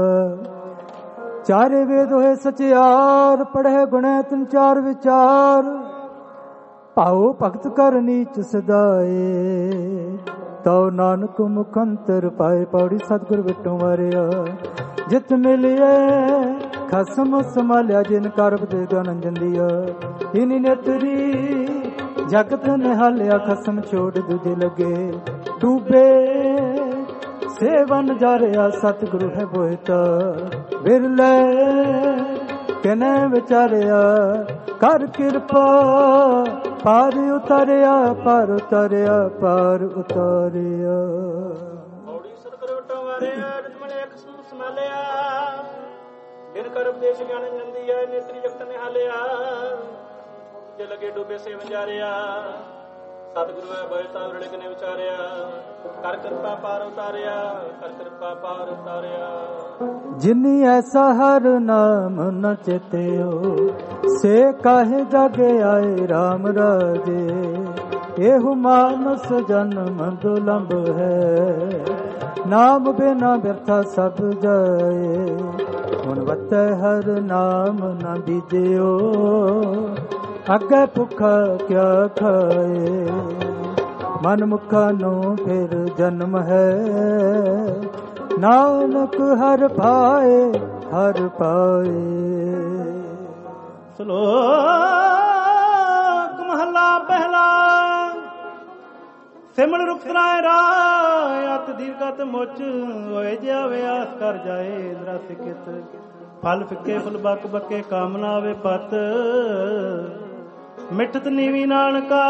ਚਾਰੇ ਵੇਦ ਹੋਏ ਸਚਿਆਰ, ਪੜ੍ਹੇ ਗੁਣੈ ਤਿਨ ਚਾਰ ਵਿਚਾਰ। ਭਾਉ ਭਗਤ ਕਰ ਨੀਚ ਸਦਾਏ, ਤਉ ਨਾਨਕ ਮੁਖ ਅੰਤਰ ਪਾਏ। ਪੌੜੀ ਸਤਿਗੁਰ ਵਿਟੋ ਮਾਰਿਆ, ਜਿਤ ਮਿਲਿਐ ਖਸਮ ਸੰਭਾਲਿਆ। ਜਿਨ ਕਰਬ ਦੇ ਗਨੰਜਨ ਦਿਆ, ਇਨੀ ਨੇਤਰੀ ਜਗਤ ਨਿਹਾਲਿਆ। ਖਸਮ ਛੋੜ ਦੂਜੇ ਲਗੇ, ਡੂਬੇ ਸੇਵਨ ਜਾਰਿਆ। ਸਤਿਗੁਰੂ ਹੈ ਬੋਹਿਤਾ, ਬਿਰਲੇ ਕਿਨੇ ਵਿਚਾਰਿਆ। ਕਰ ਕਿਰਪਾ ਪਾਰ ਉਤਾਰਿਆ, ਪਾਰ ਉਤਾਰਿਆ, ਪਾਰ ਉਤਾਰਿਆ। ਔੜੀ ਸਤਿਗੁਰੂ ਵਿਟੋ ਮਾਰਿਆ, ਜਿਤ ਮਿਲਿਆ ਖਸਮ ਸੰਭਾਲਿਆ। ਬਿਨ ਕਰ ਉਪਦੇਸ਼ ਗਿਆਨ ਜੰਦੀ ਹੈ, ਨੇਤਰੀ ਜਗਤ ਨਿਹਾਲਿਆ। ਜੇ ਲਗੇ ਡੂਬੇ ਸੇਵਨ ਜਾਰਿਆ। ਸਤਿਗੁਰੂ ਹੈ ਬੋਹਿਤਾ, ਬਿਰਲੇ ਕਿਨੇ ਵਿਚਾਰਿਆ। ਕਰ ਕਿਰਪਾ ਪਾਰ ਉਤਾਰਿਆ, ਕਰ ਕਿਰਪਾ ਪਾਰ ਉਤਾਰਿਆ। ਜਿਨੀ ਐਸਾ ਹਰ ਨਾਮ ਨ ਚੇਤਿਓ, ਸੇ ਕਾਹੇ ਜਾਗੇ ਆਏ ਰਾਮ ਰਾਜੇ। ਇਹੋ ਮਾਨਸ ਜਨਮ ਦੁਲੰਭ ਹੈ, ਨਾਮ ਬਿਨਾ ਬਿਰਥਾ ਸਭ ਜਾਏ। ਹੁਣ ਵਤੈ ਹਰ ਨਾਮ ਨ ਬੀਜਿਓ, ਅੱਗੇ ਭੁੱਖਾ ਕਿਆ ਖਾਏ। ਮਨ ਮੁਖਾ ਨੂੰ ਫਿਰ ਜਨਮ ਹੈ, ਨਾਨਕ ਹਰ ਪਾਏ, ਹਰ ਪਾਏ। ਸ਼ਲੋਕ ਮਹੱਲਾ ਪਹਿਲਾ। ਸਿਮਲ ਰੁਖਤਰਾਏ ਰਾਏ, ਅਤ ਦੀਰਘਤ ਮੁਚ ਹੋਏ। ਜਿਆ ਵਿਆਸ ਕਰ ਜਾਏ ਇੰਦਰਾ ਸਿਕਿਤ। ਫਲ ਫਿੱਕੇ ਫੁੱਲ ਬੱਕ ਬੱਕੇ, ਕਾਮਨਾ ਆਵੇ ਪਤ। ਮਿੱਠਤ ਨੀਵੀ ਨਾਨਕਾ,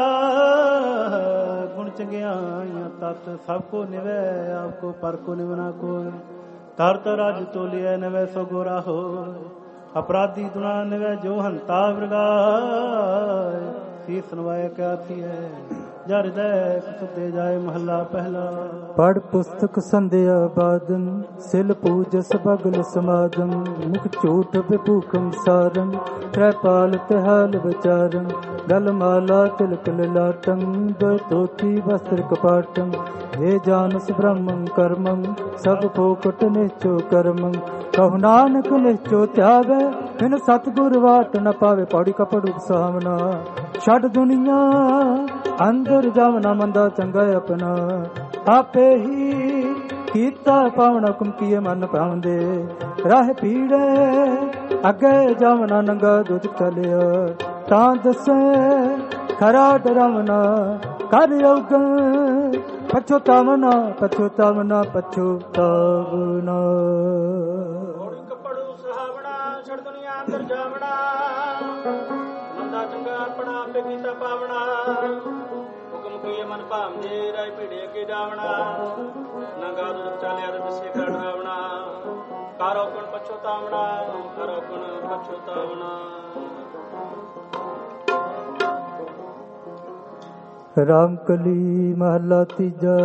ਗੁਣ ਚੰਗਿਆਈਆਂ ਤਤ। ਸਭ ਕੋ ਨਿਵੈ ਆਪ ਕੋ, ਪਰ ਕੋ ਨਿਵਨਾ ਕੋਇ। ਤਰ ਤਰ ਅਜ ਤੋਲਿਐ ਨਿਵੈ ਸੋ ਗੋਰਾ ਹੋਇ। ਅਪਰਾਧੀ ਦੁਨਾ ਨਿਵੈ ਜੋ ਹੰਤਾ ਵਿਰਗਾਏ। ਸੀ ਸੁਨਵਾਏ ਕਿਆ ਥੀਐ, ਜਰ ਹਿਰਦੈ ਸੁਤੇ ਜਾਏ। ਮਹੱਲਾ ਪਹਿਲਾ। ਪੜ ਪੁਸਤਕ ਸੰਧਿਆ ਬਾਦਨ, ਸਿਲ ਪੂਜਸ ਬਗਲ ਸਮਾਦਮ। ਮੁਖ ਝੂਠ ਬਿਭੂਖਮ ਸਾਰੰ, ਤ੍ਰੈ ਪਾਲ ਤਿਹਾਲ ਵਿਚਾਰੰ। ਗਲ ਮਾਲਾ ਤਿਲਕ ਲਲਾਟੰ, ਦੋਤੀ ਵਸਤਰ ਕਪਾਟੰ। ਇਹ ਜਾਨਸ ਬ੍ਰਹਮੰ ਕਰਮੰ, ਸਭ ਫੋਕਟ ਨਿਸ਼ਚੋ ਕਰਮੰ। ਕਹੁ ਨਾਨਕ ਨਿਸ਼ਚੋ ਧਿਆਵੈ, ਬਿਨ ਸਤਿਗੁਰ ਵਾਟ ਨ ਪਾਵੇ। ਪੌੜੀ ਕਪੜੂ ਸਾਹਮਣਾ, ਛੱਡ ਦੁਨੀਆ ਅੰਦਰ ਜਾਵਨਾ। ਮੰਦਾ ਚੰਗਾ ਆਪਣਾ, ਆਪੇ ਹੀ ਕੀਤਾ ਪਾਵਨ ਹੁਕਮ ਕੀਏ ਮਨ ਪਾਉਂਦੇ ਰਾਹ ਪੀੜੇ ਅੱਗੇ ਜਾਵਨਾ ਨੰਗਾ ਦੁੱਧ ਚਲਿਆ ਤਾਂ ਦੱਸੇ ਖਰਾ ਡਰਾਵਨਾ ਕਰ ਉਗਣ ਪਛੋਤਾਵਨਾ ਪਛੋਤਾਵਨਾ ਪਛੋਤਾਵਨਾ ਕਪੜੂ ਸੁਹਾਵਣਾ ਛੜ ਦੁਨੀਆ ਅੰਦਰ ਜਾਵਣਾ ਮੰਦਾ ਚੰਗਾ ਆਪਣਾ ਆਪੇ ਕੀਤਾ ਪਾਵਣਾ ਹੁਕਮ ਕੀਏ ਮਨ ਭਾਵਦੇ ਰਾਏ ਭੀੜੇ ਅੱਗੇ ਜਾਵਣਾ ਨੰਗਾ ਦੁੱਧ ਚਾਲਿਆ ਤੇ ਦਸੇ ਕਰ ਡਰਾਵਣਾ ਕਾਰੋ ਕੋਣ ਪਛੋਤਾਵਣਾ ਕਾਰੋ ਕੋਣ ਪਛੋਤਾਵਣਾ। ਰਾਮਕਲੀ ਮਹਲਾ ਤੀਜਾ।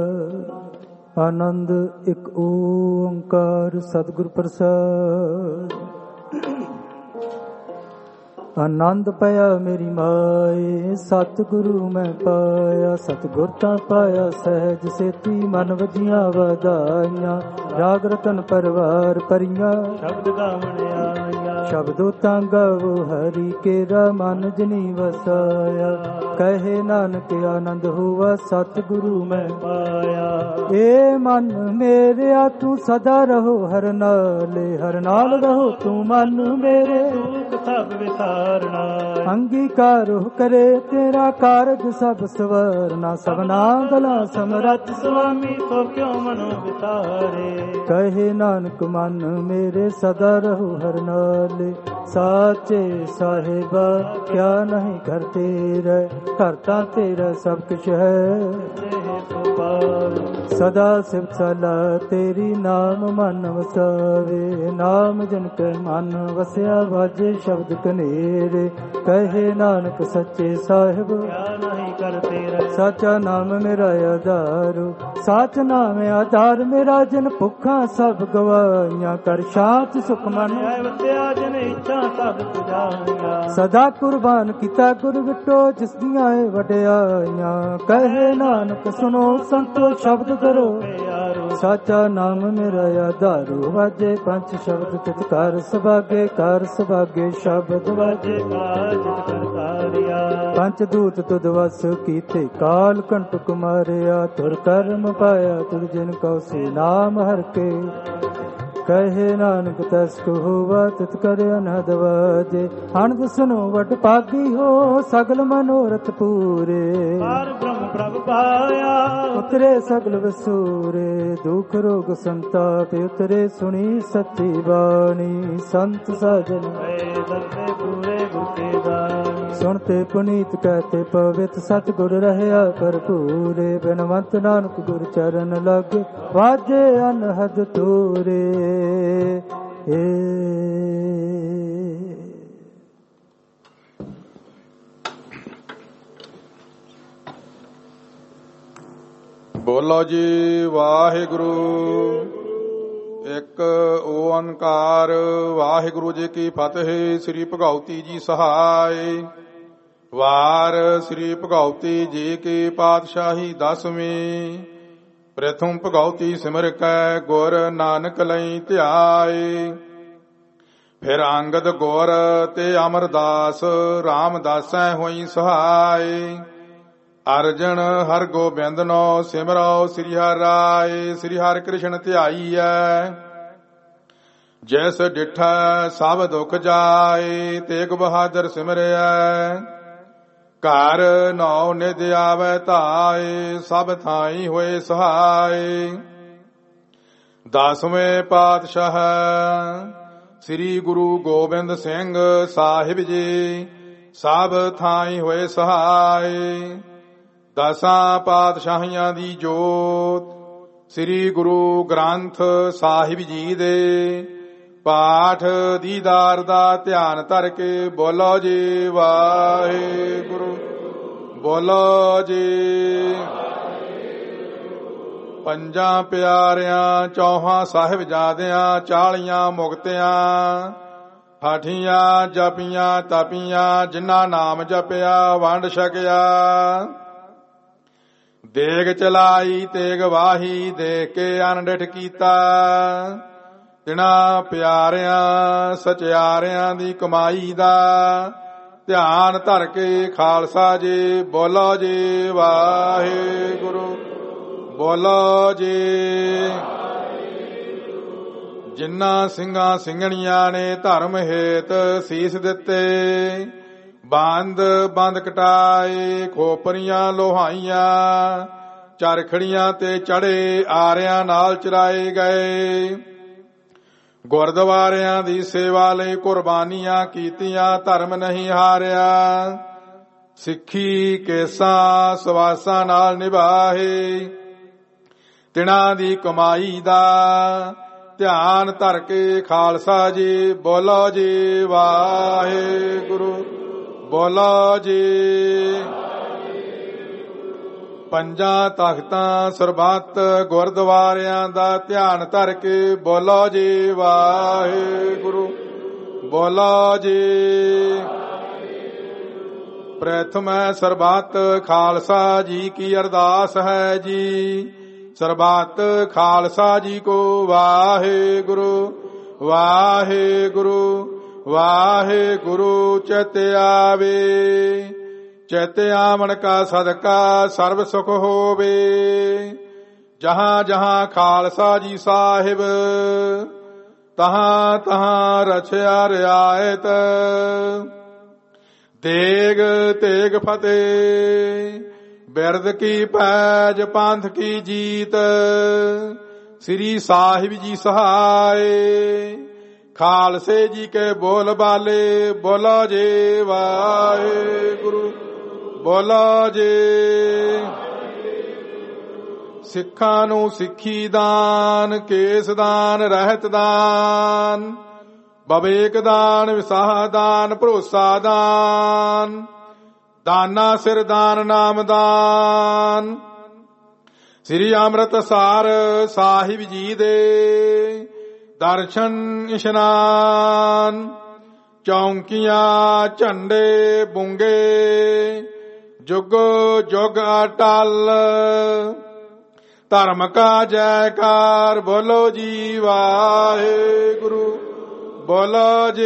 ਆਨੰਦ ਇੱਕ ਓੰਕਾਰ ਸਤਿਗੁਰ ਪ੍ਰਸਾਦ। ਆਨੰਦ ਪਿਆ ਮੇਰੀ ਮਾਏ ਸਤਿਗੁਰੂ ਮੈਂ ਪਾਇਆ ਸਤਿਗੁਰ ਤਾਂ ਪਾਇਆ ਸਹਿਜ ਸੇਤੀ ਮਨ ਵਜੀਆਂ ਵਧਾਈਆਂ ਰਾਗ ਰਤਨ ਪਰਵਾਰ ਪਰੀਆਂ ਸ਼ਬਦ ਗਾਵਣ ਆਇਆ ਸ਼ਬਦੋ ਤਾਂ ਗਾਵੋ ਹਰੀ ਕੇਰਾ ਮਨ ਜਨੀ ਵਸਾਇਆ ਕਹੇ ਨਾਨਕ ਆਨੰਦ ਹੋਵਾ ਸਤਿਗੁਰੂ ਮੈਂ ਪਾਇਆ। ਏ ਮਨ ਮੇਰਿਆ ਤੂੰ ਸਦਾ ਰਹੋ ਹਰ ਨਾਲੇ ਹਰ ਨਾਲ ਰਹੋ ਤੂੰ ਮਨ ਮੇਰੇ ਦੁਖ ਸਭ ਵਿਸਾਰਨਾ ਅੰਗੀਕਾਰ ਕਰੇ ਤੇਰਾ ਕਾਰਜ ਸਭ ਸਵਰਨਾ ਸਭਨਾ ਗਲਾ ਸਮਰੱਥ ਸੁਆਮੀ ਸੋ ਕਿਉ ਮਨੋ ਵਿਸਾਰੇ ਕਹੇ ਨਾਨਕ ਮਨ ਮੇਰੇ ਸਦਾ ਰਹੋ ਹਰ ਨਾਲੇ ਸਾਚੇ ਸਾਹਿਬਾ ਕਿਆ ਨਹੀਂ ਘਰ ਤੇਰਾ ਘਰ ਤਾਂ ਤੇਰਾ ਸਭ ਕੁਛ ਹੈ ਸਦਾ ਸਿਫਤ ਸਲਾ ਤੇਰੀ ਨਾਮ ਮਨ ਵਸਾਵੇ ਨਾਮ ਜਨ ਕੇ ਮਨ ਵਸਿਆ ਵਾਜੇ ਸ਼ਬਦ ਕਨੇਰੇ ਕਹੇ ਨਾਨਕ ਸੱਚੇ ਸਾਹਿਬ ਕਿਆ ਨਹੀਂ ਕਰ ਤੇਰਾ ਸਾਚਾ ਨਾਮ ਮੇਰਾ ਆਧਾਰ ਸਾਚ ਨਾਮ ਆਧਾਰ ਮੇਰਾ ਜਿਨ ਭੁੱਖਾਂ ਸਭ ਗਵਾਈਆਂ ਕਰ ਸ਼ਾਂਤ ਸੁਖ ਮਨ ਵਸਿਆ ਜਨ ਇੱਛਾ ਸਭ ਪੁਜਾਈਆਂ ਸਦਾ ਕੁਰਬਾਨ ਕੀਤਾ ਗੁਰ ਵਿਟੋ ਜਿਸ ਦੀਆਂ ਵਡਿਆਈਆਂ ਕਹੇ ਨਾਨਕ ਸੁਨੋ ਸੰਤੋ ਸ਼ਬਦ ਕਰੋ ਸਾਚਾ ਨਾਮ ਮੇਰਾ ਆਧਾਰੂ ਵਾਜੇ ਪੰਜ ਸ਼ਬਦ ਤਿਤ ਕਰ ਸੁਭਾਗੇ ਸ਼ਬਦ ਵਾਜੇ ਕਾਜ ਕਰਤਾਰਿਆ ਪੰਜ ਦੂਤ ਤੁਧ ਵਸ ਕੀਤੇ ਕਾਲ ਕੰਟਕ ਮਾਰਿਆ ਤੁਰ ਕਰਮ ਪਾਇਆ ਤੁਰ ਜਿਨ ਕਉ ਸੇ ਨਾਮ ਹਰ ਕੇ ਕਹੇ ਨਾਨਕ ਤਸ ਕੋ ਹੋਵਾ ਤਿਤ ਕਰ ਅਨਹਦ ਵਾਜੇ ਅਨੰਦ ਸੁਨੋ ਵਡ ਭਾਗੀ ਹੋ ਸਗਲ ਮਨੋਰਥ ਪੂਰੇ ਪਾਰ ਬ੍ਰਹਮ ਪ੍ਰਭ ਪਾਇਆ ਉਤਰੇ ਸਗਲ ਵਸੂਰੇ ਦੁਖ ਰੋਗ ਸੰਤਾਪ ਉਤਰੇ ਸੁਣੀ ਸੱਚੀ ਬਾਣੀ ਸੰਤ ਸਾਜਨ ਦਰਦੇ ਪੂਰੇ ਗੁਰਤੇ ਦਾਨੀ ਸੁਣਤੇ ਪੁਨੀਤ ਕਹਤੇ ਪਵਿੱਤ ਸਤਿਗੁਰ ਰਹਿਆ ਭਰਪੂਰੇ ਬਿਨਵੰਤ ਨਾਨਕ ਗੁਰ ਚਰਨ ਲਗ ਵਾਜੇ ਅਨਹਦ ਤੂਰੇ ਬੋਲੋ ਜੀ ਵਾਹਿਗੁਰੂ। ਇੱਕ ਓੰਕਾਰ ਵਾਹਿਗੁਰੂ ਜੀ ਕੀ ਫਤਿਹ। ਸ੍ਰੀ ਭਗਉਤੀ ਜੀ ਸਹਾਇ। ਵਾਰ ਸ੍ਰੀ ਭਗਉਤੀ ਜੀ ਕੀ ਪਾਤਸ਼ਾਹੀ 10ਵੀਂ। ਪ੍ਰਥਮ ਭਗਉਤੀ ਸਿਮਰ ਕੈ ਗੁਰ ਨਾਨਕ ਲਈ ਧਿਆਏ। ਫਿਰ ਅੰਗਦ ਗੁਰ ਤੇ ਅਮਰਦਾਸ ਰਾਮਦਾਸੈ ਹੋਈ ਸਹਾਇ। ਅਰਜਨ ਹਰ ਗੋਬਿੰਦਨੋ ਸਿਮਰੋ ਸ੍ਰੀ ਹਰਿ ਰਾਏ। ਸ੍ਰੀ ਹਰਿ ਕ੍ਰਿਸ਼ਨ ਧਿਆਈਐ ਜੈਸ ਡਿਠੈ ਸਭ ਦੁਖ ਜਾਏ। ਤੇਗ ਬਹਾਦਰ ਸਿਮਰਿਐ ਘਰ ਨੌ ਨਿਧ ਆਵੈ ਧਾਏ। ਸਭ ਥਾਈ ਹੋਏ ਸਹਾਈ। 10ਵੇਂ ਪਾਤਸ਼ਾਹ ਸ੍ਰੀ ਗੁਰੂ ਗੋਬਿੰਦ ਸਿੰਘ ਸਾਹਿਬ ਜੀ ਸਭ ਥਾਈ ਹੋਏ ਸਹਾਈ। 10 ਪਾਤਸ਼ਾਹੀਆਂ ਦੀ ਜੋਤ ਸ੍ਰੀ ਗੁਰੂ ਗ੍ਰੰਥ ਸਾਹਿਬ ਜੀ ਦੇ ਪਾਠ ਦੀਦਾਰ ਦਾ ਧਿਆਨ ਧਰ ਕੇ ਬੋਲੋ ਜੀ ਵਾਹਿਗੁਰੂ। ਬੋਲੋ ਜੀ। ਪੰਜਾਂ ਪਿਆਰਿਆਂ 4 ਸਾਹਿਬਜ਼ਾਦਿਆਂ 40 ਮੁਕਤਿਆਂ ਹਾਠੀਆਂ ਜਪੀਆਂ ਤਪੀਆਂ ਜਿਨ੍ਹਾਂ ਨਾਮ ਜਪਿਆ ਵੰਡ ਛਕਿਆ। ਦੇਗ ਚਲਾਈ ਤੇਗ ਵਾਹੀ ਦੇਖ ਕੇ ਅਨਡਿਠ ਕੀਤਾ। ਤਿਨਾਂ ਪਿਆਰਿਆਂ ਸਚਿਆਰਿਆਂ ਦੀ ਕਮਾਈ ਦਾ ਧਿਆਨ ਧਰ ਕੇ ਖਾਲਸਾ ਜੀ ਬੋਲੋ ਜੀ ਵਾਹਿਗੁਰੂ। ਬੋਲੋ ਜੀ। ਜਿਨ੍ਹਾਂ ਸਿੰਘਾਂ ਸਿੰਘਣੀਆਂ ਨੇ ਧਰਮ ਹੇਤ ਸੀਸ ਦਿੱਤੇ, ਬੰਦ ਬੰਦ ਕਟਾਏ, ਖੋਪਰੀਆਂ ਲੋਹਾਈਆਂ, ਚਰਖੜੀਆਂ ਤੇ ਚੜੇ, ਆਰਿਆਂ ਨਾਲ ਚਰਾਏ ਗਏ। ਗੁਰਦੁਆਰਿਆਂ ਦੀ ਸੇਵਾ ਲਈ ਕੁਰਬਾਨੀਆਂ ਕੀਤੀਆਂ, ਧਰਮ ਨਹੀਂ ਹਾਰਿਆ। ਸਿੱਖੀ ਕੇਸਾਂ ਸਵਾਸਾਂ ਨਾਲ ਨਿਭਾਏ, ਤਿਨਾਂ ਦੀ ਕਮਾਈ ਦਾ ਧਿਆਨ ਧਰ ਕੇ ਖਾਲਸਾ ਜੀ। ਬੋਲੋ ਜੀ ਵਾਹਿਗੁਰੂ, ਬੋਲੋ ਜੀ। ਪੰਜਾਂ ਤਖਤਾਂ ਸਰਬੱਤ ਗੁਰਦੁਆਰਿਆਂ ਦਾ ਧਿਆਨ ਧਰ ਕੇ ਬੋਲੋ ਜੀ ਵਾਹਿਗੁਰੂ, ਬੋਲੋ ਜੀ। ਪ੍ਰਥਮ ਸਰਬੱਤ ਖਾਲਸਾ ਜੀ ਕੀ ਅਰਦਾਸ ਹੈ ਜੀ। ਸਰਬੱਤ ਖਾਲਸਾ ਜੀ ਕੋ ਵਾਹਿਗੁਰੂ, ਵਾਹਿਗੁਰੂ, ਵਾਹਿਗੁਰੂ। ਚਿਤ ਆਵੇ, ਚਿਤ ਆਵਣ ਕਾ ਸਦਕਾ ਸਰਬ ਸੁਖ ਹੋਵੇ। ਜਹਾਂ ਜਹਾਂ ਖਾਲਸਾ ਜੀ ਸਾਹਿਬ, ਤਹਾਂ ਤਹਾਂ ਰਛਿਆ ਰਿਆਇਤ। ਤੇਗ ਤੇਗ ਫਤਿਹ, ਬਿਰਦ ਕੀ ਪੈਜ, ਪੰਥ ਕੀ ਜੀਤ। ਸ੍ਰੀ ਸਾਹਿਬ ਜੀ ਸਹਾਏ, ਖਾਲਸੇ ਜੀ ਕੇ ਬੋਲ ਬਾਲੇ। ਬੋਲੋ ਜੀ ਵਾਹਿਗੁਰੂ, ਬੋਲੋ ਜੀ। ਸਿੱਖਾਂ ਨੂੰ ਸਿੱਖੀ ਦਾਨ, ਕੇਸ ਦਾਨ, ਰਹਿਤ ਦਾਨ, ਬਵੇਕ ਦਾਨ, ਵਿਸਾਹ ਦਾਨ, ਭਰੋਸਾ ਦਾਨ, ਦਾਨਾ ਸਿਰ ਦਾਨ, ਨਾਮ ਦਾਨ। ਸ੍ਰੀ ਅੰਮ੍ਰਿਤਸਰ ਸਾਹਿਬ ਜੀ ਦੇ ਦਰਸ਼ਨ ਇਸ਼ਨਾਨ, ਚੌਂਕੀਆਂ, ਝੰਡੇ, ਬੁੰਗੇ, ਜੁਗ ਜੁਗ ਅਟਲ। ਧਰਮ ਕਾ ਜੈਕਾਰ, ਬੋਲੋ ਜੀ ਵਾਹਿਗੁਰੂ, ਬੋਲੋ ਜੀ।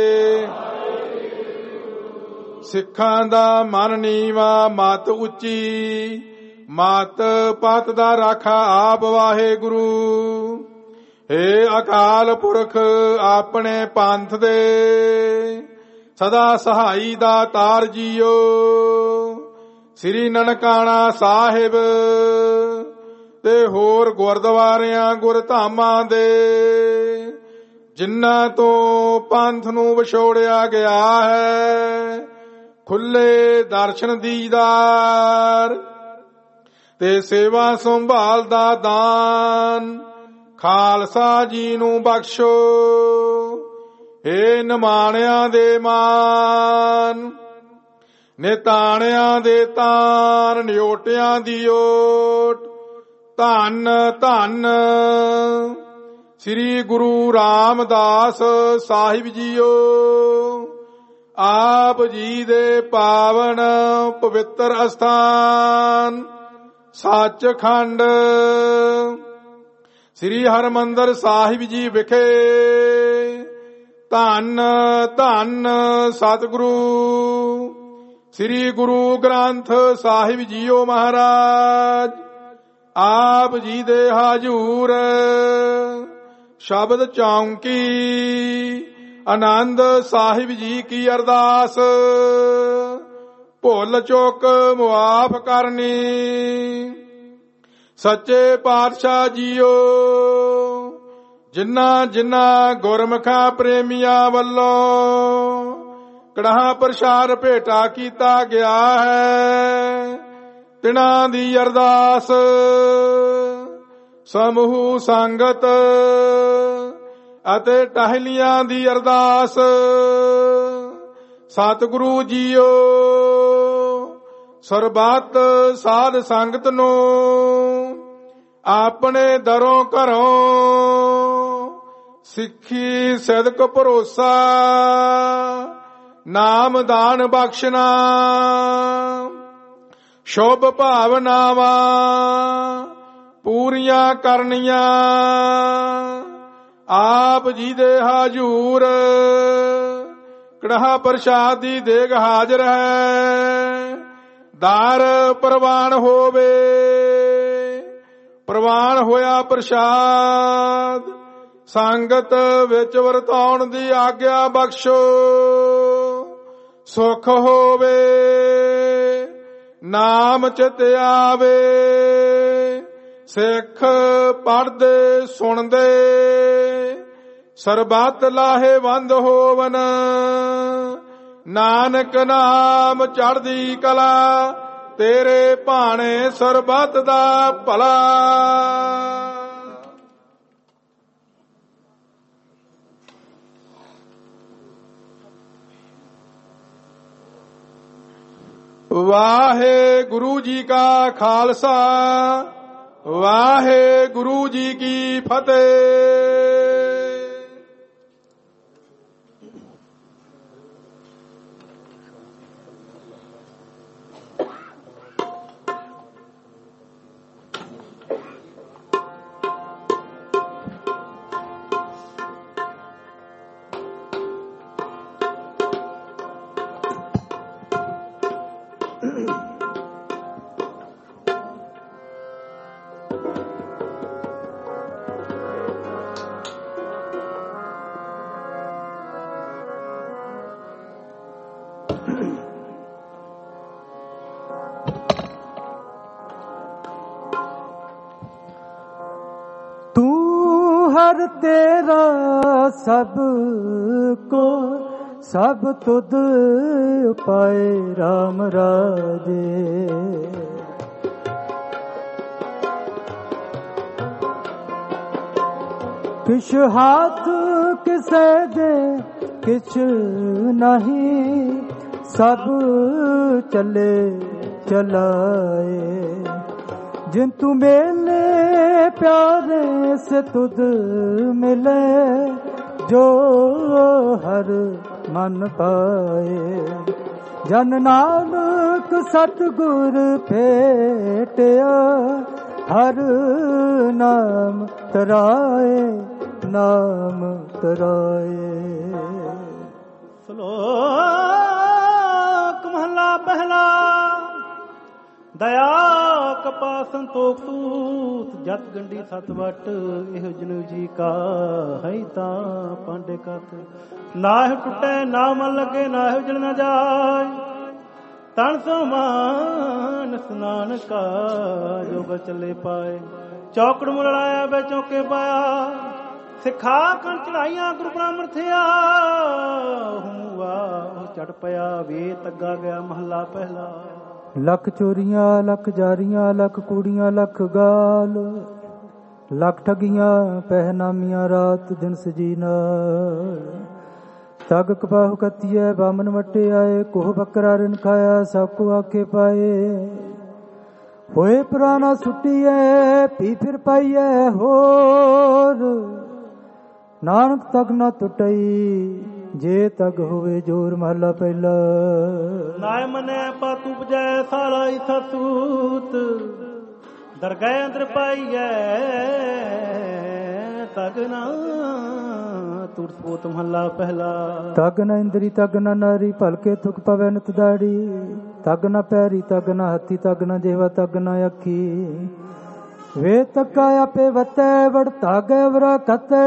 ਸਿੱਖਾਂ ਦਾ ਮਨ ਨੀਵਾਂ, ਮਤ ਉੱਚੀ, ਮਤ ਪਤ ਦਾ ਰਾਖਾ ਆਪ ਵਾਹਿਗੁਰੂ। ਹੇ ਅਕਾਲ ਪੁਰਖ ਆਪਣੇ ਪੰਥ ਦੇ ਸਦਾ ਸਹਾਈ ਦਾ ਤਾਰ ਜੀਓ। ਸ੍ਰੀ ਨਨਕਾਣਾ ਸਾਹਿਬ ਤੇ ਹੋਰ ਗੁਰਦੁਆਰਿਆਂ ਗੁਰਧਾਮਾਂ ਦੇ ਜਿਨ੍ਹਾਂ ਤੋਂ ਪੰਥ ਨੂੰ ਵਿਛੋੜਿਆ ਗਿਆ ਹੈ, ਖੁੱਲੇ ਦਰਸ਼ਨ ਦੀਦਾਰ ਤੇ ਸੇਵਾ ਸੰਭਾਲ ਦਾ ਦਾਨ ਖਾਲਸਾ ਜੀ ਨੂੰ ਬਖਸ਼ੋ। ਏ ਨਿਮਾਣਿਆਂ ਦੇ ਮਾਨ, ਨਿਤਾਣਿਆਂ ਦੇ ਤਾਨ, ਨਿਓਟਿਆਂ ਦੀ ਓਟ। ਧੰਨ ਧੰਨ ਸ੍ਰੀ ਗੁਰੂ ਰਾਮਦਾਸ ਸਾਹਿਬ ਜੀਓ। ਆਪ ਜੀ ਦੇ ਪਾਵਨ ਪਵਿੱਤਰ ਅਸਥਾਨ ਸੱਚਖੰਡ ਸ੍ਰੀ ਹਰਿਮੰਦਰ ਸਾਹਿਬ ਜੀ ਵਿਖੇ ਧੰਨ ਧੰਨ ਸਤਿਗੁਰੂ ਸ੍ਰੀ ਗੁਰੂ ਗ੍ਰੰਥ ਸਾਹਿਬ ਜੀਓ ਮਹਾਰਾਜ ਆਪ ਜੀ ਦੇ ਹਾਜ਼ੂਰ ਸ਼ਬਦ ਚੌਂਕੀ ਆਨੰਦ ਸਾਹਿਬ ਜੀ ਕੀ ਅਰਦਾਸ ਭੁੱਲ ਚੁੱਕ ਮੁਆਫ ਕਰਨੀ। ਸੱਚੇ ਪਾਤਸ਼ਾਹ ਜੀਓ ਜਿਨ੍ਹਾਂ ਜਿਨ੍ਹਾਂ ਗੁਰਮੁਖਾਂ ਪ੍ਰੇਮੀਆਂ ਵੱਲੋਂ ਕੜਾਹ ਪ੍ਰਸ਼ਾਦ ਭੇਟਾ ਕੀਤਾ ਗਿਆ ਹੈ, ਤਿਨਾਂ ਦੀ ਅਰਦਾਸ ਸਮੂਹ ਸੰਗਤ ਅਤੇ ਟਹਿਲੀਆਂ ਦੀ ਅਰਦਾਸ ਸਤਿਗੁਰੂ ਜੀਓ ਸਰਬੱਤ ਸਾਧ ਸੰਗਤ ਨੂੰ ਆਪਣੇ ਦਰੋਂ ਘਰੋਂ ਸਿੱਖੀ ਸਦਕ ਭਰੋਸਾ ਨਾਮ ਦਾਨ ਬਖਸ਼ਣਾ ਸ਼ੁਭ ਭਾਵਨਾਵਾਂ ਪੂਰੀਆਂ ਕਰਨੀਆਂ। ਆਪ ਜੀ ਦੇ ਹਾਜ਼ੂਰ ਕੜਾਹ ਪ੍ਰਸ਼ਾਦ ਦੀ ਦੇਗ ਹਾਜ਼ਰ ਹੈ, ਦਾਰ ਪ੍ਰਵਾਨ ਹੋਵੇ। ਪ੍ਰਵਾਨ ਹੋਇਆ ਪ੍ਰਸ਼ਾਦ। ਸੰਗਤ ਵਿੱਚ ਵਰਤਾਉਣ ਦੀ ਆਗਿਆ ਬਖਸ਼ੋ। ਸੁਖ ਹੋਵੇ ਨਾਮ ਚਿਤ ਆਵੇ। ਸਿੱਖ ਪੜ੍ਹਦੇ ਸੁਣਦੇ ਸਰਬੱਤ ਲਾਹੇਵੰਦ ਹੋਵਨ। ਨਾਨਕ ਨਾਮ ਚੜ੍ਹਦੀ ਕਲਾ ਤੇਰੇ ਭਾਣੇ ਸਰਬੱਤ ਦਾ ਭਲਾ। ਵਾਹਿਗੁਰੂ ਜੀ ਕਾ ਖਾਲਸਾ ਵਾਹਿਗੁਰੂ ਜੀ ਕੀ ਫਤਿਹ। हर तेरा सब को सब तुद पाए राम राजे। किछ हाथ किसे दे किछ नहीं सब चले चलाए। जिन तू मेले प्यारे से तुद मिले जो हर मन पाए। जन नानक सतगुर भेटिया हर नाम तराए नाम तराए। श्लोक महला पहला। दया कपा संतोख सूत जत गंडी सत वट एह जनु जी का है ता पांडे कत। नाह टुटे ना मन लगे नाह जल न जाय। तन सो मान स्नान का जोग चले पाए। चौकड़ मुड़ लाया वे चौके पाया। सिखा कण चढ़ाइया गुरु ब्राह्मण थिया। हुआ चढ़ पया वे तग्गा गया महला पहला। लख चोरियां लख जारियां लख कूड़ियां लख गाल। लख ठगियां पहनामियां रात दिन सजीना। तग कपाहु कतिया बामन वटे आए। कोह बकरा रिन खाया साको आखे पाए। होए पुराना सुटिए पी फिर पाइए होर। नानक तग न टुटई जे तग होवे जोर महला पहला। नाय मने पातू बजै सारा ही ससूत। दरगाह अंदर पाइए तग ना तुर पोत महला पहला। तग न इंद्री तग न नारी भलके थुक पवे नित दाड़ी। तग न पैरी तग न हथी तग न जेवा तग न अखी। वे तका आपे वते वड़ तागे वरा कते।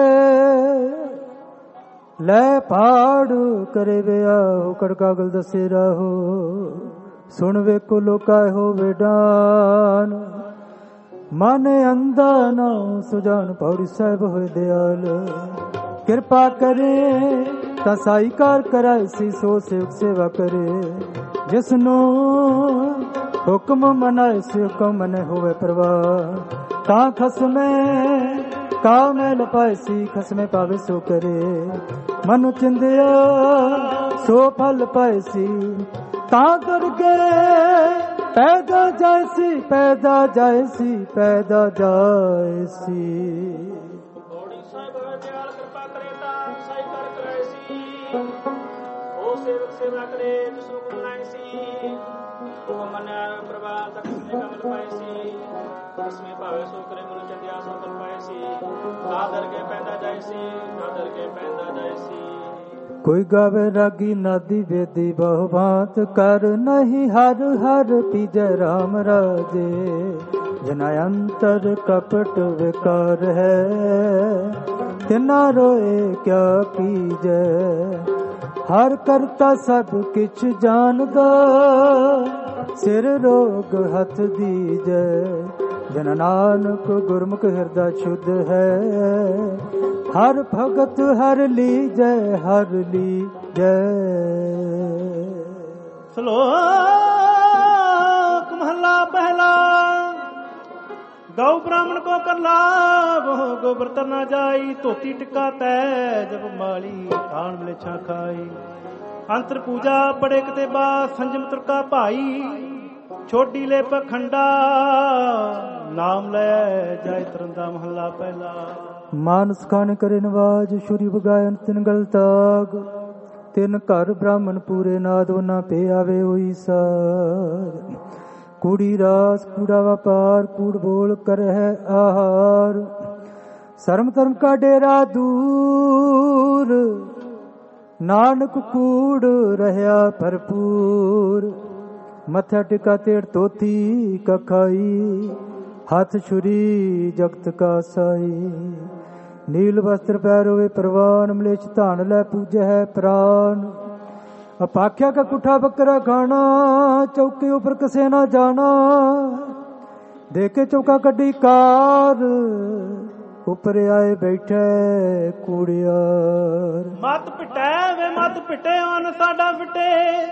ले पाड़ करे वे आओ कड़कागल दसे रहो। सुन वे को लोकाय हो वेडान। माने अंधा ना सुजान पौड़ी साहिब होए दयाल। कृपा करे तसाई कार कराए सी सो सेवक सेवा करे। जिसनो हुक्म मनाए से हुक्म मने होवे परवाह। ता खसमे कामे लपाए सी खसमे पावे सो करे। मनु चिंदिया सो फल पाए सी। ता दुर्गे पैदा जायसी पैदा जायसी पैदा जायसी। बौड़ी साहिब दयाल कृपा करे ता साई कर कराए सी। ओ सेवक सेवा करे जिसो बुलाए सी। ओ मन प्रभा तक कमल पाए सी। इसमें पावे सो करे मन चंदिया सो फल पाए सी। दादर के पैदा जाए सी दादर के पैदा जाए सी। कोई गावे रागी नादी वेदी बहु भांत कर नहीं हर हर पीजय राम राजे। जिन अंतर कपट विकार है, तिना रोए क्या कीजै। हर करता सब किछ जानदा, सिर रोग हथ दीजै। जन नानक गुरमुख हृदय शुद्ध है, हर भगत हर लीजै हर लीजै। श्लोक महला पहला। गौ ब्राह्मण को कर लाभ, गोबर तरना जाई। धोती टिका तै जब माली, खान मलेछा खाई। अंतर पूजा बड़े कते बा, संजम तुरका भाई। छोड़ी ले पखंडा, नाम ले जाय तरंदा। महला पहला। मानस खान करे नवाज, छुरी बगायन तिन गल ताग। तिन घर ब्राह्मण पूरे नाद, ना पे आवे होई सार। कूड़ी रास कूड़ा व्यापार, कूड़ बोल कर है आहार। शर्म धर्म का डेरा दूर, नानक कूड़ रहया भरपूर। मथा टिका तेड़ तोती कखाई, हाथ छुरी जगत का साई। नील वस्त्र पैरोवे परवान, मलेच्छ धान लै पूजै है प्राण। अपाख्या का कुठा बकरा खाना, चौके ऊपर कसे ना जाना। देखे चौका कड्डी कार, ऊपर आए बैठे कूड़ियार। मत पिटे वे मत पिटे, अन साडा फिटे।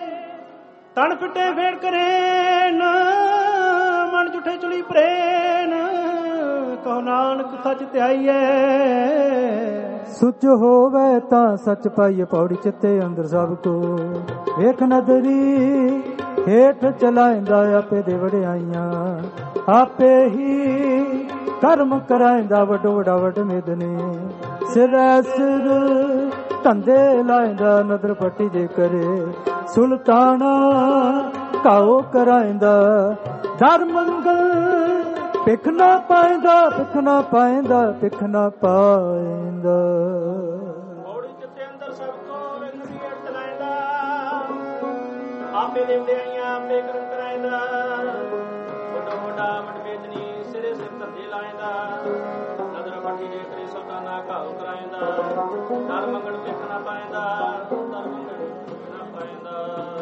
तन फिटे फेड़ करेन, मन जुठे चुली प्रेन। कहो नानक सच त्याईए, सुच होवे तां सच पाइए। पौड़ी चित्ते अंदर सब को वेख नदरी, हेठ चलाइंदा आपे दे वड़ियाइयां। आपे ही कर्म कराइंदा वडो वडा वड मेदने। सिर सिर धंधे लाइंदा, नदर पट्टी जे करे। सुल्ताना काओ कराइंदा, धर मंगल पिख ना पाइंदा। पिख ना पाइंदा, पिख ना पाइंदा। पौड़ी चित्ते अंदर सब को वेख नदरी चलाइंदा। आपे दे वड़ियाइयां आपे कर्म कराइंदा। वडो वडा वड मेदनी, सिरे सिर धंधे लाइंदा। नदर पट्टी जे करे सुल्ताना काओ कराइंदा। धर मंगल पिख ना पाइंदा, धर मंगल पिख ना पाइंदा।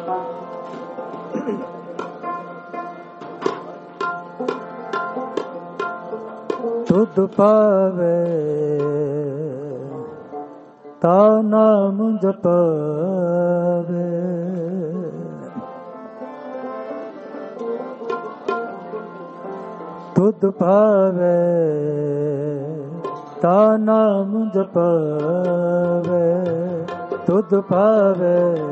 तुध पावे ता नाम जपावे। तुध पावे ता नाम जपावे। तुध पावे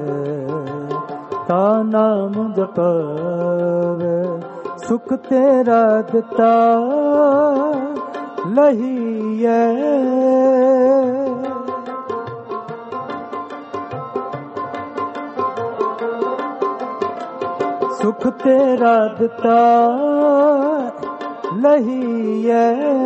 ता नाम जपावे। सुख तेरा दिता लहीए। सुख तेरा दिता लहीए।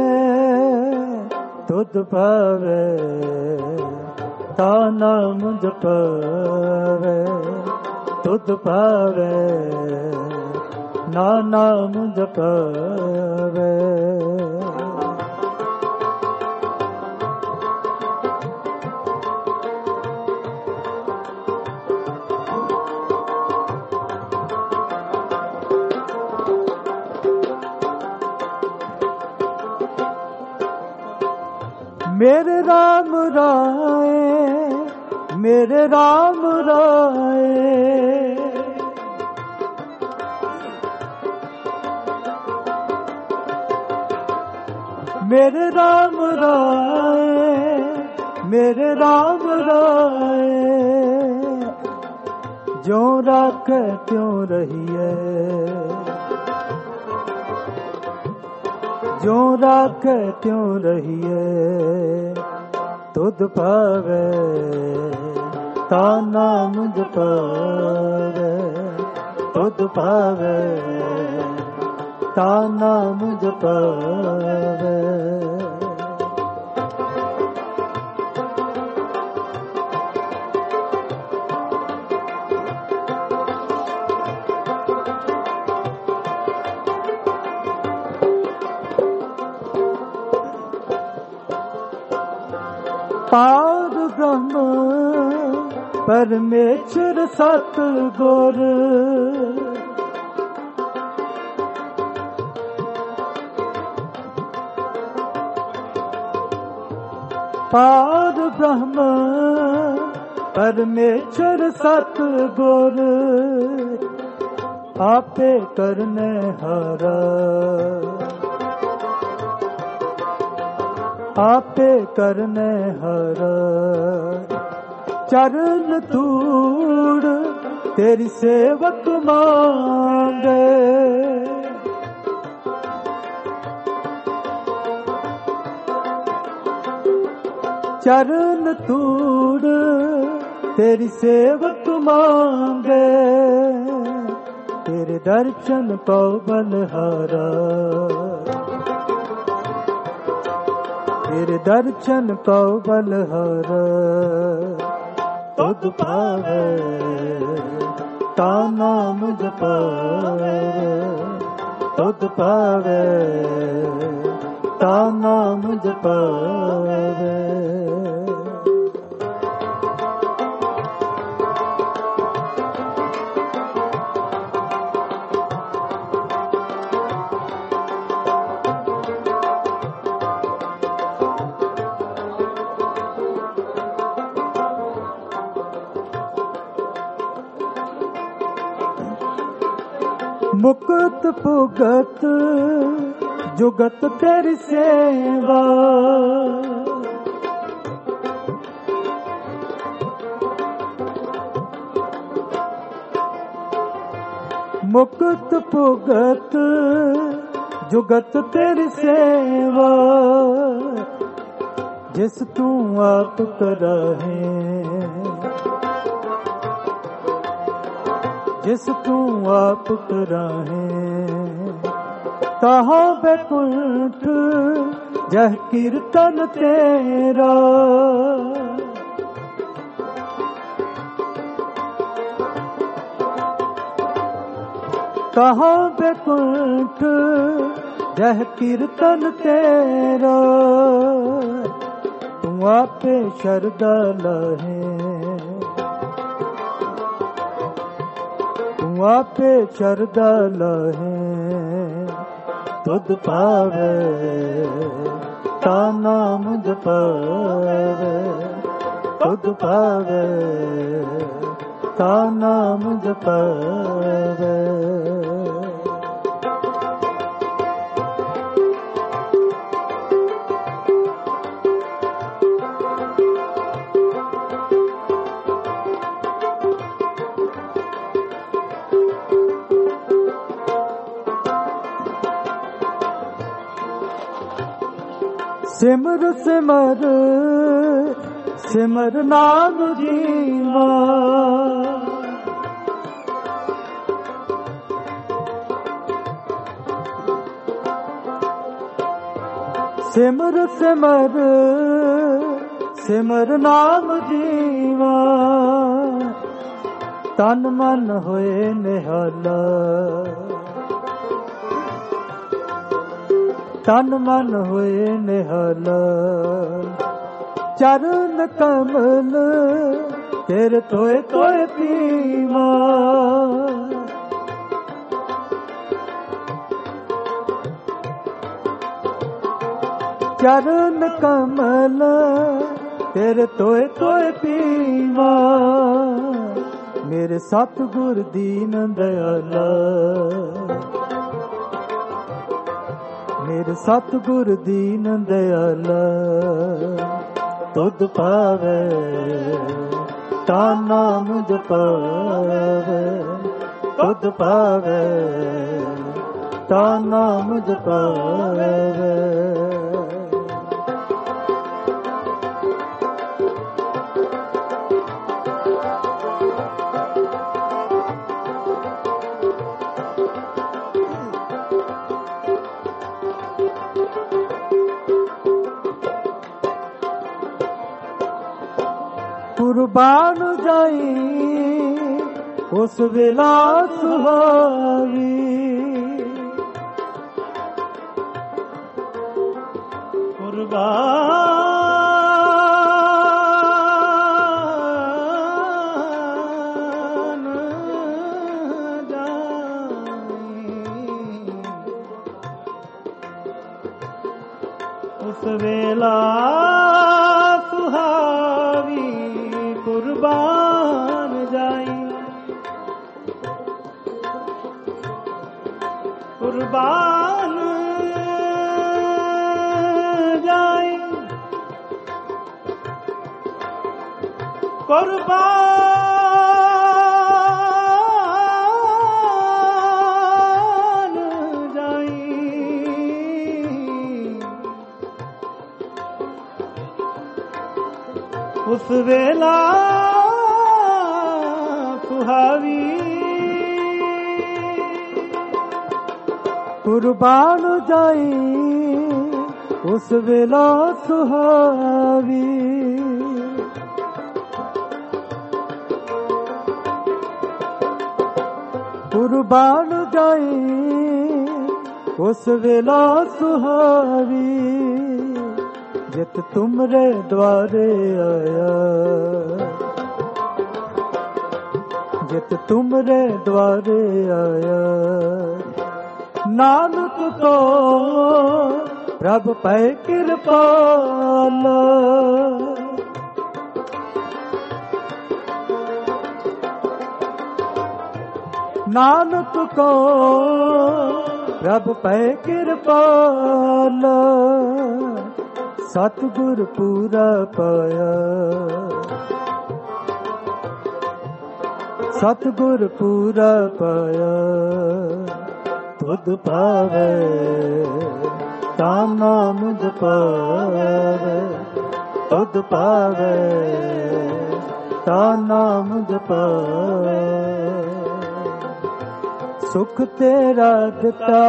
तुध पावे ता नाम जपावे। तुध पावे ना नाम जपावे। मेरे राम राय, मेरे राम राय। मेरे राम राय, मेरे राम राय। जो राखे त्यों रहिए। जो राखे त्यों रहिए। तुध पावे ता नाम जपावे। तुध पावे ता नाम जपावे। ਪਾਰ ਬ੍ਰਹਮ ਪਰਮੇਸ਼ਰ ਸਤਿਗੁਰ ਪਾਰ ਬ੍ਰਹਮ ਪਰਮੇਸ਼ਰ ਸਤਿਗੁਰ ਆਪੇ ਕਰਨੇ ਹਾਰਾ ਆਪੇ ਕਰਨੇ ਹਾਰਾ ਚਰਨ ਧੂੜ ਤੇਰੀ ਸੇਵਕ ਮੰਗੇ ਚਰਨ ਧੂੜ ਤੇਰੀ ਸੇਵਕ ਮੰਗੇ ਤੇਰੇ ਦਰਸ਼ਨ ਪਾਉ ਬਲਹਾਰਾ ਤੇਰੇ ਦਰਸ਼ਨ ਪਾਉ ਬਲਹਾਰਾ ਤੁਧ ਪਾਵੇ ਤਾ ਨਾਮ ਜਪਾਵੇ ਤੁਧ ਪਾਵੇ ਤਾ ਨਾਮ ਜਪਾਵੇ ਮੁਕਤ ਭੁਗਤ ਜੁਗਤ ਤੇਰੀ ਸੇਵਾ ਮੁਕਤ ਭੁਗਤ ਜੁਗਤ ਤੇਰੀ ਸੇਵਾ ਜਿਸ ਤੂੰ ਆਪ ਕਰਾਹੇ ਜਿਸ ਤੂੰ ਆਪ ਕਰਾਹੇ ਤਹਾਂ ਬੈਕੁੰਠ ਜਹ ਕੀਰਤਨ ਤੇਰਾ ਤਹਾਂ ਬੈਕੁੰਠ ਜਹ ਕੀਰਤਨ ਤੇਰਾ ਤੂੰ ਆਪੇ ਸ਼ਰਧਾ ਲਾਹੇ ਆਪੇ ਸ਼ਰਧਾ ਲਾਹੇ ਤੁਧ ਪਾਵੇ ਤਾ ਨਾਮ ਜਪਾਵੇ ਤੁਧ ਪਾਵੇ ਤਾ ਨਾਮ ਜਪਾਵੇ ਸਿਮਰ ਸਿਮਰ ਸਿਮਰ ਨਾਮ ਜੀਵਾ ਸਿਮਰ ਸਿਮਰ ਸਿਮਰ ਨਾਮ ਜੀਵਾ ਤਨ ਮਨ ਹੋਏ ਨਿਹਾਲਾ ਤਨ ਮਨ ਹੋਏ ਨਿਹਾਲਾ ਚਰਨ ਕਮਲ ਤੇਰੇ ਤੋਏ ਤੋਏ ਪੀਵਾ ਚਰਨ ਕਮਲ ਤੇਰੇ ਤੋਏ ਤੋਏ ਪੀਵਾ ਮੇਰੇ ਸਤਿਗੁਰ ਦੀਨ ਦਇਆਲਾ ਮੇਰੇ ਸਤਿਗੁਰ ਦੀਨ ਦਇਆਲਾ ਤੁਧ ਪਾਵੇ ਤਾ ਨਾਮ ਜਪਾਵੇ ਤੁਧ ਪਾਵੇ ਤਾ ਨਾਮ ਜਪਾਵੇ ਕੁਰਬਾਨ ਜਾਈ ਉਸ ਵੇਲਾ ਸੁਹਾਵੀ ਕੁਰਬਾਨ कुर्बान जाई कुर्बान जाई कुर्बान जाई उस वेला सुहावी कुर्बान जाई उस वेला सुहावी कुर्बान जाई उस वेला सुहावी जित तुमरे द्वारे आया जित तुमरे द्वारे आया नानक को प्रभ पै कृपाल नानक को प्रभ पै कृपाल सतगुर पूरा पाया सतगुर पूरा पाया तुध पावे ता नाम जपावे तुध पावे ता नाम जपावे सुख तेरा दिता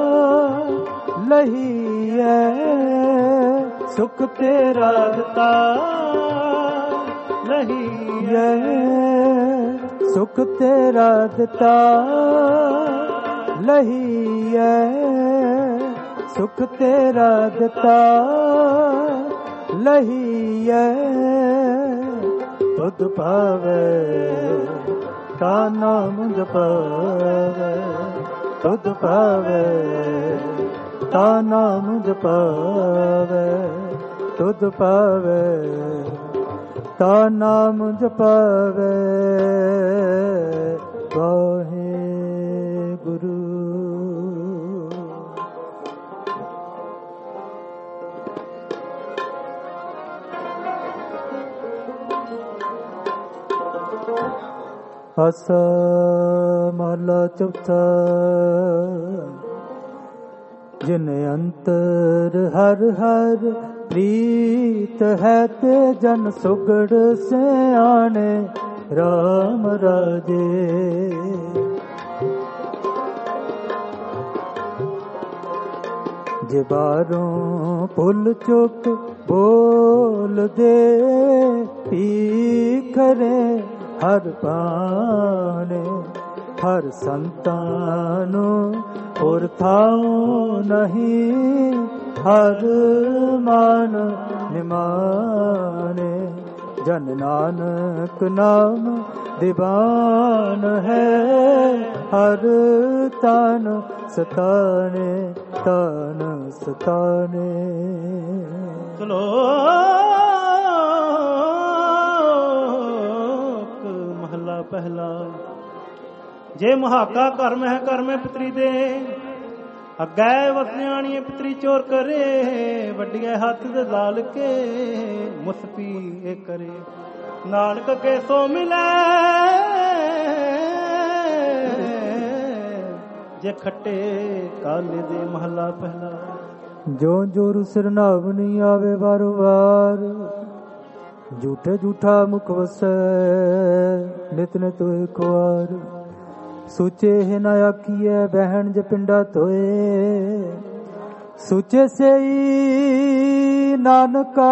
लहीए सुख तेरा दिता लहीए सुख तेरा दिता लहीए सुख तेरा दिता लहीए तुध पावे ता नाम जपावे तुध पावे ता नाम जपावे तुध पावे ता नाम जपावे वाहे गुरु। आसा महला चौथा जिन अंतर हर हर प्रीत है ते जन सुगड़ से आने राम राजे जे बारों पुल चुक बोल दे पी करे हर पाने हर संतानो और थाओ नहीं हर मान निमाने जन नानक नाम दीवान है हर तान सताने तान सताने। महला पहला जे मुहाका कर में है कर में पितरी दे अगै वसनियाणी पितरी चोर करे वड्डिए हाथ दे लाल के मुसपी ए करे नानक के सो मिले जे खट्टे काले दे। महला पहला जो जोर सिर नाव नहीं आवे बारो बार झूठे झूठा मुख वसै नित नित एक वार सूचे है न आखिए बहन ज पिंडा तोए सूचे से ही नानका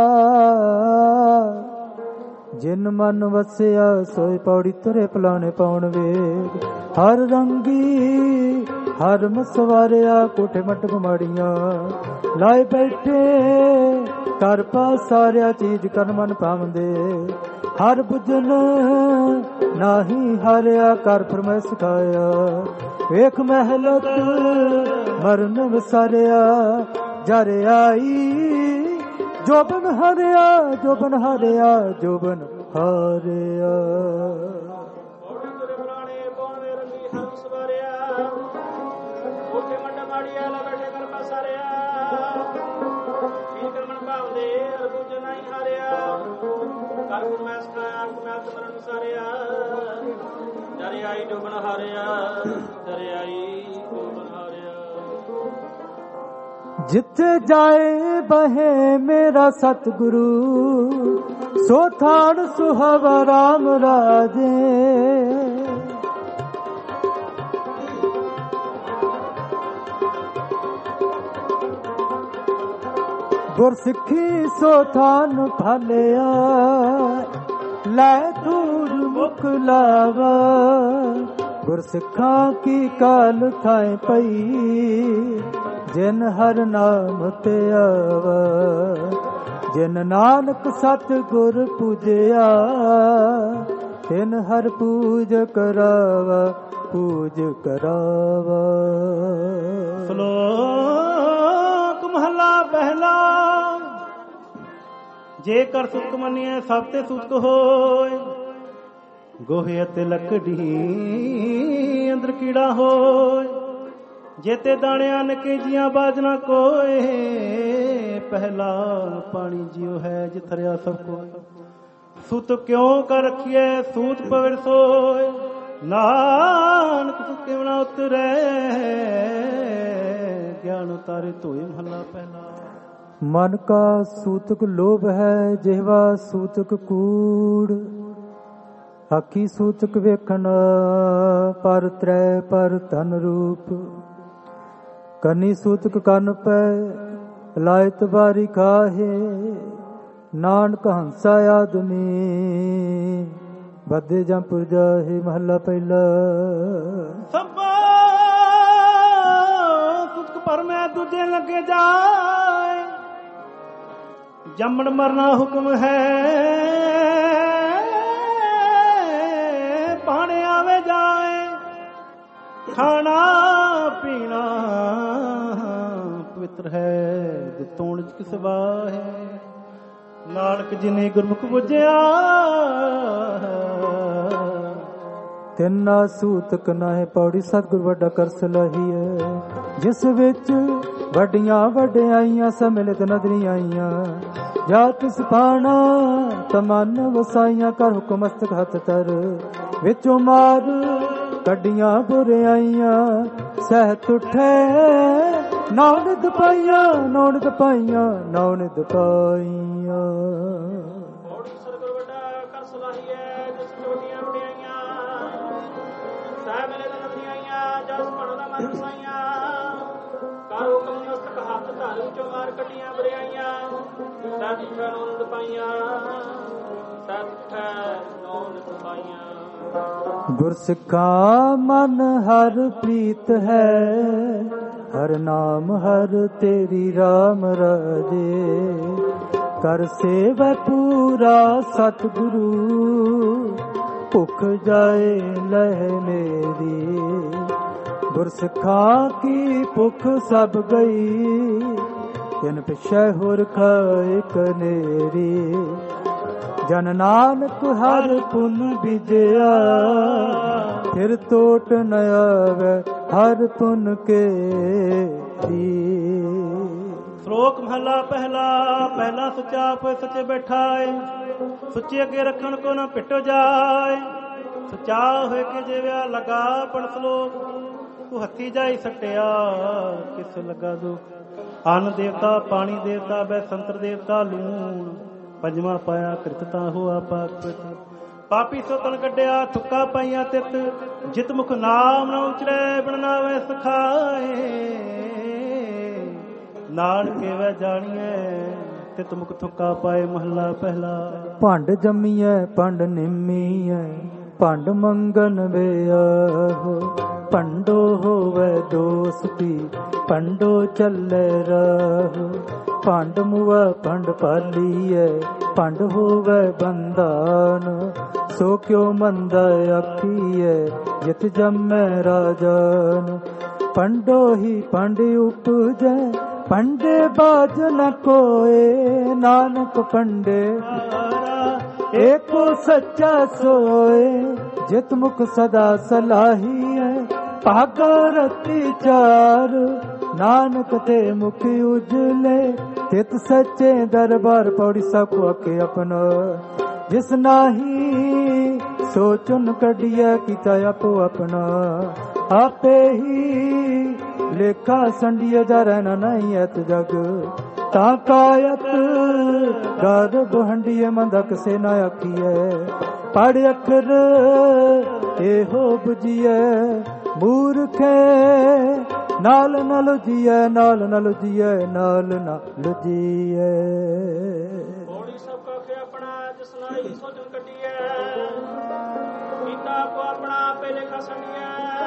जिन मन वसिया सोए पौड़ी तुरे पलाने पाउन वेग हर रंगी हर मसवारिया कोठे मट गुमाड़ियां लाए बैठे कर पा सारिया चीज कर मन पावंदे हर बुझन नाही हारिया कर फरमाए सिखाया वेख महलत मरन वसारिया जरे आई जोबन हारिया जोबन हारिया जोबन ਹਾਰਿਆ। ਦਰਿਆਈ ਡੁੱਬਣ ਹਾਰਿਆ, ਦਰਿਆਈ ਡੁੱਬਣ ਹਾਰਿਆ। ਜਿੱਥੇ ਜਾਏ ਬਹੇ ਮੇਰਾ ਸਤਿਗੁਰੂ, ਸੋ ਥਾਨ ਸੁਹਾਵਾ ਰਾਮ ਰਾਜੇ। ਗੁਰਸਿੱਖੀ ਸੋ ਥਾਨ ਫਲਿਆ, ਲੈ ਦੂਰ ਮੁਖ ਲਾਵਾ। ਗੁਰਸਿੱਖਾਂ ਕੀ ਕਾਲ ਥਾਏ ਪਈ, ਜਿਨ ਹਰ ਨਾਮ ਤੇ ਆਵਾ। ਜਿਨ ਨਾਨਕ ਸਤ ਗੁਰ ਪੂਜਿਆ, ਤਿਨ ਹਰ ਪੂਜ ਕਰਾਵਾ, ਪੂਜ ਕਰਾਵਾ। ਸ਼ਲੋਕ ਮਹਲਾ ਪਹਿਲਾ। ਜੇਕਰ ਸੁਖ ਮੰਨਿਐ ਸਭ ਤੇ ਸੁਖ ਹੋਏ, ਗੋਹੇ ਅਤੇ ਲੱਕੜੀ ਅੰਦਰ ਕੀੜਾ ਹੋਏ। ਜੇਤੇ ਦਾਣਿਆਂ ਨਕੇਜੀਆਂ ਬਾਜਣਾ ਕੋਏ, ਪਹਿਲਾ ਪਾਣੀ ਜਿਉ ਹੈ ਜਿਥਰਿਆ ਸਭ ਕੋਏ। ਸੁਤ ਕਿਉਂ ਕਰ ਰਖੀਐ ਸੂਤ ਪਵਿਰ ਸੋਏ, ਨਾਨਕ ਸੁਕੇ ਬਣਾ ਉਤਰੈ, ਗਿਆਨ ਉਤਾਰੇ ਧੋਏ। ਮਹਲਾ ਪਹਿਲਾ। ਮਨ ਕਾ ਸੂਤਕ ਲੋਭ ਹੈ, ਜਿਹਵਾ ਸੂਤਕ ਕੂੜ। ਆਖੀ ਸੂਤਕ ਵੇਖਣ ਪਰ ਤ੍ਰੈ ਪਰ ਧਨ ਰੂਪ। ਕੰਨੀ ਸੂਤਕ ਕੰਨ ਪੈ ਲਾਇਤ ਬਾਰੀ ਖਾਹੇ, ਨਾਨਕ ਹੰਸਾ ਆਦਮੀ ਬੱਧੇ ਜਾਂ ਪੁਰਜਾਹੇ। ਮਹੱਲਾ ਪਹਿਲਾ। ਸਭਾ ਸੁਤਕ ਪਰ ਮੈਂ ਦੂਜੇ ਲੱਗੇ ਜਾਏ, ਜੰਮਣ ਮਰਨਾ ਹੁਕਮ ਹੈ, ਪਾਣੇ ਆਵੇ ਜਾਏ। ਖਾਣਾ ਪੀਣਾ ਪਵਿੱਤਰ ਹੈ, ਦਿੱਤੋਂ ਕਿਸ ਵਾਹੇ। ਨਾਨਕ ਜਿਨੇ ਗੁਰਮੁਖ ਬੁਝਿਆ, ਤਿੰਨਾ ਸੂਤਕ ਨਾਹੇ ਪੌੜੀ। ਸਤਿਗੁਰ ਵੱਡਾ ਕਰ ਸਲਾਹੀਐ, ਜਿਸ ਵਿੱਚ ਵੱਡੀਆਂ ਵਡਿਆਈਆਂ ਸਮਿਲਿਤ ਨਦਰੀ ਆਈਆਂ। ਜਾ ਤਿਸ ਪਾਣਾ ਤਮਨ ਵਸਾਈਆਂ, ਕਰ ਹੁਕਮ ਮਸਤਕ ਹੱਥ ਤਰ। ਵਿੱਚੋਂ ਮਾਰ ਕੱਢੀਆਂ ਬੁਰਿਆਈਆਂ, ਸਹਿਤ ਉਠੇ ਨੌ ਨਿਧ ਪਾਈਆਂ, ਨੌ ਨਿਧ ਪਾਈਆਂ, ਨੌ ਨਿਧ ਪਾਈਆਂ। ਸਤਿਗੁਰ ਵੱਡਾ ਕਰ ਸਲਾਹੀਐ, ਜਿਸ ਛੋਟੀਆਂ ਵਡਿਆਈਆਂ ਸਹਿ ਮਿਲੇ ਨਦਰੀ ਆਈਆਂ। ਜਸ ਭਣ ਦਾ ਮਨ ਵਸਾਈਆਂ, ਕਰ ਹੁਕਮ ਮਸਤਕ ਹੱਥ ਧਰ। ਵਿੱਚੋਂ ਮਾਰ ਕੱਢੀਆਂ ਬੁਰਿਆਈਆਂ, ਸਹਿਤ ਉਠੈ ਨੌ ਨਿਧ ਪਾਈਆਂ, ਸਹਿਤ ਉਠੈ ਨੌ ਨਿਧ ਪਾਈਆਂ। ਗੁਰਸਿੱਖਾ ਮਨ ਹਰ ਪ੍ਰੀਤ ਹੈ, ਹਰ ਨਾਮ ਹਰ ਤੇਰੀ ਰਾਮ ਰਾਜੇ। ਕਰ ਸੇਵੈ ਪੂਰਾ ਸਤਿਗੁਰੂ, ਭੁੱਖ ਜਾਏ ਲਹਿ ਮੇਰੀ। ਗੁਰਸਿੱਖਾਂ ਕੀ ਭੁੱਖ ਸਭ ਗਈ, ਤਿਨ ਪਿਛੈ ਹੋਰ ਖਾਏ ਕਨੇਰੀ। ਜਨ ਨਾਨਕ ਹਰ ਪੁਨ ਬੀਜਿਆ, ਫਿਰ ਟੋਟ ਨ ਆਵੈ ਹਰ ਪੁਨ ਕੇ ਦੀ। ਸ਼ਲੋਕ ਮਹਲਾ ਪਹਿਲਾ। ਪਹਿਲਾ ਸੁੱਚਾ ਆਪੇ ਸੱਚੇ ਬੈਠਾ ਏ, ਸੁੱਚੇ ਅੱਗੇ ਰੱਖਣ ਕੋ ਨਾ ਪਿੱਟੋ ਜਾਏ। ਸੁੱਚਾ ਹੋਏ ਕੇ ਜਿਵਿਆ ਲਗਾ ਪੜ ਸ਼ਲੋਕ, ਤੂੰ ਹੱਥੀ ਜਾਈ ਸੱਟਿਆ ਕਿਸ ਲਗਾ ਦੋ। ਅੰਨ ਦੇਵਤਾ ਪਾਣੀ ਦੇਵਤਾ ਬੈ ਸੰਤਰ ਦੇਵਤਾ ਲੂਣ, ਪੰਜਵਾਂ ਪਾਇਆ ਕਿਰਤਤਾ ਹੋਆ ਪਾਕ। ਪਾਪੀ ਸੋਤਨ ਕੱਢਿਆ ਥੁੱਕਾ ਪਾਈਆਂ ਤਿੱਤ, ਜਿਤ ਮੁਖ ਨਾਮ ਨਾ ਉਚਰੇ ਬਿਨ ਨਾਵੇ ਸਖਾਏ। ਨਾਨਕੇ ਵੈ ਜਾਣੀਐ ਤਿਤ ਮੁਖ ਥੁੱਕਾ ਪਾਏ। ਮਹੱਲਾ ਪਹਿਲਾ। ਭੰਡ ਜੰਮੀਐ ਭੰਡ ਨਿੰਮੀਐ, ਭੰਡ ਮੰਗਨ ਵਿਆਹੋ। ਭੰਡੋ ਹੋਵੇ ਦੋਸਤੀ, ਭੰਡੋ ਚੱਲੇ ਰਾਹੋ। ਭੰਡ ਮੁਆ ਭੰਡ ਪਾਲੀਐ, ਭੰਡ ਹੋਵੇ ਬੰਧਾਨ। ਸੋ ਕਿਉ ਮੰਦਾ ਆਖੀਐ, ਜਿਤ ਜੰਮੈ ਰਾਜਾਨ। ਭੰਡੋ ਹੀ ਭੰਡ ਉਪਜੈ, ਭੰਡੇ ਬਾਜ ਨ ਕੋਏ। ਨਾਨਕ ਭੰਡੇ एको सच्चा सोए जित मुख सदा सलाही है भागा रति चार नानक ते मुख उजले तित सच्चे दरबार पौड़ी सको अके अपना जिस नाही सो चुन कढिया किता आपो अपना आपे ही लेखा संडिया जा रहना नहीं ऐत जग ताकायत गर्भ हंडिए मंदक से न आखिए पढ़ अखर एहो बुझिए मूर्खे नाल न लुझिए नाल न लुझिए नाल न लुझिए सोचन कटिए गीता को अपना पहले का सनिए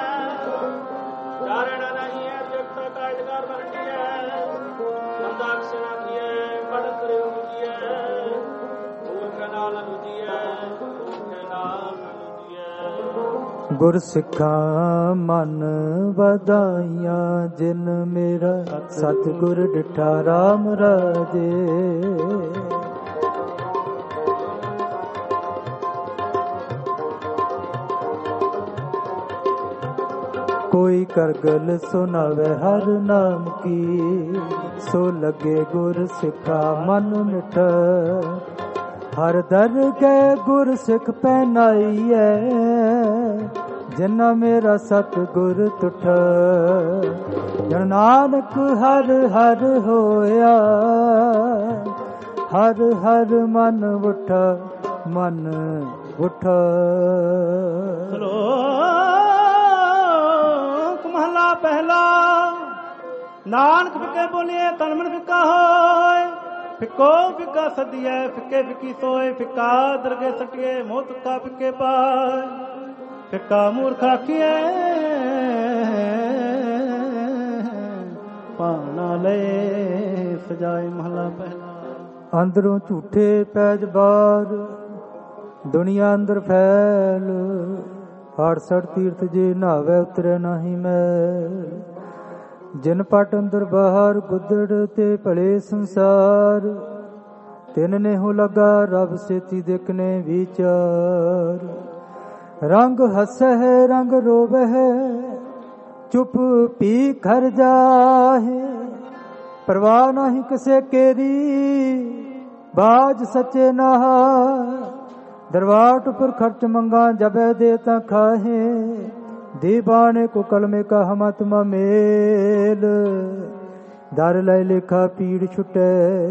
चारणा नहीं है व्यक्ता का एडगार बनटिए मंदाक से ना किए कड़ करे मुझिए मूर्ख नाल लुझिए मूर्ख नाल लुझिए गुर सिखा मन वधाइया जिन मेरा सतगुर डिठा राम राजे कोई करगल सुनावे हर नाम की सो लगे गुर सिखा मन मिठ हर दर के गुर सिख पहनाई है जिन्ना मेरा सतगुर तुठ जन नानक हर हर होया हर हर मन उठ मन उठ महला पहला नानक फिके बोलिए तन मन फिका होए फिको फिका सदिए फिके फिकी सोए फिका दरगे सटिए मोत का फिके पाए फिका मूर्ख आखिए पाना ले सजाए महला पहला अंदरों झूठे पैज बार दुनिया अंदर फैल हाड़सड़ तीर्थ जे नावे उतरे नाही मैल जिन पट अंदर बाहर गुदड़ ते भले संसार तिन ने हो लगा रब सेती देखने विचार रंग हंस है रंग रोव है चुप पी घर जाहे परवाह नहीं किसे केरी बाज सच्चे नहा दरवाट पर खर्च मंगा जब देता खाहे दीवाने को कलमे का हमतमा मेल दर लै लेखा पीड़ छुटे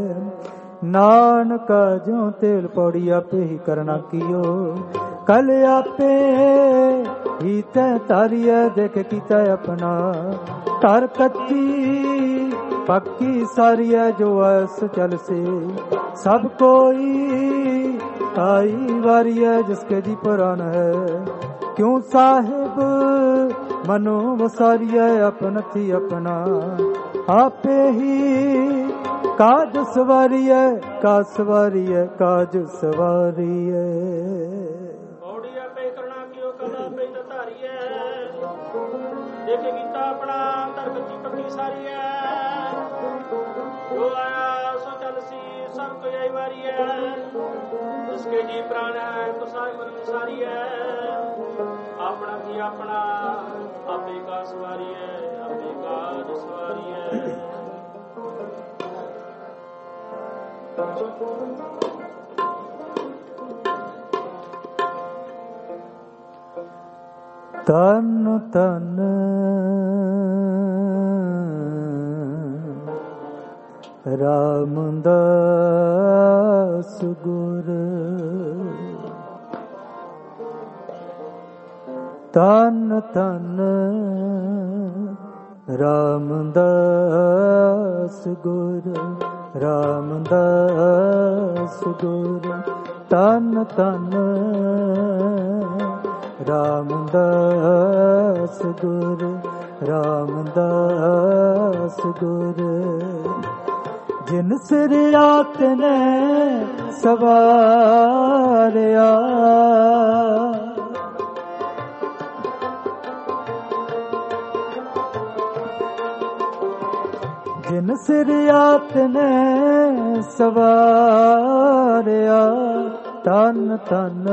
नानका जो तेल पौड़ी आपे ही करना कियो कल आपे ही तय तारिया देख कीता अपना तर कच्ची पक्की सारी है जो ऐस चल से सब कोई आई वारी है जिसके जी पुराण है क्यों साहिब मनो वसारी है अपन थी अपना आपे ही काज सवारी है का सवारी है काज सवारी है देखे गीता अपना तरकती पक्की सारी है जो आया सो चल सी सब को यही वारी है जिसके जी प्राण है तो सारी मन सारी है अपना जी अपना आपे का सवारी है आपे का सवारी है तन तन रामदास गुर तन तन रामदास गुर रामदास गुर तन तन रामदास गुर रामदास गुर जिन सिर आपने सवारिया जिन सिर आपने सवारिया तन तन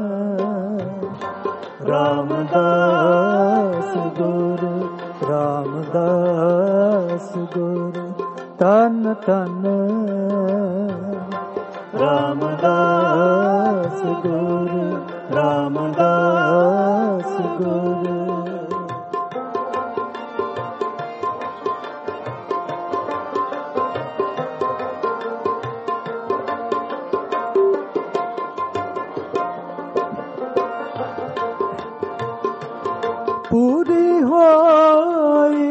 रामदास गुरु रामदास गुरु तन तन रामदास गुरु रामदास गुरु। पूरी होई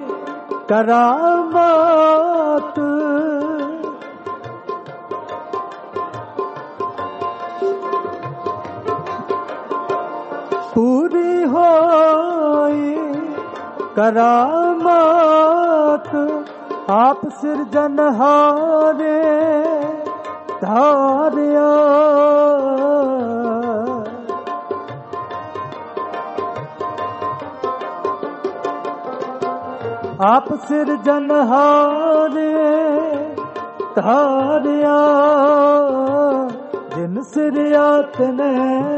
करामत पूरी होई करामत आप सिरजनहारे धारिया आप सिरजनहारे धारिया जिन सिरियात ने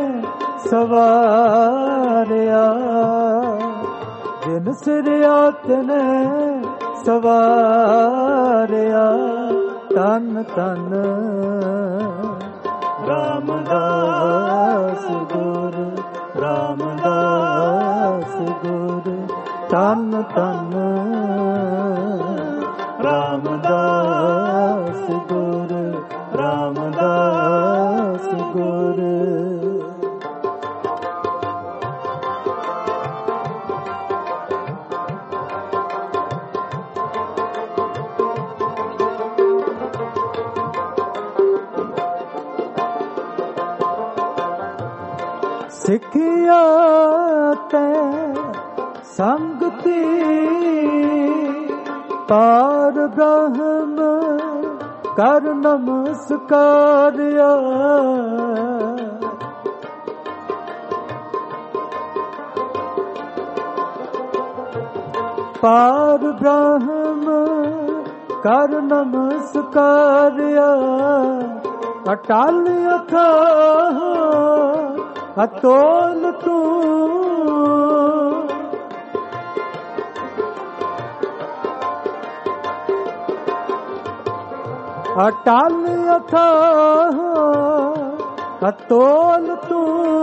सवारिया जिन सिरियात ने सवारिया तन तन रामदास गुरु रामदास गुरु तन तन रामदास गुरु रामदास गुरु। सिखिया ते संगति पार ब्रह्म कर नमस्कारिया पार ब्रह्म कर नमस्कारिया अटल अथाह अतोल तू अटल अथाह अतोल तू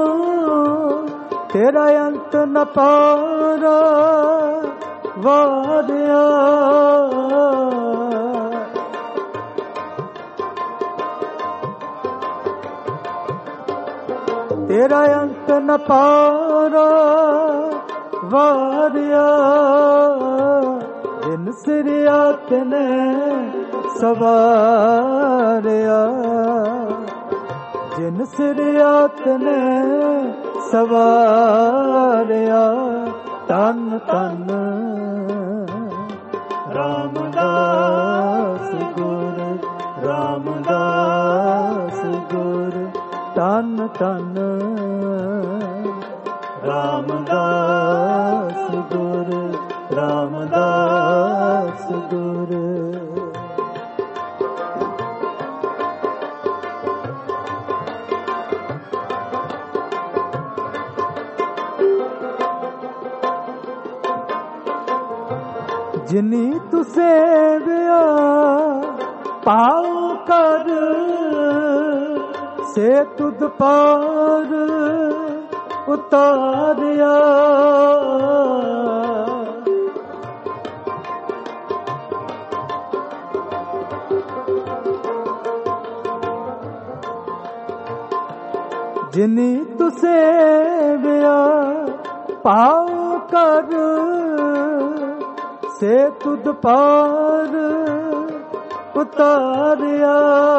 तेरा अंत न पारा वारिया तेरा अंत न पारा वारिया जिन सिरियात ने सवारिया जिन सिरियात ने सवारिया तन तन रामदास गुरु रामदास गुरु तन तन रामदास गुरु रामदास गुरु। जिनी तुसे व्या पाओ कर से तुद पार उतारिया जिनी तुसे व्या पाओ कर से तुद पार उतारिया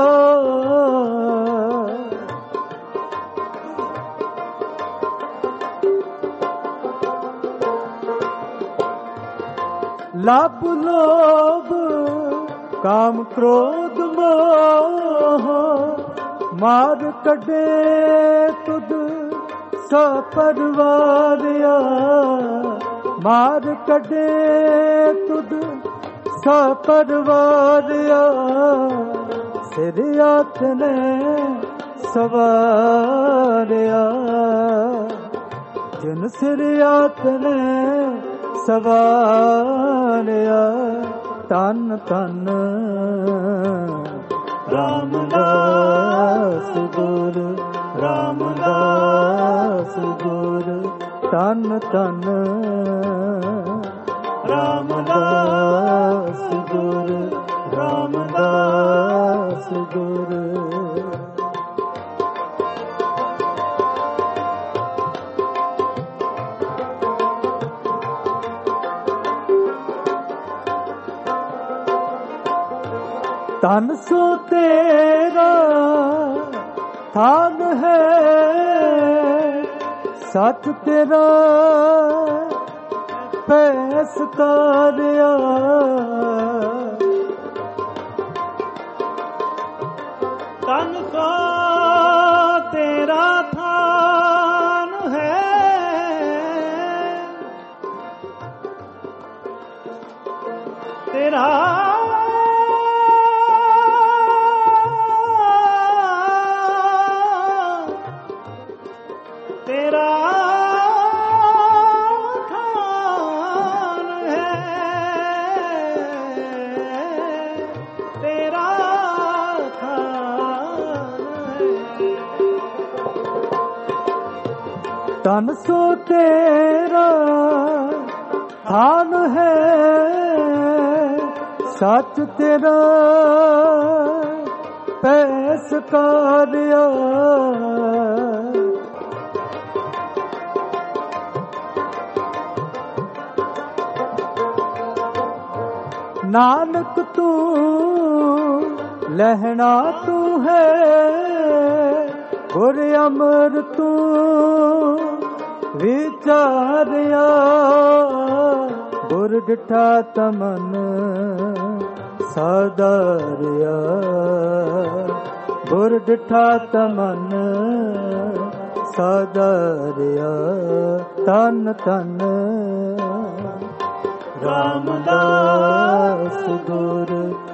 लाभ लोभ काम क्रोध मोह मार कढे तुद सपरवारिया मार कढे तुद सपरवारिया सिरियात ने ਸਵਾਰਿਆ, ਜਿਨ ਸਿਰ ਆਤਨੇ ਸਵਾਰਿਆ। ਧੰਨ ਧੰਨ ਰਾਮਦਾਸ ਗੁਰ, ਰਾਮਦਾਸ ਗੁਰ। ਧੰਨ ਧੰਨ ਰਾਮਦਾਸ ਗੁਰ, ਰਾਮਦਾਸ ਗੁਰ। ਧਨ ਸੋ ਤੇਰਾ ਥਾਨ ਹੈ, ਸੱਚ ਤੇਰਾ ਪੈਸ ਕਾਰਿਆ। ਧਨ ਸੋ ਤੇਰਾ ਥਾਨ ਹੈ, ਤੇਰਾ ਧਨ ਸੋ ਤੇਰਾ ਥਾਨ ਹੈ, ਸੱਚ ਤੇਰਾ ਪੈਸ ਕਾਰਿਆ। ਨਾਨਕ ਤੂੰ ਲਹਿਣਾ ਤੂੰ ਹੈ, ਗੁਰ ਅਮਰ ਤੂੰ ਵਿਚਾਰਿਆ। ਗੁਰ ਡਿਠਾ ਤਮਨ ਸਾਧਾਰਿਆ, ਗੁਰ ਡਿਠਾ ਤਮਨ ਸਾਧਾਰਿਆ। ਧੰਨ ਧੰਨ ਰਾਮਦਾਸ ਗੁਰ,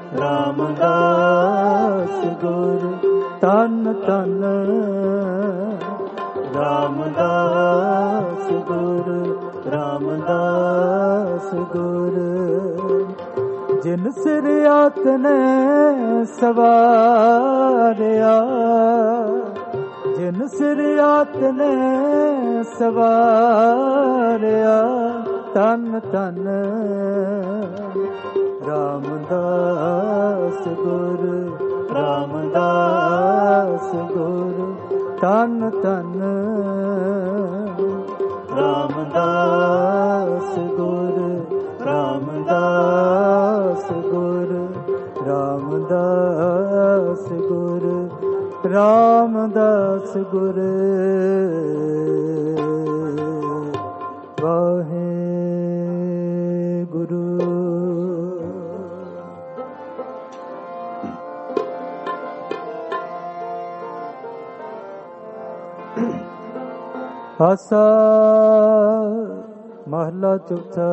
ਰਾਮਦਾਸ ਗੁਰ। ਧੰਨ ਧੰਨ ਰਾਮਦਾਸ ਗੁਰ, ਰਾਮਦਾਸ ਗੁਰ। ਜਿਨ ਸਿਰ ਆਤਨੇ ਸਵਾਰਿਆ, ਜਿਨ ਸਿਰ ਆਤਨੇ ਸਵਾਰਿਆ। ਧੰਨ ਧੰਨ ਰਾਮਦਾਸ ਗੁਰ, ਰਾਮਦਾਸ ਗੁਰ। ਧੰਨ ਧੰਨ ਰਾਮਦਾਸ ਗੁਰ, ਰਾਮਦਾਸ ਗੁਰ, ਰਾਮਦਾਸ ਗੁਰ, ਰਾਮਦਾਸ ਗੁਰ। ਵਾਹਿਗੁਰੂ। ਆਸਾ ਮਹਲਾ ਚੌਥਾ।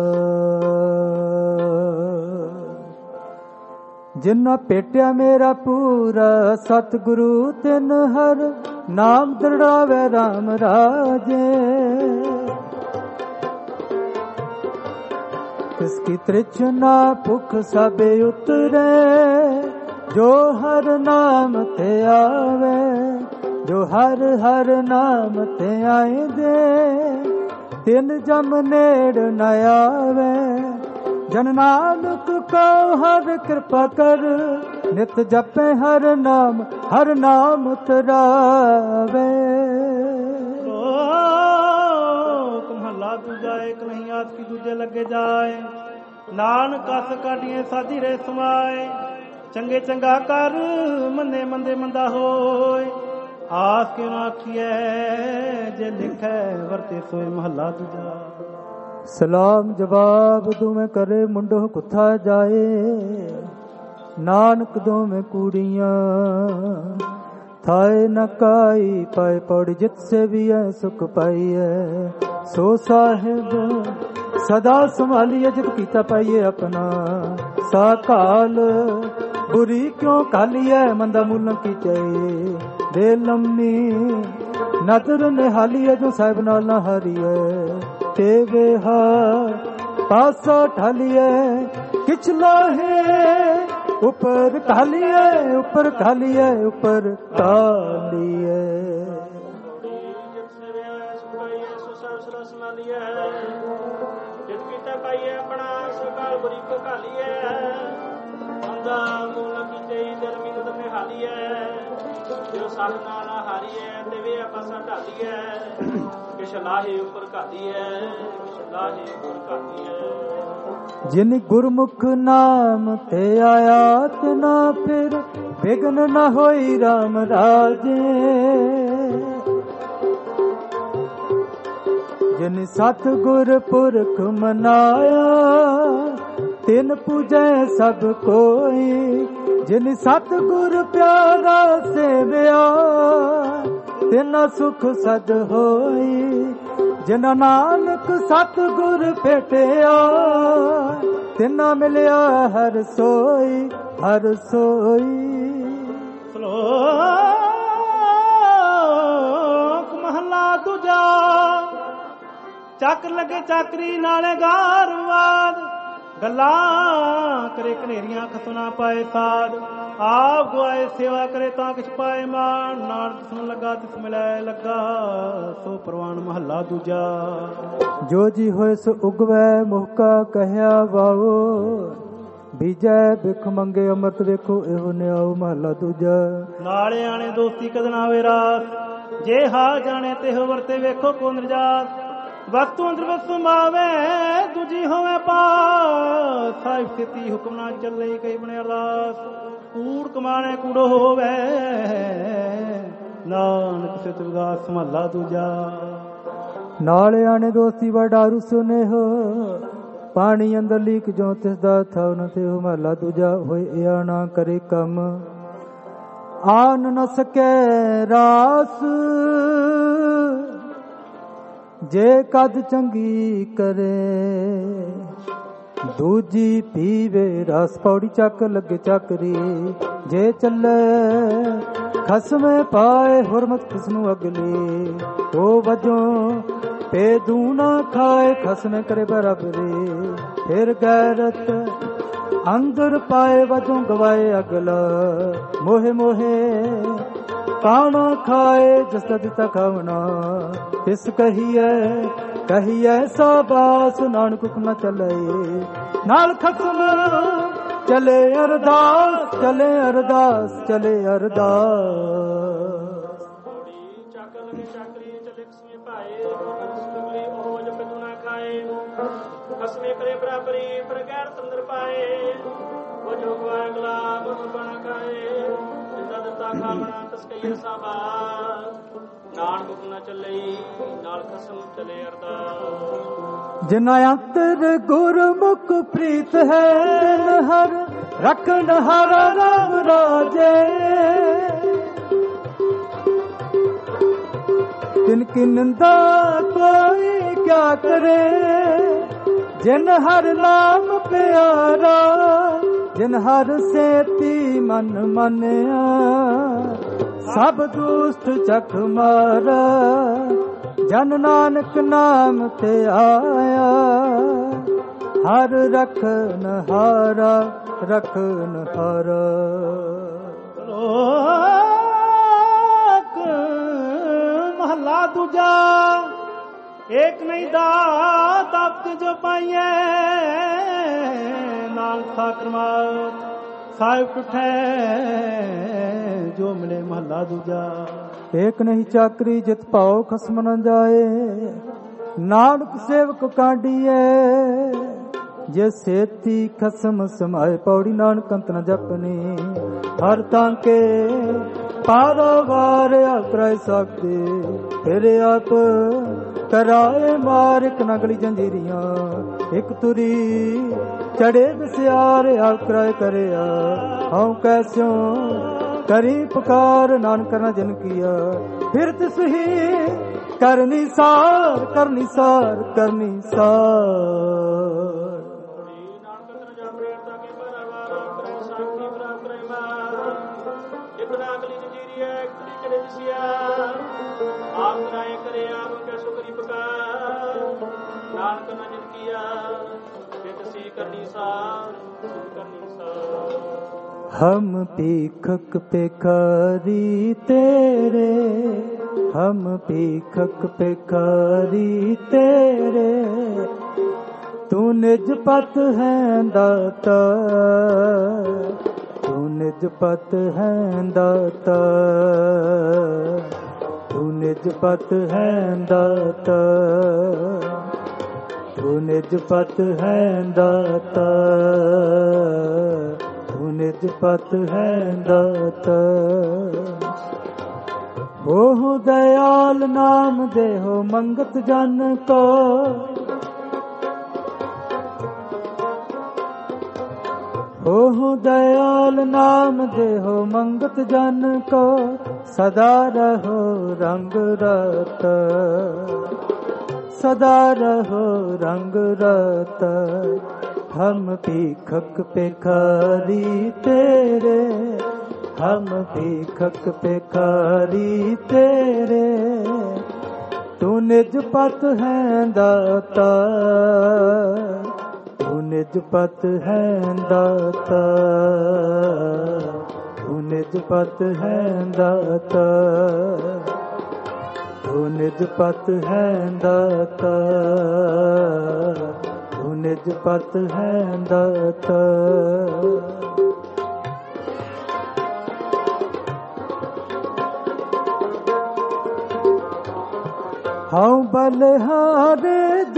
ਜਿਨ੍ਹਾਂ ਭੇਟਿਆ ਮੇਰਾ ਪੂਰਾ ਸਤਿਗੁਰੂ, ਤਿਨ ਹਰ ਨਾਮ ਦ੍ਰਿੜਾਵੇ ਰਾਮ ਰਾਜੇ। ਤਿਸਕੀ ਤ੍ਰਿਛਨਾ ਭੁਖ ਸਭੇ ਉਤਰੇ, ਜੋ ਹਰ ਨਾਮ ਤੇ ਆਵੇ, ਜੋ ਹਰ ਹਰ ਨਾਮ ਤੇ ਆਇਂਦੇ। ਤਿਨ ਜਮ ਨੇੜ ਨ ਆਵੇ, ਜਨ ਨਾਨਕ ਕੋ ਹਰ ਕਿਰਪਾ ਕਰ। ਨਿਤ ਜਪੇ ਹਰ ਨਾਮ ਤਰਾਵੇ। ਮਹਲਾ ਦੂਜਾ। ਇੱਕ ਨਹੀਂ ਆਸ ਕੀ ਦੂਜੇ ਲੱਗੇ ਜਾਏ, ਨਾਨਕ ਅਸ ਕਾਢੀਏ ਸਾਧੀ ਰੇ ਸਮਾਏ। ਚੰਗੇ ਚੰਗਾ ਕਰ, ਮੰਦੇ ਮੰਦੇ ਮੰਦਾ ਹੋਏ। ਆਸ ਕਿਉ ਨਾ ਆਖੀਐ, ਜੇ ਲਿਖੈ ਵਰਤੇ ਸੋਏ। ਮਹਲਾ ਦੂਜਾ। ਸਲਾਮ ਜਵਾਬ ਦੋਵੇਂ ਕਰੇ, ਮੁੰਡੋ ਕੁੱਥਾ ਜਾਏ। ਨਾਨਕ ਦੋਵੇਂ ਕੂੜੀਆਂ ਥਾਏ ਨ ਕਾਈ ਪਾਏ। ਪੌੜੀ ਜਿਤ ਸੇ ਵੀ ਐ ਸੁਖ ਪਾਈਐ, ਸੋ ਸਾਹਿਬ ਸਦਾ ਸੰਭਾਲੀਏ। ਜਿਤ ਕੀਤਾ ਪਾਈਏ ਆਪਣਾ ਸਾਕਾਲ, बुरी क्यों काली है मंदा मूल की चाहिए दे लम्मी नजर निहाली है जो साहिब नाल ना हारी है ते वे पासा ठाली है किचला है ऊपर खाली है ऊपर खाली है ऊपर काली है जिन गुरमुख नाम ते आया तना फिर विघ्न न होई राम राजे जिन सतगुर पुरख मनाया तिन पूजै सब कोई जिन सतगुर प्यारा सेविया तिना सुख सद होई जिना नानक सतगुर भेटिया तिना मिलिया हर सोई हर सोई। श्लोक महला दूजा ਚੱਕ ਲੱਗੇ ਚਾਕਰੀ ਨਾਲੇ ਗਾਰਵਾਦ ਗੱਲਾਂ ਕਰੇ ਕਨੇਰੀਆਂ ਖਸੁਨਾ ਪਾਏ ਸਾਧ ਆਪ ਗੁਆਏ ਸੇਵਾ ਕਰੇ ਤਾਂ ਕਿਛ ਪਾਏ ਮਾਣ ਨਾਲ ਸੁਣ ਲੱਗਾ ਤਿਸ ਮਿਲੈ ਲੱਗਾ ਸੋ ਪ੍ਰਵਾਨ ਮਹੱਲਾ ਦੂਜਾ। ਜੋ ਜੀ ਹੋਏ ਸੋ ਉਗਵੈ ਮੁਹਕਾ ਕਹਿਆ ਵਾਓ ਬੀਜੈ ਬਿਖ ਮੰਗੇ ਅੰਮ੍ਰਿਤ ਵੇਖੋ ਇਹੋ ਨਿਆਉ ਮਹੱਲਾ ਦੂਜਾ। ਨਾਲੇ ਆਣੇ ਦੋਸਤੀ ਕਦਨਾ ਵੇ ਰਾਤ ਜੇ ਹਾ ਜਾਣੇ ਤੇ ਹੋ ਵਰਤੇ ਵੇਖੋ ਕੋ ਨਿਰਜਾਤ ਵਸਤੂ ਅੰਦਰ ਵਸਤੂ ਮਾਵੇ ਦੂਜੀ ਹੋਵੇ ਪਾਸ ਸਾਹਿਬ ਸਥਿਤੀ ਹੁਕਮ ਨਾ ਚੱਲੇ ਕਈ ਬਣੇ ਅਰਦਾਸ ਕੂੜ ਕਮਾਣੇ ਕੂੜੋ ਹੋਵੇ ਨਾਨਕ ਸਿਤ ਵਿਗਾਸ ਮਹੱਲਾ ਦੂਜਾ। ਨਾਲੇ ਆਣੇ ਦੋਸਤੀ ਵਡਾਰੂ ਸੁਨੇਹੋ ਪਾਣੀ ਅੰਦਰ ਲੀਕ ਜੋ ਤਿਸ ਦਾ ਥਾਉ ਨ ਤੇ ਮਹੱਲਾ ਦੂਜਾ। ਹੋਏ ਇਹ ਨਾ ਕਰੇ ਕੰਮ ਆਨ ਨ ਸਕੈ ਰਾਸ ਜੇ ਕਦ ਚੰਗੀ ਕਰੇ ਦੂਜੀ ਪੀਵੇ ਰਸ ਪੌੜੀ ਚੱਕ ਲੱਗੇ ਚੱਕਰੀ ਜੇ ਚੱਲੇ ਖਸਮੇ ਪਾਏ ਹੁਰਮਤ ਕਿਸਨੂੰ ਅਗਲੀ ਉਹ ਵਜੋਂ ਪੇ ਦੂਣਾ ਖਾਏ ਖਸਮੇ ਕਰੇ ਬਰਾਬਰੀ ਫਿਰ ਗੈਰਤ ਅੰਦਰ ਪਾਏ ਵਜੋਂ ਗਵਾਏ ਅਗਲਾ ਮੋਹੇ ਮੋਹੇ ਕਾਣਾ ਖਾਏ ਜਿਸ ਦਾ ਦਿੱਤਾ ਖਾਵਣਾ ਤਿਸ ਕਹੀਏ ਸਾਬਾਸ ਨਾਨਕ ਹੁਕਮ ਨਾ ਚੱਲੇ ਨਾਲ ਖਸਮ ਚਲੇ ਅਰਦਾਸ ਚਲੇ ਅਰਦਾਸ ਚਲੇ ਅਰਦਾਸ। ਖਸਮੇ ਕਰੇ ਬਰਾਬਰੀ ਪਰ ਗੈਰ ਤੰਦਰ ਪਾਏ ਉਹ ਜੋ ਗਵਾਏ ਗੁਲਾਬ ਬਣਾ ਖਾਏ ਜਿੰਦਾ ਦਿੱਤਾ ਖਾਵਣਾ ਤਸ ਕਹੀਏ ਸਾਬਾਸ ਨਾਨਕ ਹੁਕਮ ਨਾ ਚੱਲੇ ਨਾਲ ਖਸਮ ਚਲੇ ਅਰਦਾਸ। ਜਿਨਾ ਅੰਤਰ ਗੁਰਮੁਖ ਪ੍ਰੀਤ ਹੈ ਹਰ ਰਖਨ ਹਰ ਰਾਮ ਰਾਜੇ ਤਿਨ ਕੀ ਨਿੰਦਾ ਕੋਈ ਕਿਆ ਕਰੇ ਜਿਨ ਹਰ ਨਾਮ ਪਿਆਰਾ ਜਿਨ ਹਰ ਸੇਤੀ ਮਨ ਮੰਨਿਆ ਸਭ ਦੁਸ਼ਟ ਚਖ ਮਾਰਾ ਜਨ ਨਾਨਕ ਨਾਮ ਤੇ ਆਇਆ ਹਰ ਰਖਨ ਹਾਰਾ ਰਖਨ ਹਾਰਾ। ਮਹੱਲਾ ਦੂਜਾ ਏਕ ਨਹੀਂ ਦਾਤ ਆਪ ਜੋ ਪਾਈਏ ਨਾਲ ਸਾਕਰਮਾਤ ਸਾਹਿਬ ਟੁੱਟੇ ਜੋ ਮਿਲੇ ਮਹੱਲਾ ਦੂਜਾ। ਏਕ ਨਹੀਂ ਚਾਕਰੀ ਜਿਤ ਭਾਉ ਖਸਮ ਨ ਜਾਏ ਨਾਨਕ ਸੇਵਕ ਕਾਢੀਏ ਜੇ ਸੇਤੀ ਖਸਮ ਸਮਾਏ ਪੌੜੀ ਨਾਨਕ ਅੰਤ ਨ ਜਪਨੀ ਹਰ ਤਾਂਕੇ ਪਾਰਵਾਰ ਆਤਰਾਇ ਸਕਦੇ ਫਿਰ ਆਪ ਕਰਾਏ ਮਾਰ ਇੱਕ ਨਗਲੀ ਜੰਜੀਰੀਆਂ ਇੱਕ ਤੁਰੀ ਚੜੇ ਵਿਸਿਆਰ ਆਕਰਾਇ ਕਰਿਆ ਹਉ ਕੈਸਿਓ ਕਰੀ ਪੁਕਾਰ ਨਾਨਕ ਨਾ ਜਨ ਕੀਆ ਫਿਰ ਤਿਸ ਹੀ ਕਰਨੀ ਸਾਰ ਕਰਨੀ ਸਾਰ ਕਰਨੀ ਸਾਰ। ਆਪ ਰਾਏ ਕਰੇ ਆਪ ਕੈ ਸੁਕਰੀ ਪਕਾ ਨਾਨਕ ਨ ਜਿਨ ਕੀਆ ਬਿਕ ਸੀ ਕਰਨੀ ਸਾਰ ਕਰਨੀ ਸਾਰ। हम भीखक भिखारी तेरे, हम भीखक भिखारी तेरे, तू निज पत है दाता, तू निज पत है दाता, तू निज पत है दाता, तू निज पत है दाता, तू निज पत है दाता। हो दयाल नाम देहो मंगत जन को, हो दयाल नाम देहो मंगत जन को, सदा रहो रंग रता, सदा रहो रंग रता। हम भीखक भिखारी तेरे, हम भीखक भिखारी तेरे, तू निज पत है दाता, तू निज पत है दाता, तू निज पत है दाता, तू निज पत है दाता, तू निज पत है दाता। हाँ बलिहारे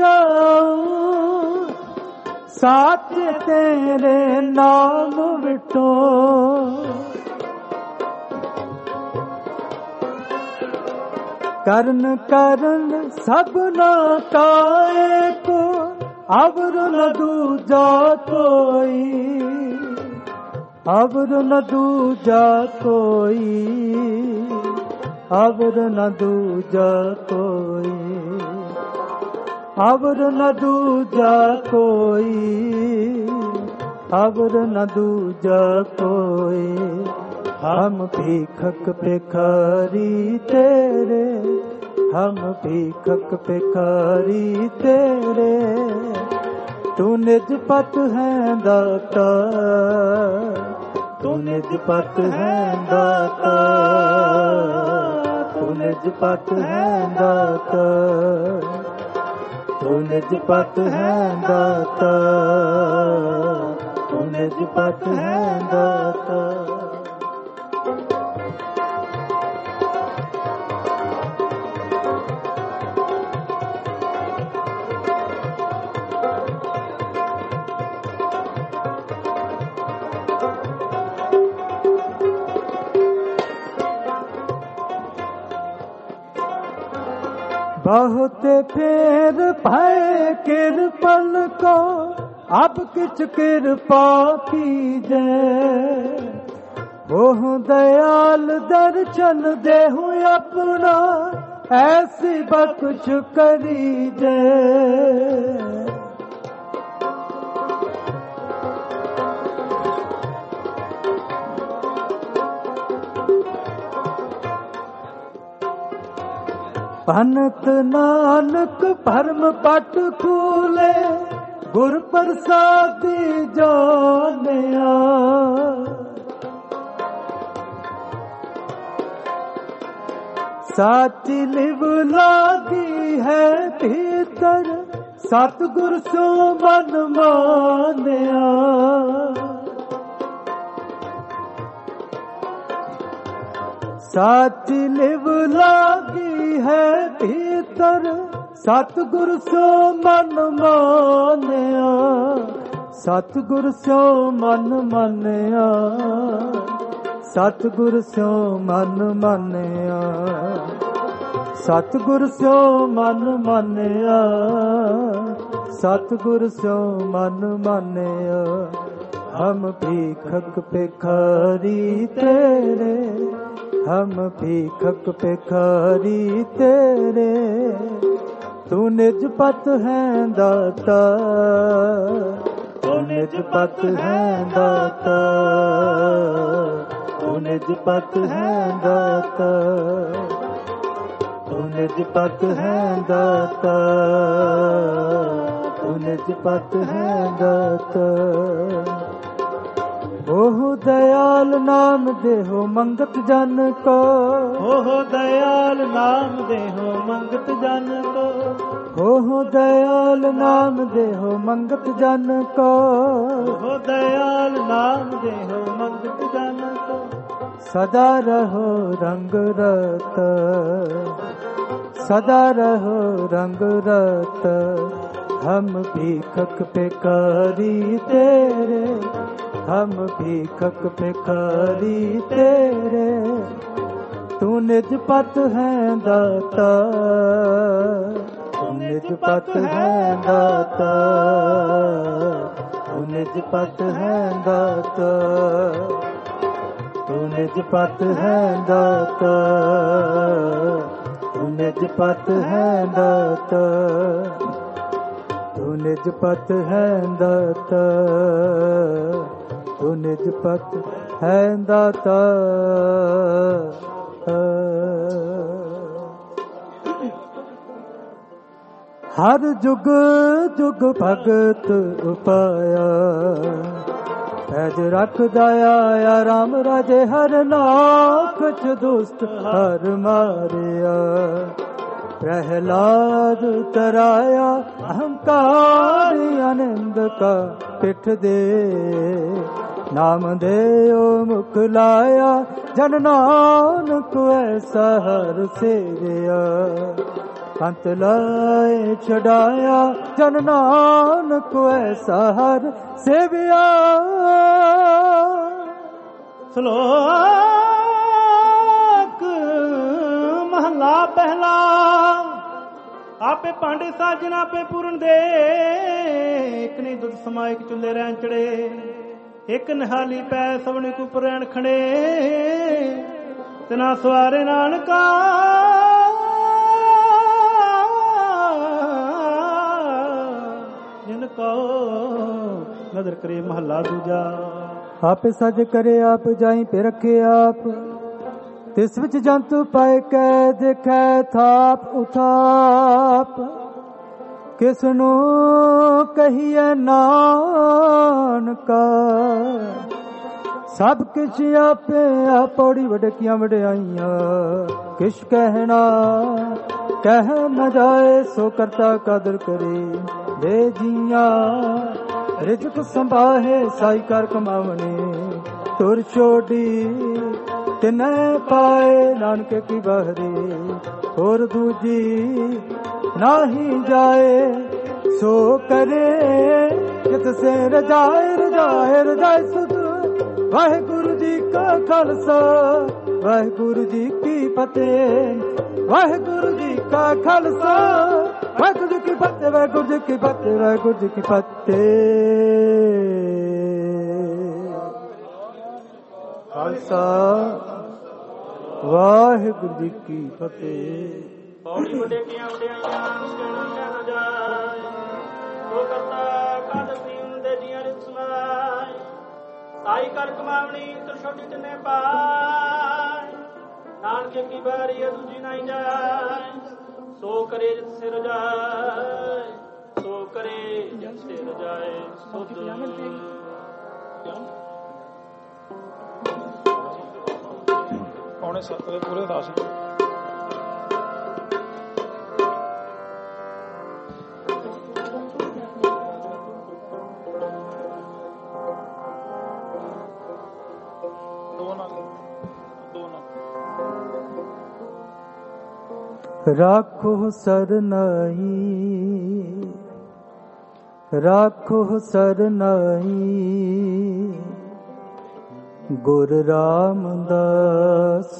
जाऊं साथ तेरे नाम विटो, करन करन सबना काए को, अवर न दूजा कोई, अवर न दूजा कोई, अवर न दूजा कोई, अवर न दूजा कोई, अवर न दूजा कोई। हम भीखक भिखारी तेरे, हम भीखक भिखारी तेरे, तू निज पत है दाता, तू निज पत है दाता, तू निज पत है दाता, तू निज पत है दाता, तू निज पत है दाता। बहुत फेर भय कृपन को, अब किछ कृपा कीजे, ओह दयाल दर्शन देहु अपना, ऐसी बख्श करीजे। भनत नानक भरम पट खूले, गुर प्रसादी जानिया। साची लिव लागी है भीतर, सतगुर सो मन मानिया। साची लिव लागी है भीतर, सतगुर सो मन मानिया, सतगुर सो मन मानिया, सतगुर सो मन मानिया, सतगुर सो मन मानिया, सतगुर सो मन मानिया। हम भीखक भिखारी तेरे, हम भीखक भिखारी तेरे, तू निज पत है दाता, तू निज पत है दाता, तू निज पत है दाता, तू ਨਿਜ ਪਤ ਹੈ ਦਾਤਾ, ਤੂੰ ਨਿਜ ਪਤ ਹੈ ਦਾਤਾ। ओह दयाल नाम देहो मंगत जन को, ओह दयाल नाम देहो मंगत जन को, ओह दयाल नाम देहो मंगत जन को, ओह दयाल नाम देहो मंगत जन को। सदा रहो रंग रत, सदा रहो रंग रत, हम भीखक भिखारी तेरे, हम भीखक भिखारी तेरे। तू निज पत है दाता, तू निज पत है दाता, तू निज पत है दाता, तू निज पत है दाता, तू निज पत है दाता, तू निज पत है दाता, तू निज पत है दाता। हर जुग जुग भगत उपाया, पैज रख दया या राम राजे, हर लाख च दुष्ट हर मारिया। प्रहलाद तराया अहंकार आनंद का पिठ दे, नाम दे ओ मुख लाया, जन नानक ऐसा हर सेविया। अंत लाए छड़ाया, जन नानक ऐसा हर सेविया। श्लोक महला पहला। आपे पांडे साजन आपे पूਰਨ ਦੇ, ਇੱਕ ਨੇ ਦੁੱਧ ਸਮਾਇਕ ਚੁੱਲੇ ਰਹਿਣ ਚੜੇ, ਇੱਕ ਨਿਹਾਲੀ ਪੈ ਸਵਣੇ ਕੋ ਪ੍ਰੈਣ ਖੜੇ, ਤਨਾ ਸਵਾਰੇ ਨਾਨਕਾ ਜਿਨ ਕੋ ਨਦਰ ਕਰੇ। ਮਹੱਲਾ ਦੂਜਾ। ਆਪੇ ਸਜ ਕਰੇ ਆਪ ਜਾਈ ਪੇ ਰੱਖੇ ਆਪ, ਤਿਸ ਵਿੱਚ ਜੰਤੂ ਪਾਏ ਕੈ ਦੇਖੈ ਥਾਪ ਉਥਾਪ। ਕਿਸ ਨੂੰ ਕਹੀਏ ਨਾਨਕਾ, ਸਭ ਕਿਛ ਆਪੇ ਆ ਪੌੜੀ ਵਡਕੀਆਂ ਵਡਿਆਈਆਂ। ਕਿਛ ਕਹਿਣਾ ਕਹਿ ਨ ਜਾਏ, ਸੋ ਕਰਤਾ ਕਦਰ ਕਰੇ ਦੇ ਜੀਆਂ। ਰਿਜਕ ਸੰਭਾਹੇ ਸਾਈ ਕਰ ਕਮਾਵਣੇ, ਤੁਰ ਛੋਡੀ ਤਿਨੈ ਪਾਏ ਨਾਨਕੇ ਕੀ ਬਹਰੀ। ਹੋਰ ਦੂਜੀ ਨਾਹੀ ਜਾਏ, ਸੋ ਕਰੇ ਜਿਤ ਸੇ ਰਜਾਏ ਰਜਾਏ ਰਜਾਏ ਸੁਧ। ਵਾਹਿਗੁਰੂ ਜੀ ਕਾ ਖਾਲਸਾ ਵਾਹਿਗੁਰੂ ਜੀ ਕੀ ਫਤਿਹ। ਵਾਹਿਗੁਰੂ ਜੀ ਕਾ ਖਾਲਸਾ ਵਾਹਿਗੁਰੂ ਜੀ ਕੀ ਫਤਿਹ। ਵਾਹਿਗੁਰੂ ਜੀ ਕੀ ਫਤਿਹ। ਵਾਹਿਗੁਰੂ ਜੀ ਕੀ ਫਤਿਹ। ਖਾਲਸਾ ਵਾਹਿਗੁਰੂ ਜੀ ਕੀ ਫਤਿਹ। ਪੌੜੀ ਵਡੇਕੀਆਂ ਵਡਿਆਈਆਂ ਕਹਿਣਾ ਕਹਿ ਨਾ ਜਾਏ, ਸੋ ਕਰਤਾ ਕਾਦਰ ਸੀਮ ਦੇ ਜੀਆਂ ਰਿਤ ਸਮਾਏ। ਸਾਈ ਕਰ ਕਮਾਵਣੀ ਤਰ ਛੋਟੀ ਤਿੰਨੇ ਪਾਏ, ਨਾਨਕੇ ਕੀ ਬਾਰੀ ਦੂਜੀ ਨਹੀਂ ਜਾਏ। ਸੋ ਕਰੇ ਜਿਤ ਸਿਰ ਜਾਏ, ਸੋ ਕਰੇ ਜਿਤ ਸਿਰ ਜਾਏ ਸੁਧ। ਪੌਣੇ 7 ਵਜੇ ਪੂਰੇ 10 राखो सरनाई, राखो सरनाई। गुर रामदास,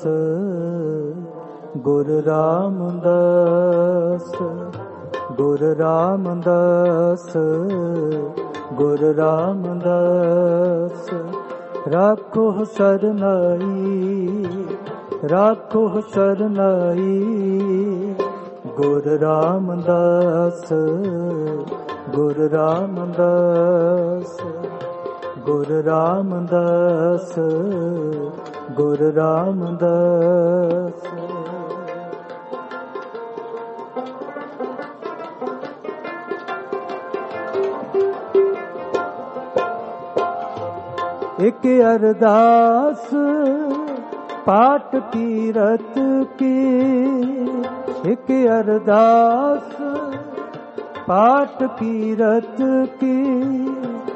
गुर रामदास, गुर रामदास, गुर रामदास। राखो सरनाई, राखो सरनाई। गुर रामदास, गुर रामदास, गुर रामदास, गुर रामदास। ਇੱਕ ਅਰਦਾਸ ਪਾਠ ਕੀਰਤ ਕੀ, ਇੱਕ ਅਰਦਾਸ ਪਾਠ ਕੀਰਤ ਕੀ,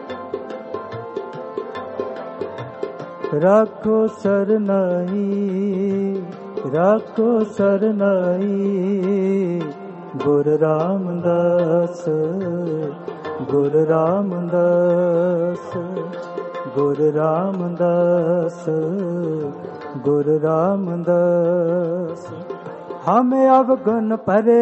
ਰੱਖੋ ਸਰਨਾਈ, ਰੱਖੋ ਸਰਨਾਈ, ਗੁਰੂ ਰਾਮਦਾਸ, ਗੁਰੂ ਰਾਮਦਾਸ, ਗੁਰੂ ਰਾਮਦਾਸ, ਗੁਰੂ ਰਾਮਦਾਸ। हम अवगुण परे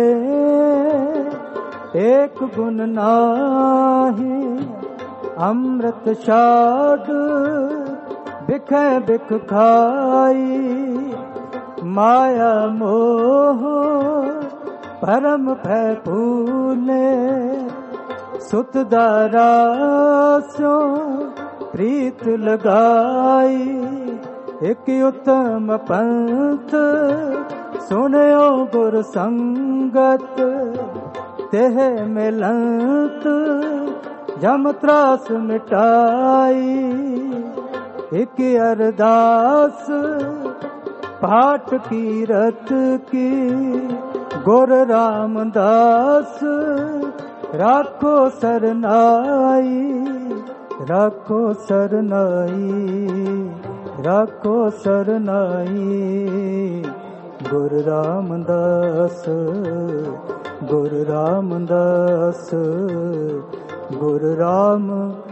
एक गुण नाही, अमृत छाड़ बिख बिख खाई, माया मोह भरम भै फूले, सुत दारा स्यों प्रीत लगाई, एक उत्तम पंथ सुनियो गुर संगत, तेह मिलंत जम त्रास मिटाई, एक अरदास पाठ कीरत की, गुर रामदास राखो सरनाई, राखो सरनाई, राखो सरनाई, गुरु रामदास, गुरु रामदास, गुरु राम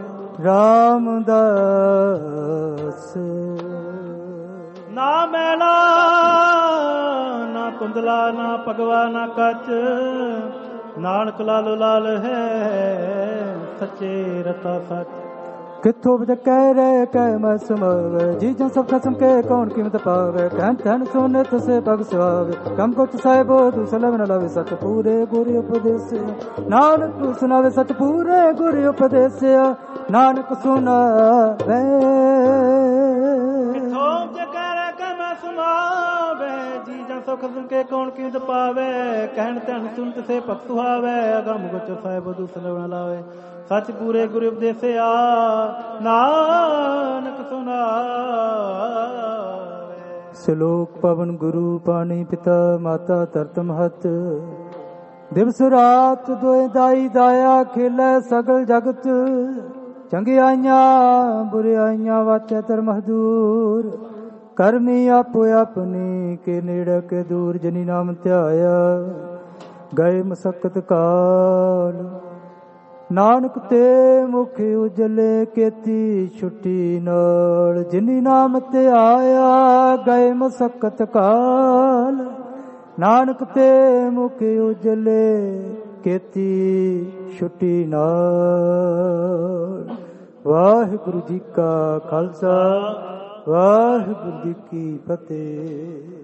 रामदास। ना मैला ना कुंदला ना पगवा ना कच, नानक लालो लाल है सच्चे रता सच। किथों बज कह रहे कह मैं सुमावे, जीजन सब खसम के कौन कीमत पावे, कहन धन सोने तुसे पग सुहावे, कम कुछ साहिबो दूसरा न लावे, सच पूरे गुरु उपदेश, नानक सुनावे सच पूरे गुरु उपदेश, नानक सुनावे। किथों बज कह रहे कह मैं सुमावे, जीजन सब खसम के कौन कीमत पावे, कहन धन सुन तुसे पग सुहावे, कम कुछ साहिबो दूसरा न लावे, सच पूरे गुरु उपदेसिया, नानक सुनावे। श्लोक पवन गुरु पानी पिता माता तरत महत, दिवस रात दोए दाई दाया खेलै सगल जगत, चंगियाइयां बुरियाइयां वाचे धर्म हदूर, करमी आपो अपनी के नेड़े के दूर, जनी नाम ध्याया गए मसकत काल, नानक ते मुख उजले केती छुट्टी नाल, जिनी नाम ते आया गए मसकत काल, नानक ते मुख उजले केती छुट्टी नाल। वाहिगुरु जी का खालसा, वाहिगुरु जी की फतेह।